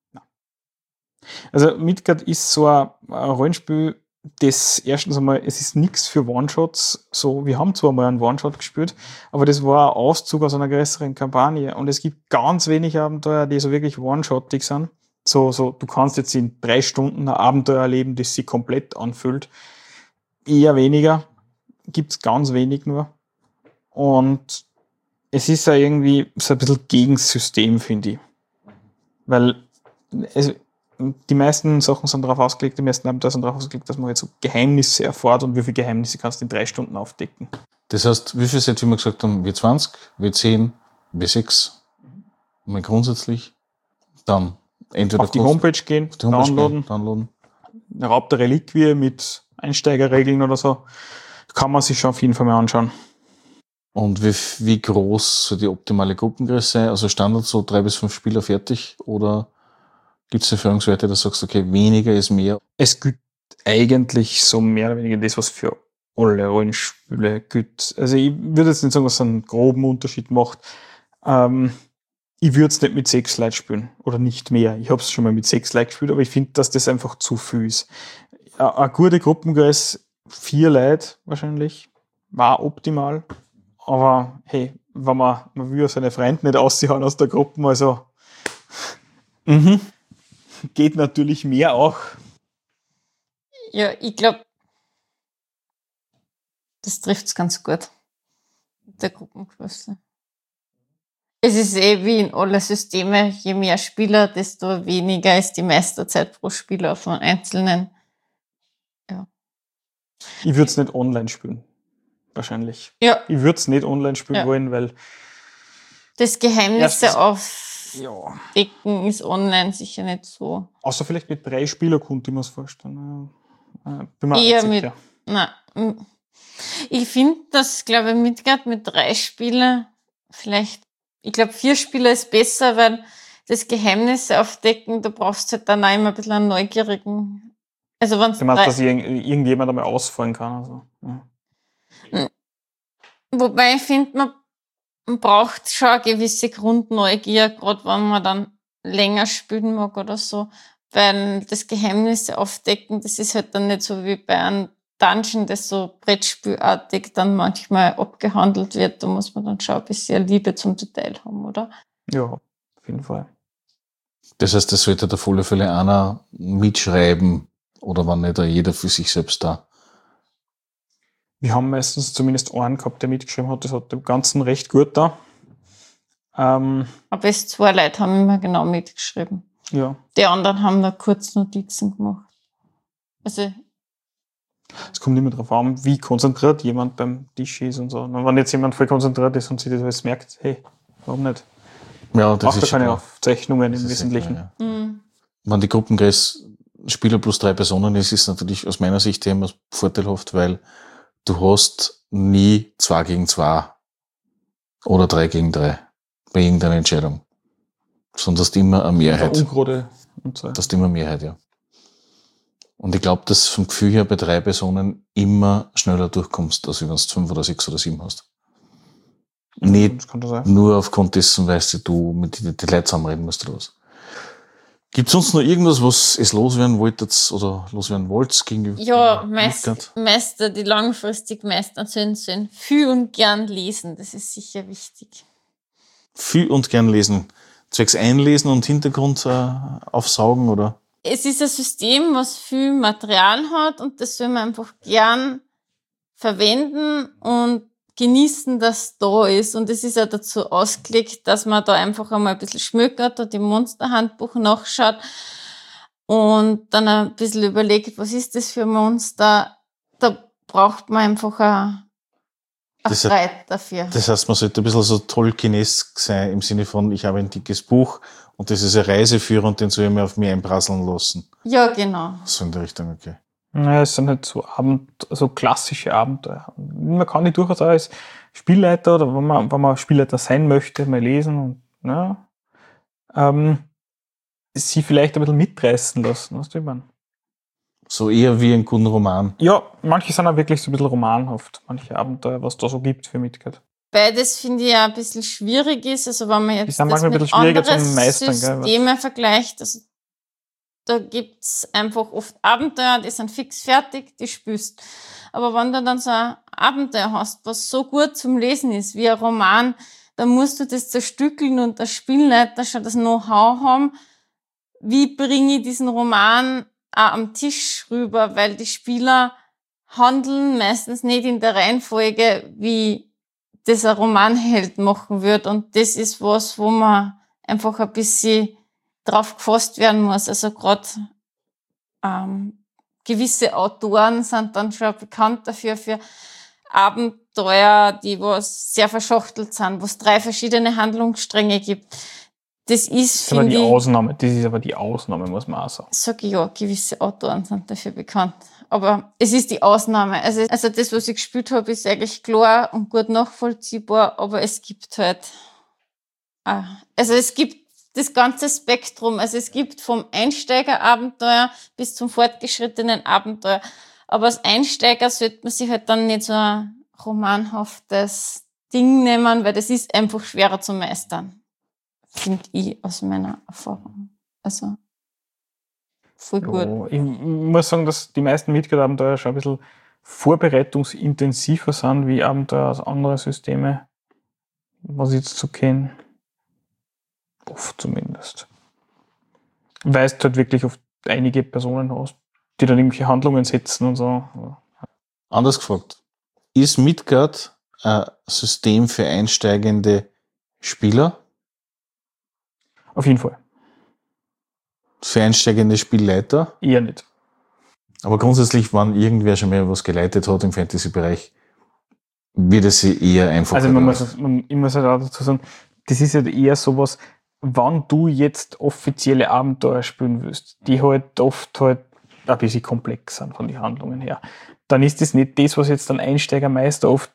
Also Midgard ist so ein Rollenspiel, das erstens einmal, es ist nichts für One-Shots. So, wir haben zwar mal einen One-Shot gespielt, aber das war ein Auszug aus einer größeren Kampagne. Und es gibt ganz wenig Abenteuer, die so wirklich One-Shotig sind. So, du kannst jetzt in 3 Stunden ein Abenteuer erleben, das sich komplett anfühlt. Eher weniger. Gibt's ganz wenig nur. Und es ist ja irgendwie so ein bisschen gegen das System, finde ich. Weil die meisten Sachen sind darauf ausgelegt, die meisten Abenteuer sind darauf ausgelegt, dass man jetzt so Geheimnisse erfährt, und wie viele Geheimnisse kannst du in 3 Stunden aufdecken. Das heißt, wie viel seid ihr, wie wir gesagt haben, W20, W10, W6, mal grundsätzlich, dann entweder auf die Homepage gehen, downloaden. Raub der Reliquie mit Einsteigerregeln oder so, kann man sich schon auf jeden Fall mal anschauen. Und wie groß soll die optimale Gruppengröße sein? Also Standard so 3 bis 5 Spieler fertig, oder gibt es Erfahrungswerte, dass du sagst, okay, weniger ist mehr? Es gilt eigentlich so mehr oder weniger das, was für alle Rollenspiele gilt. Also ich würde jetzt nicht sagen, was einen groben Unterschied macht. Ich würde es nicht mit 6 Leuten spielen oder nicht mehr. Ich habe es schon mal mit 6 Leuten gespielt, aber ich finde, dass das einfach zu viel ist. Eine gute Gruppengröße, 4 Leute wahrscheinlich, war optimal. Aber hey, wenn man will ja seine Freunde nicht ausziehen aus der Gruppe, also geht natürlich mehr auch. Ja, ich glaube, das trifft's ganz gut mit der Gruppengröße. Es ist wie in alle Systeme, je mehr Spieler, desto weniger ist die Meisterzeit pro Spieler auf einen einzelnen. Ja. Ich würde es nicht online spielen. Wahrscheinlich. Ja. Ich würde es nicht online spielen wollen, weil das Geheimnisse aufdecken ist online sicher nicht so. Außer vielleicht mit 3 Spielern könnte ich mir das vorstellen. Eher mit. Ich finde, dass, glaube ich, Midgard mit 3 Spielern vielleicht, ich glaube 4 Spieler ist besser, weil das Geheimnisse aufdecken, da brauchst du halt dann auch immer ein bisschen einen neugierigen. Also wenn's du meinst, dass irgendjemand einmal ausfallen kann? Also. Ja. Wobei ich finde, man braucht schon eine gewisse Grundneugier, gerade wenn man dann länger spielen mag oder so. Weil das Geheimnisse aufdecken, das ist halt dann nicht so wie bei einem Dungeon, das so Brettspielartig dann manchmal abgehandelt wird. Da muss man dann schon ein bisschen Liebe zum Detail haben, oder? Ja, auf jeden Fall. Das heißt, das sollte auf alle Fälle einer mitschreiben oder wenn nicht jeder für sich selbst da. Wir haben meistens zumindest einen gehabt, der mitgeschrieben hat. Das hat dem Ganzen recht gut da. Aber es 2 Leute haben immer genau mitgeschrieben. Ja. Die anderen haben da kurz Notizen gemacht. Also es kommt immer darauf an, wie konzentriert jemand beim Tisch ist und so. Und wenn jetzt jemand voll konzentriert ist und sich das alles merkt, hey, warum nicht? Ja, das macht ist da keine Aufzeichnungen im Wesentlichen. Klar, ja. Wenn die Gruppengröße Spieler plus 3 Personen ist, ist natürlich aus meiner Sicht immer vorteilhaft, weil du hast nie 2 gegen 2 oder 3 gegen 3 bei irgendeiner Entscheidung. Sondern du hast immer eine Mehrheit. Ungrade und so. Du hast immer eine Mehrheit, ja. Und ich glaube, dass vom Gefühl her bei 3 Personen immer schneller durchkommst, als wenn du 5 oder 6 oder 7 hast. Nicht nur aufgrund dessen, weil du mit den Leuten zusammenreden musst oder was. Gibt es sonst noch irgendwas, was es loswerden wolltet oder loswerden wollt gegenüber? Ja, Meister, die langfristig meistern sollen viel und gern lesen. Das ist sicher wichtig. Viel und gern lesen. Zwecks einlesen und Hintergrund aufsaugen, oder? Es ist ein System, was viel Material hat und das soll man einfach gern verwenden und genießen, dass es da ist. Und es ist ja dazu ausgelegt, dass man da einfach einmal ein bisschen schmökert und im Monsterhandbuch nachschaut und dann ein bisschen überlegt, was ist das für ein Monster? Da braucht man einfach eine Freude dafür. Das heißt, man sollte ein bisschen so Tolkienesk sein, im Sinne von, ich habe ein dickes Buch und das ist ein Reiseführer und den soll ich mir auf mich einprasseln lassen. Ja, genau. So in der Richtung, okay. Ja, es sind halt so klassische Abenteuer. Man kann die durchaus auch als Spielleiter oder wenn man Spielleiter sein möchte, mal lesen und sie vielleicht ein bisschen mitreißen lassen, weißt du, ich meine? So eher wie ein guter Roman. Ja, manche sind auch wirklich so ein bisschen romanhaft, manche Abenteuer, was da so gibt für Midgard. Beides finde ich ja ein bisschen schwierig ist, also wenn man jetzt das mit anderen Systeme vergleicht, also da gibt's einfach oft Abenteuer, die sind fix fertig, die spürst. Aber wenn du dann so ein Abenteuer hast, was so gut zum Lesen ist, wie ein Roman, dann musst du das zerstückeln und der Spielleiter schon das Know-how haben, wie bringe ich diesen Roman auch am Tisch rüber, weil die Spieler handeln meistens nicht in der Reihenfolge, wie das ein Romanheld machen wird. Und das ist was, wo man einfach ein bisschen drauf gefasst werden muss. Also gerade gewisse Autoren sind dann schon bekannt dafür, für Abenteuer, die was sehr verschachtelt sind, wo es 3 verschiedene Handlungsstränge gibt. Das ist aber die Ausnahme. Das ist aber die Ausnahme, muss man auch sagen. Sag ich ja, gewisse Autoren sind dafür bekannt. Aber es ist die Ausnahme. Also das, was ich gespielt habe, ist eigentlich klar und gut nachvollziehbar, aber es gibt halt, also es gibt das ganze Spektrum. Also es gibt vom Einsteigerabenteuer bis zum fortgeschrittenen Abenteuer. Aber als Einsteiger sollte man sich halt dann nicht so ein romanhaftes Ding nehmen, weil das ist einfach schwerer zu meistern. Finde ich aus meiner Erfahrung. Also voll gut. Ich muss sagen, dass die meisten Midgard-Abenteuer schon ein bisschen vorbereitungsintensiver sind wie Abenteuer aus anderen Systemen, was ich jetzt so kenne. Oft zumindest. Weil du halt wirklich oft einige Personen hast, die dann irgendwelche Handlungen setzen und so. Anders gefragt. Ist Midgard ein System für einsteigende Spieler? Auf jeden Fall. Für einsteigende Spielleiter? Eher nicht. Aber grundsätzlich, wenn irgendwer schon mal was geleitet hat im Fantasy-Bereich, wird es sich eher einfach. Also ich muss halt auch dazu sagen, das ist halt eher sowas, wenn du jetzt offizielle Abenteuer spielen willst, die halt oft halt ein bisschen komplex sind von den Handlungen her, dann ist das nicht das, was jetzt ein Einsteigermeister oft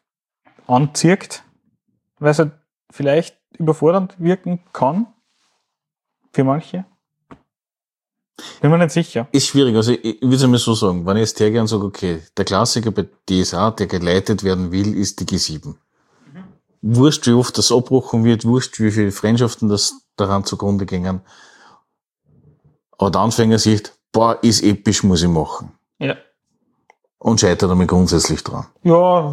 anzieht, weil es halt vielleicht überfordernd wirken kann. für manche. Bin mir nicht sicher. Ist schwierig. Also ich würde es einmal so sagen, wenn ich jetzt hergehe und sage, okay, der Klassiker bei DSA, der geleitet werden will, ist die G7. Wurscht, wie oft das abgebrochen wird, wurscht, wie viele Freundschaften das daran zugrunde gingen. Aber der Anfänger sieht, boah, ist episch, muss ich machen. Ja. Und scheitert damit grundsätzlich dran. Ja.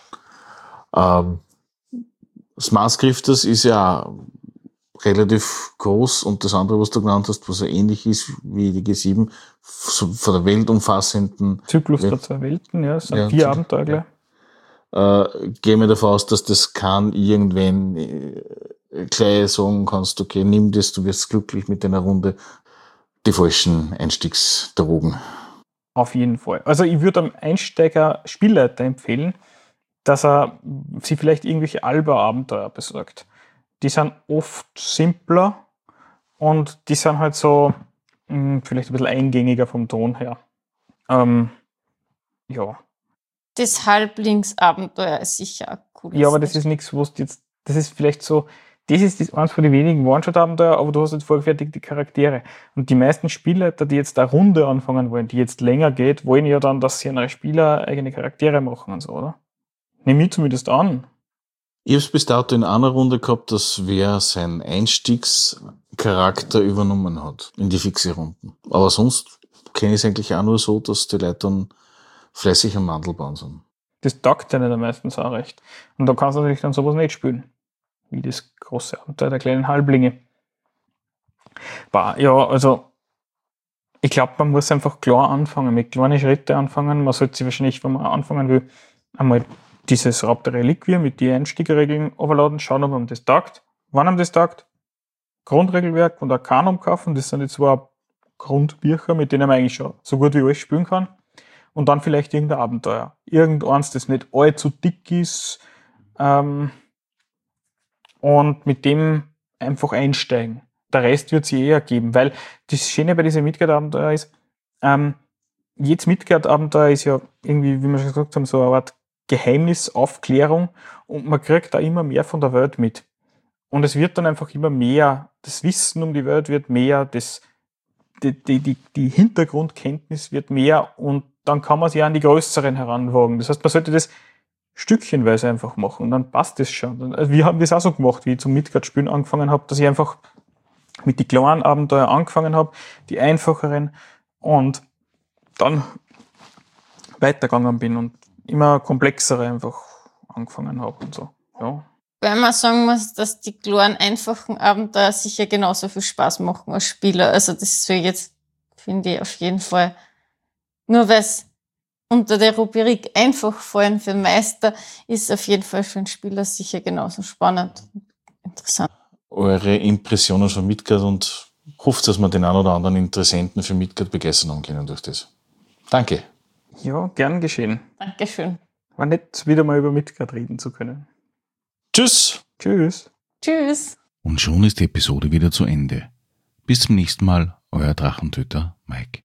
Das Maßgriff, das ist ja relativ groß, und das andere, was du genannt hast, was ja ähnlich ist wie die G7, so von der weltumfassenden Zyklus der 2 Welten, ja, es sind 4 Abenteuer gleich. Gehe mir davon aus, dass das kann irgendwann gleich sagen kannst, okay, nimm das, du wirst glücklich mit deiner Runde, die falschen Einstiegsdrogen. Auf jeden Fall. Also ich würde am Einsteiger Spielleiter empfehlen, dass er sich vielleicht irgendwelche Alba-Abenteuer besorgt. Die sind oft simpler und die sind halt so vielleicht ein bisschen eingängiger vom Ton her. Ja. Das Halblingsabenteuer ist sicher ein cooles. Ja, aber das ist nichts, was jetzt, das ist vielleicht so, das ist eins von den wenigen One-Shot-Abenteuer, aber du hast jetzt vorgefertigte Charaktere. Und die meisten Spielleiter, die jetzt eine Runde anfangen wollen, die jetzt länger geht, wollen ja dann, dass sie andere Spieler eigene Charaktere machen und so, oder? Nehme ich zumindest an. Ich habe es bis dato in einer Runde gehabt, dass wer seinen Einstiegscharakter übernommen hat in die fixe Runden. Aber sonst kenne ich es eigentlich auch nur so, dass die Leute dann fleißig am Mandelbaum sind. Das taugt ja nicht meistens auch recht. Und da kannst du natürlich dann sowas nicht spielen. Wie das große Abenteuer der kleinen Halblinge. Ja, also ich glaube, man muss einfach klar anfangen, mit kleinen Schritten anfangen. Man sollte sich wahrscheinlich, wenn man anfangen will, einmal dieses Raub der Reliquie mit den Einstiegerregeln overladen, schauen, ob man das taugt. Wann einem das taugt? Grundregelwerk und Arcanum kaufen, das sind die 2 Grundbücher, mit denen man eigentlich schon so gut wie alles spielen kann. Und dann vielleicht irgendein Abenteuer. Irgendeins, das nicht allzu dick ist. Und mit dem einfach einsteigen. Der Rest wird sich ergeben, weil das Schöne bei diesem Midgard-Abenteuer ist, jedes Midgard-Abenteuer ist ja irgendwie, wie wir schon gesagt haben, so eine Art Geheimnisaufklärung, und man kriegt da immer mehr von der Welt mit. Und es wird dann einfach immer mehr, das Wissen um die Welt wird mehr, die Hintergrundkenntnis wird mehr, und dann kann man sich an die größeren heranwagen. Das heißt, man sollte das stückchenweise einfach machen, und dann passt das schon. Also wir haben das auch so gemacht, wie ich zum Midgard-Spielen angefangen habe, dass ich einfach mit die kleinen Abenteuer angefangen habe, die einfacheren, und dann weitergegangen bin und immer komplexere einfach angefangen habe und so. Ja. Weil man sagen muss, dass die kleinen, einfachen Abenteuer sicher genauso viel Spaß machen als Spieler. Also das soll jetzt, finde ich, auf jeden Fall, nur weil es unter der Rubrik einfach fallen für den Meister, ist auf jeden Fall für den Spieler sicher genauso spannend und interessant. Eure Impressionen von Midgard, und hofft, dass wir den einen oder anderen Interessenten für Midgard begeistern haben können durch das. Danke. Ja, gern geschehen. Dankeschön. War nett, wieder mal über Midgard reden zu können. Tschüss. Tschüss. Tschüss. Und schon ist die Episode wieder zu Ende. Bis zum nächsten Mal, euer Drachentöter Mike.